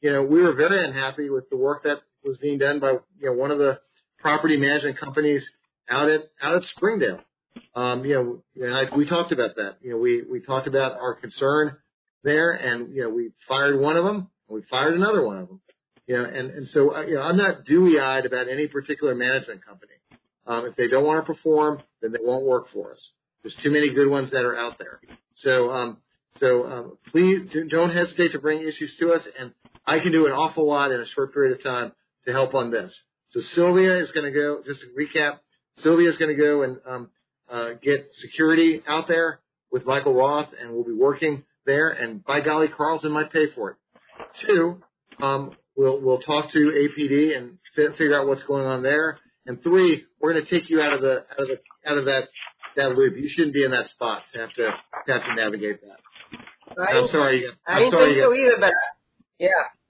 you know, we were very unhappy with the work that was being done by, you know, one of the property management companies out at out at Springdale. Um, you know, and I, we talked about that. You know, we we talked about our concern there, and you know, we fired one of them, and we fired another one of them. You know, and and so uh, you know, I'm not dewy-eyed about any particular management company. Um, if they don't want to perform, then they won't work for us. There's too many good ones that are out there. So, um, so um, please don't hesitate to bring issues to us, and I can do an awful lot in a short period of time to help on this. So Sylvia is going to go, just to recap, Sylvia is going to go and um, uh, get security out there with Michael Roth, and we'll be working there, and by golly, Carlton might pay for it. Two, um, we'll we'll talk to A P D and f- figure out what's going on there. And three, we're going to take you out of the out of the out of that that loop. You shouldn't be in that spot to have to, to have to navigate that. I I'm sorry. I I'm didn't sorry. think so either, but yeah,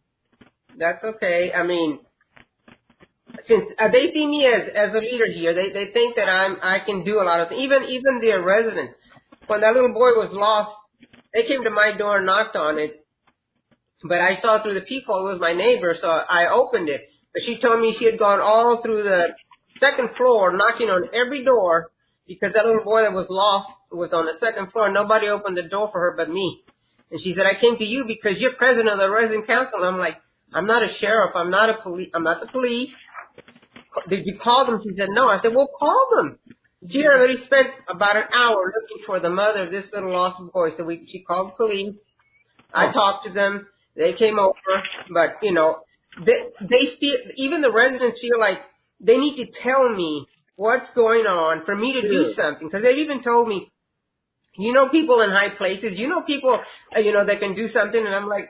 that's okay. I mean, since uh, they see me as as a leader here, they they think that I'm I can do a lot of things. Even even their residents. When that little boy was lost, they came to my door and knocked on it, but I saw through the peephole it was my neighbor, so I opened it. But she told me she had gone all through the second floor, knocking on every door, because that little boy that was lost was on the second floor. Nobody opened the door for her but me. And she said, I came to you because you're president of the resident council. And I'm like, I'm not a sheriff. I'm not a police. I'm not the police. Did you call them? She said, no. I said, well, call them. She had already spent about an hour looking for the mother of this little lost boy. So we, she called the police. I talked to them. They came over. But, you know, they, they feel, even the residents feel like they need to tell me what's going on for me to do something. Because they've even told me, you know people in high places, you know people, uh, you know, that can do something. And I'm like,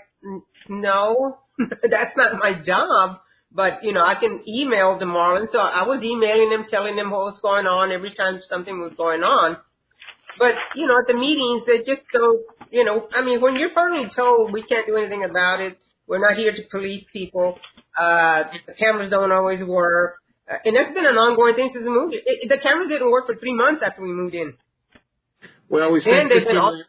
no, that's not my job. But, you know, I can email the Marlins. So I was emailing them, telling them what was going on every time something was going on. But, you know, at the meetings, they just don't, you know, I mean, when you're finally told we can't do anything about it, we're not here to police people, uh, the cameras don't always work. Uh, and that's been an ongoing thing since we moved. It, it, the cameras didn't work for three months after we moved in. Well, we spent fifteen million,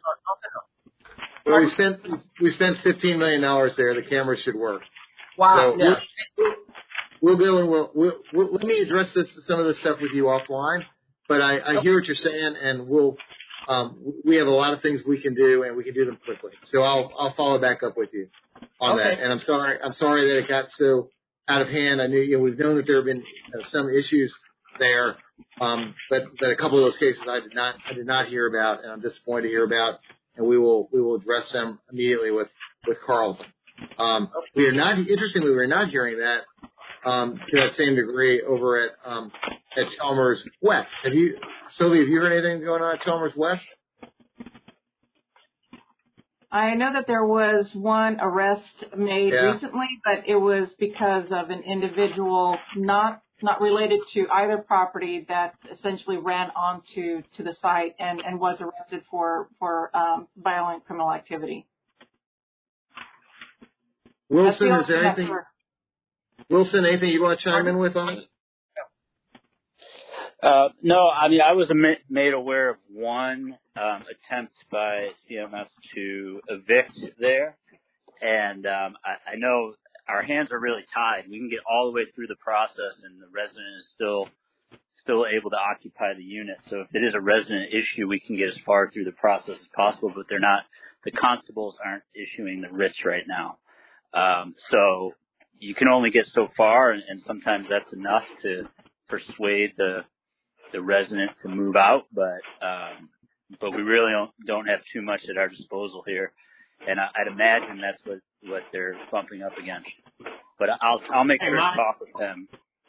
well, we spent we spent fifteen million dollars there. The cameras should work. Wow. So yeah. we'll, we'll go and we'll, we'll, we'll let me address this some of this stuff with you offline. But I, I hear what you're saying, and we'll um, we have a lot of things we can do, and we can do them quickly. So I'll I'll follow back up with you on okay. that. And I'm sorry I'm sorry that it got so out of hand. I knew you know we've known that there have been uh, some issues there, um, but but a couple of those cases I did not I did not hear about, and I'm disappointed to hear about. And we will we will address them immediately with with Carlton. Um, we are not interestingly we are not hearing that um, to that same degree over at um, at Chalmers West. Have you, Sylvia? Have you heard anything going on at Chalmers West? I know that there was one arrest made yeah. recently, but it was because of an individual not not related to either property that essentially ran onto to the site and, and was arrested for for um, violent criminal activity. Wilson, is there anything? For... Wilson, anything you want to chime Pardon? in with on it? Uh, no, I mean, I was made aware of one um, attempt by C M S to evict there, and um, I, I know our hands are really tied. We can get all the way through the process, and the resident is still still able to occupy the unit. So if it is a resident issue, we can get as far through the process as possible, but they're not. The constables aren't issuing the writs right now. Um, so you can only get so far, and, and sometimes that's enough to persuade the the resident to move out, but um, but we really don't, don't have too much at our disposal here, and I, I'd imagine that's what, what they're bumping up against. But I'll I'll make hey, sure Mike, to talk with them.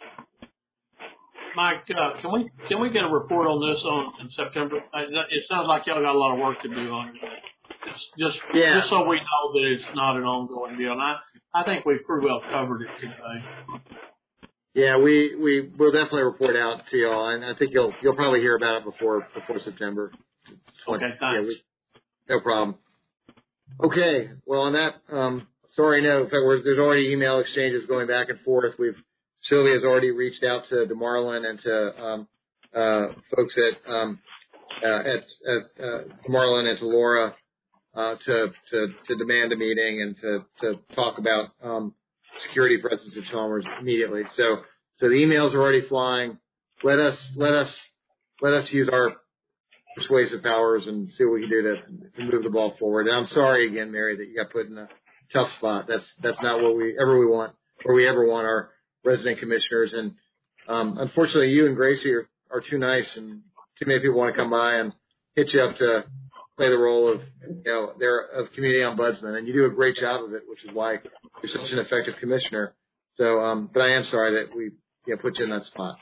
Mike, uh, can we can we get a report on this on in September? Uh, it sounds like y'all got a lot of work to do on it. Just just, yeah. just so we know that it's not an ongoing deal. And I I think we've pretty well covered it today. Yeah, we we will definitely report out to y'all, and I think you'll you'll probably hear about it before before September. Okay, thanks. Yeah, we, no problem. Okay, well on that, um, sorry, no, in fact, we're, there's already email exchanges going back and forth. We've Sylvia's already reached out to DeMarlin and to um, uh, folks at um, uh, at at uh, DeMarlin and to Laura uh, to, to, to demand a meeting and to, to talk about, um, security presence at Chalmers immediately. So, so the emails are already flying. Let us, let us, let us use our persuasive powers and see what we can do to, to move the ball forward. And I'm sorry again, Mary, that you got put in a tough spot. That's, that's not what we ever we want, or we ever want our resident commissioners. And, um, unfortunately, you and Gracie are, are too nice, and too many people want to come by and hit you up to play the role of, you know, they're of community ombudsman, and you do a great job of it, which is why you're such an effective commissioner. So, um, but I am sorry that we, you know, put you in that spot.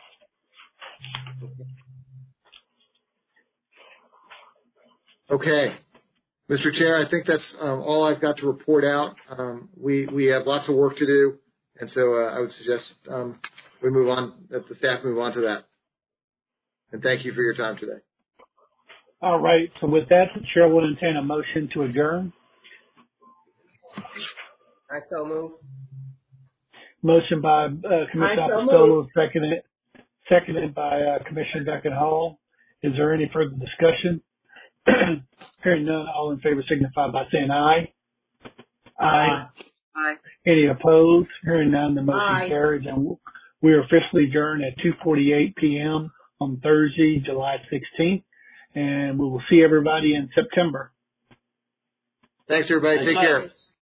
Okay. Mister Chair, I think that's um, all I've got to report out. Um, we, we have lots of work to do, and so uh, I would suggest um, we move on, that the staff move on to that. And thank you for your time today. All right. So with that, the chair will entertain a motion to adjourn. I so move. Motion by uh, Commissioner so Apostolo, seconded, seconded by uh, Commissioner Duncan Hall. Is there any further discussion? Hearing none, all in favor signify by saying aye. Aye. Aye. Any opposed? Hearing none, the motion Aye. carries, and we are officially adjourned at two forty-eight p.m. on Thursday, July sixteenth, and we will see everybody in September. Thanks, everybody. Take care.